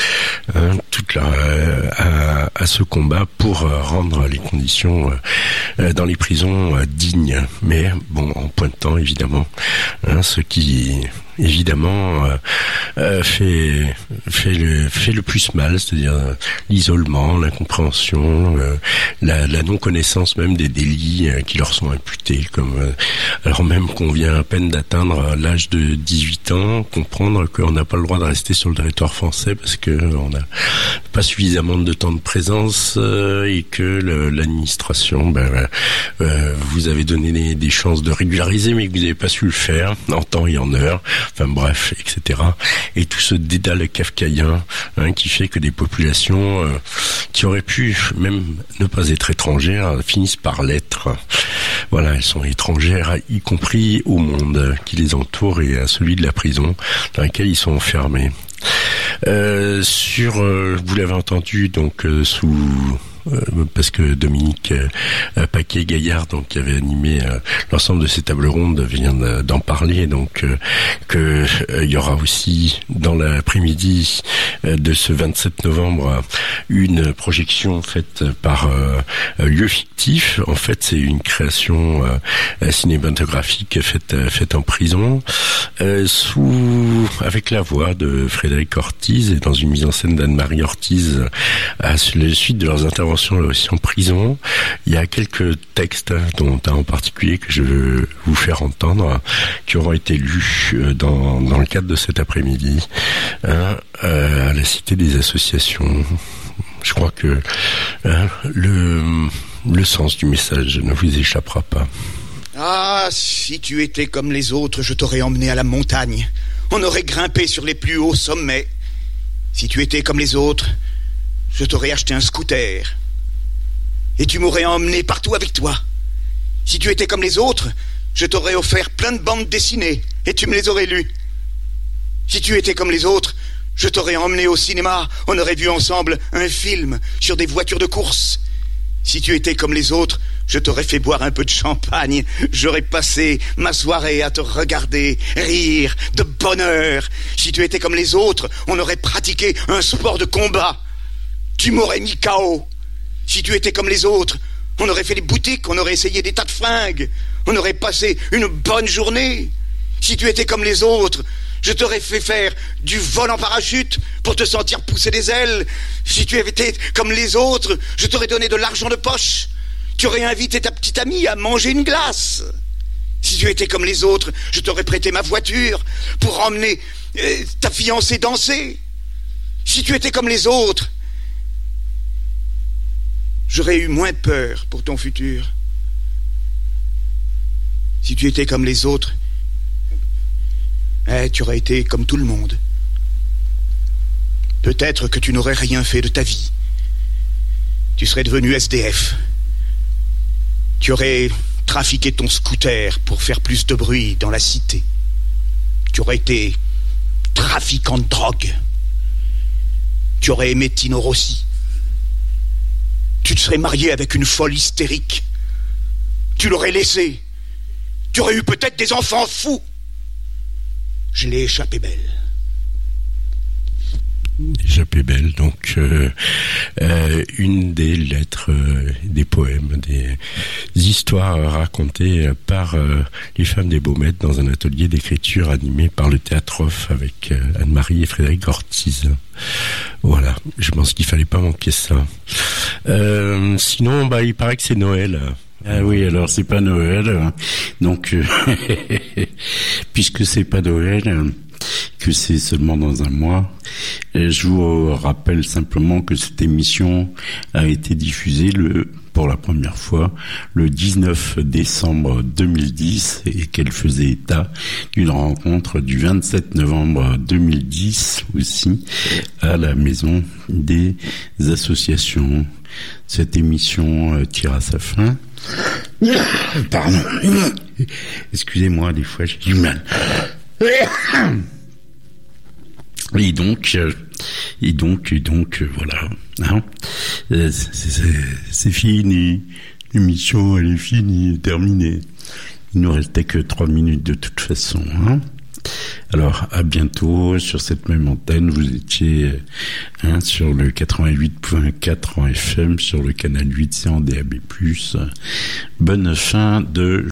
E: à ce combat pour rendre les conditions dans les prisons dignes, mais bon, en pointant évidemment ce qui évidemment fait le plus mal, c'est-à-dire l'isolement, l'incompréhension, la non-connaissance même des délits qui leur sont imputés, comme alors même qu'on vient à peine d'atteindre l'âge de 18 ans, comprendre qu'on n'a pas le droit de rester sur le territoire français parce que on n'a pas suffisamment de temps de présence et que l'administration vous avez donné des chances de régulariser mais que vous n'avez pas su le faire en temps et en heure, enfin bref, etc. Et tout ce dédale kafkaïen qui fait que des populations qui auraient pu même ne pas être étrangères finissent par l'être. Voilà, elles sont étrangères, y compris au monde qui les entoure et à celui de la prison dans laquelle ils sont enfermés. Vous l'avez entendu donc parce que Dominique Paquet-Gaillard, donc qui avait animé l'ensemble de ces tables rondes, vient d'en parler, donc que il y aura aussi dans l'après-midi de ce 27 novembre une projection faite par Lieu Fictif. En fait, c'est une création cinématographique faite en prison, avec la voix de Frédéric Ortiz et dans une mise en scène d'Anne-Marie Ortiz à la suite de leurs interventions aussi en prison. Il y a quelques textes, dont un en particulier que je veux vous faire entendre, qui auront été lus dans le cadre de cet après-midi à la Cité des Associations. Je crois que le sens du message ne vous échappera pas.
B: Ah, si tu étais comme les autres, je t'aurais emmené à la montagne. On aurait grimpé sur les plus hauts sommets. Si tu étais comme les autres, je t'aurais acheté un scooter. Et tu m'aurais emmené partout avec toi. Si tu étais comme les autres, je t'aurais offert plein de bandes dessinées et tu me les aurais lues. Si tu étais comme les autres, je t'aurais emmené au cinéma. On aurait vu ensemble un film sur des voitures de course. Si tu étais comme les autres, je t'aurais fait boire un peu de champagne. J'aurais passé ma soirée à te regarder, rire de bonheur. Si tu étais comme les autres, on aurait pratiqué un sport de combat. Tu m'aurais mis KO. Si tu étais comme les autres, on aurait fait les boutiques, on aurait essayé des tas de fringues. On aurait passé une bonne journée. Si tu étais comme les autres, je t'aurais fait faire du vol en parachute pour te sentir pousser des ailes. Si tu avais été comme les autres, je t'aurais donné de l'argent de poche. Tu aurais invité ta petite amie à manger une glace. Si tu étais comme les autres, je t'aurais prêté ma voiture pour emmener ta fiancée danser. Si tu étais comme les autres, j'aurais eu moins peur pour ton futur. Si tu étais comme les autres, tu aurais été comme tout le monde. Peut-être que tu n'aurais rien fait de ta vie. Tu serais devenu SDF. Tu aurais trafiqué ton scooter pour faire plus de bruit dans la cité. Tu aurais été trafiquant de drogue. Tu aurais aimé Tino Rossi. Tu te serais marié avec une folle hystérique. Tu l'aurais laissé. Tu aurais eu peut-être des enfants fous. Je l'ai échappé belle.
E: Échappé belle, donc une des lettres, des poèmes, des histoires racontées par les femmes des Baumettes dans un atelier d'écriture animé par le Théâtre Off avec Anne-Marie et Frédéric Ortiz. Voilà, je pense qu'il fallait pas manquer ça. Sinon, il paraît que c'est Noël.
I: Ah oui, alors c'est pas Noël, donc puisque c'est pas Noël, que c'est seulement dans un mois, je vous rappelle simplement que cette émission a été diffusée pour la première fois le 19 décembre 2010 et qu'elle faisait état d'une rencontre du 27 novembre 2010 aussi à la Maison des Associations. Cette émission tire à sa fin. Pardon. Excusez-moi, des fois j'ai du mal. Et donc voilà. Hein, c'est fini. L'émission, elle est finie, terminée. Il nous restait que 3 minutes de toute façon. Hein. Alors, à bientôt sur cette même antenne. Vous étiez sur le 88.4 en FM, sur le canal 8C en DAB+. Bonne fin de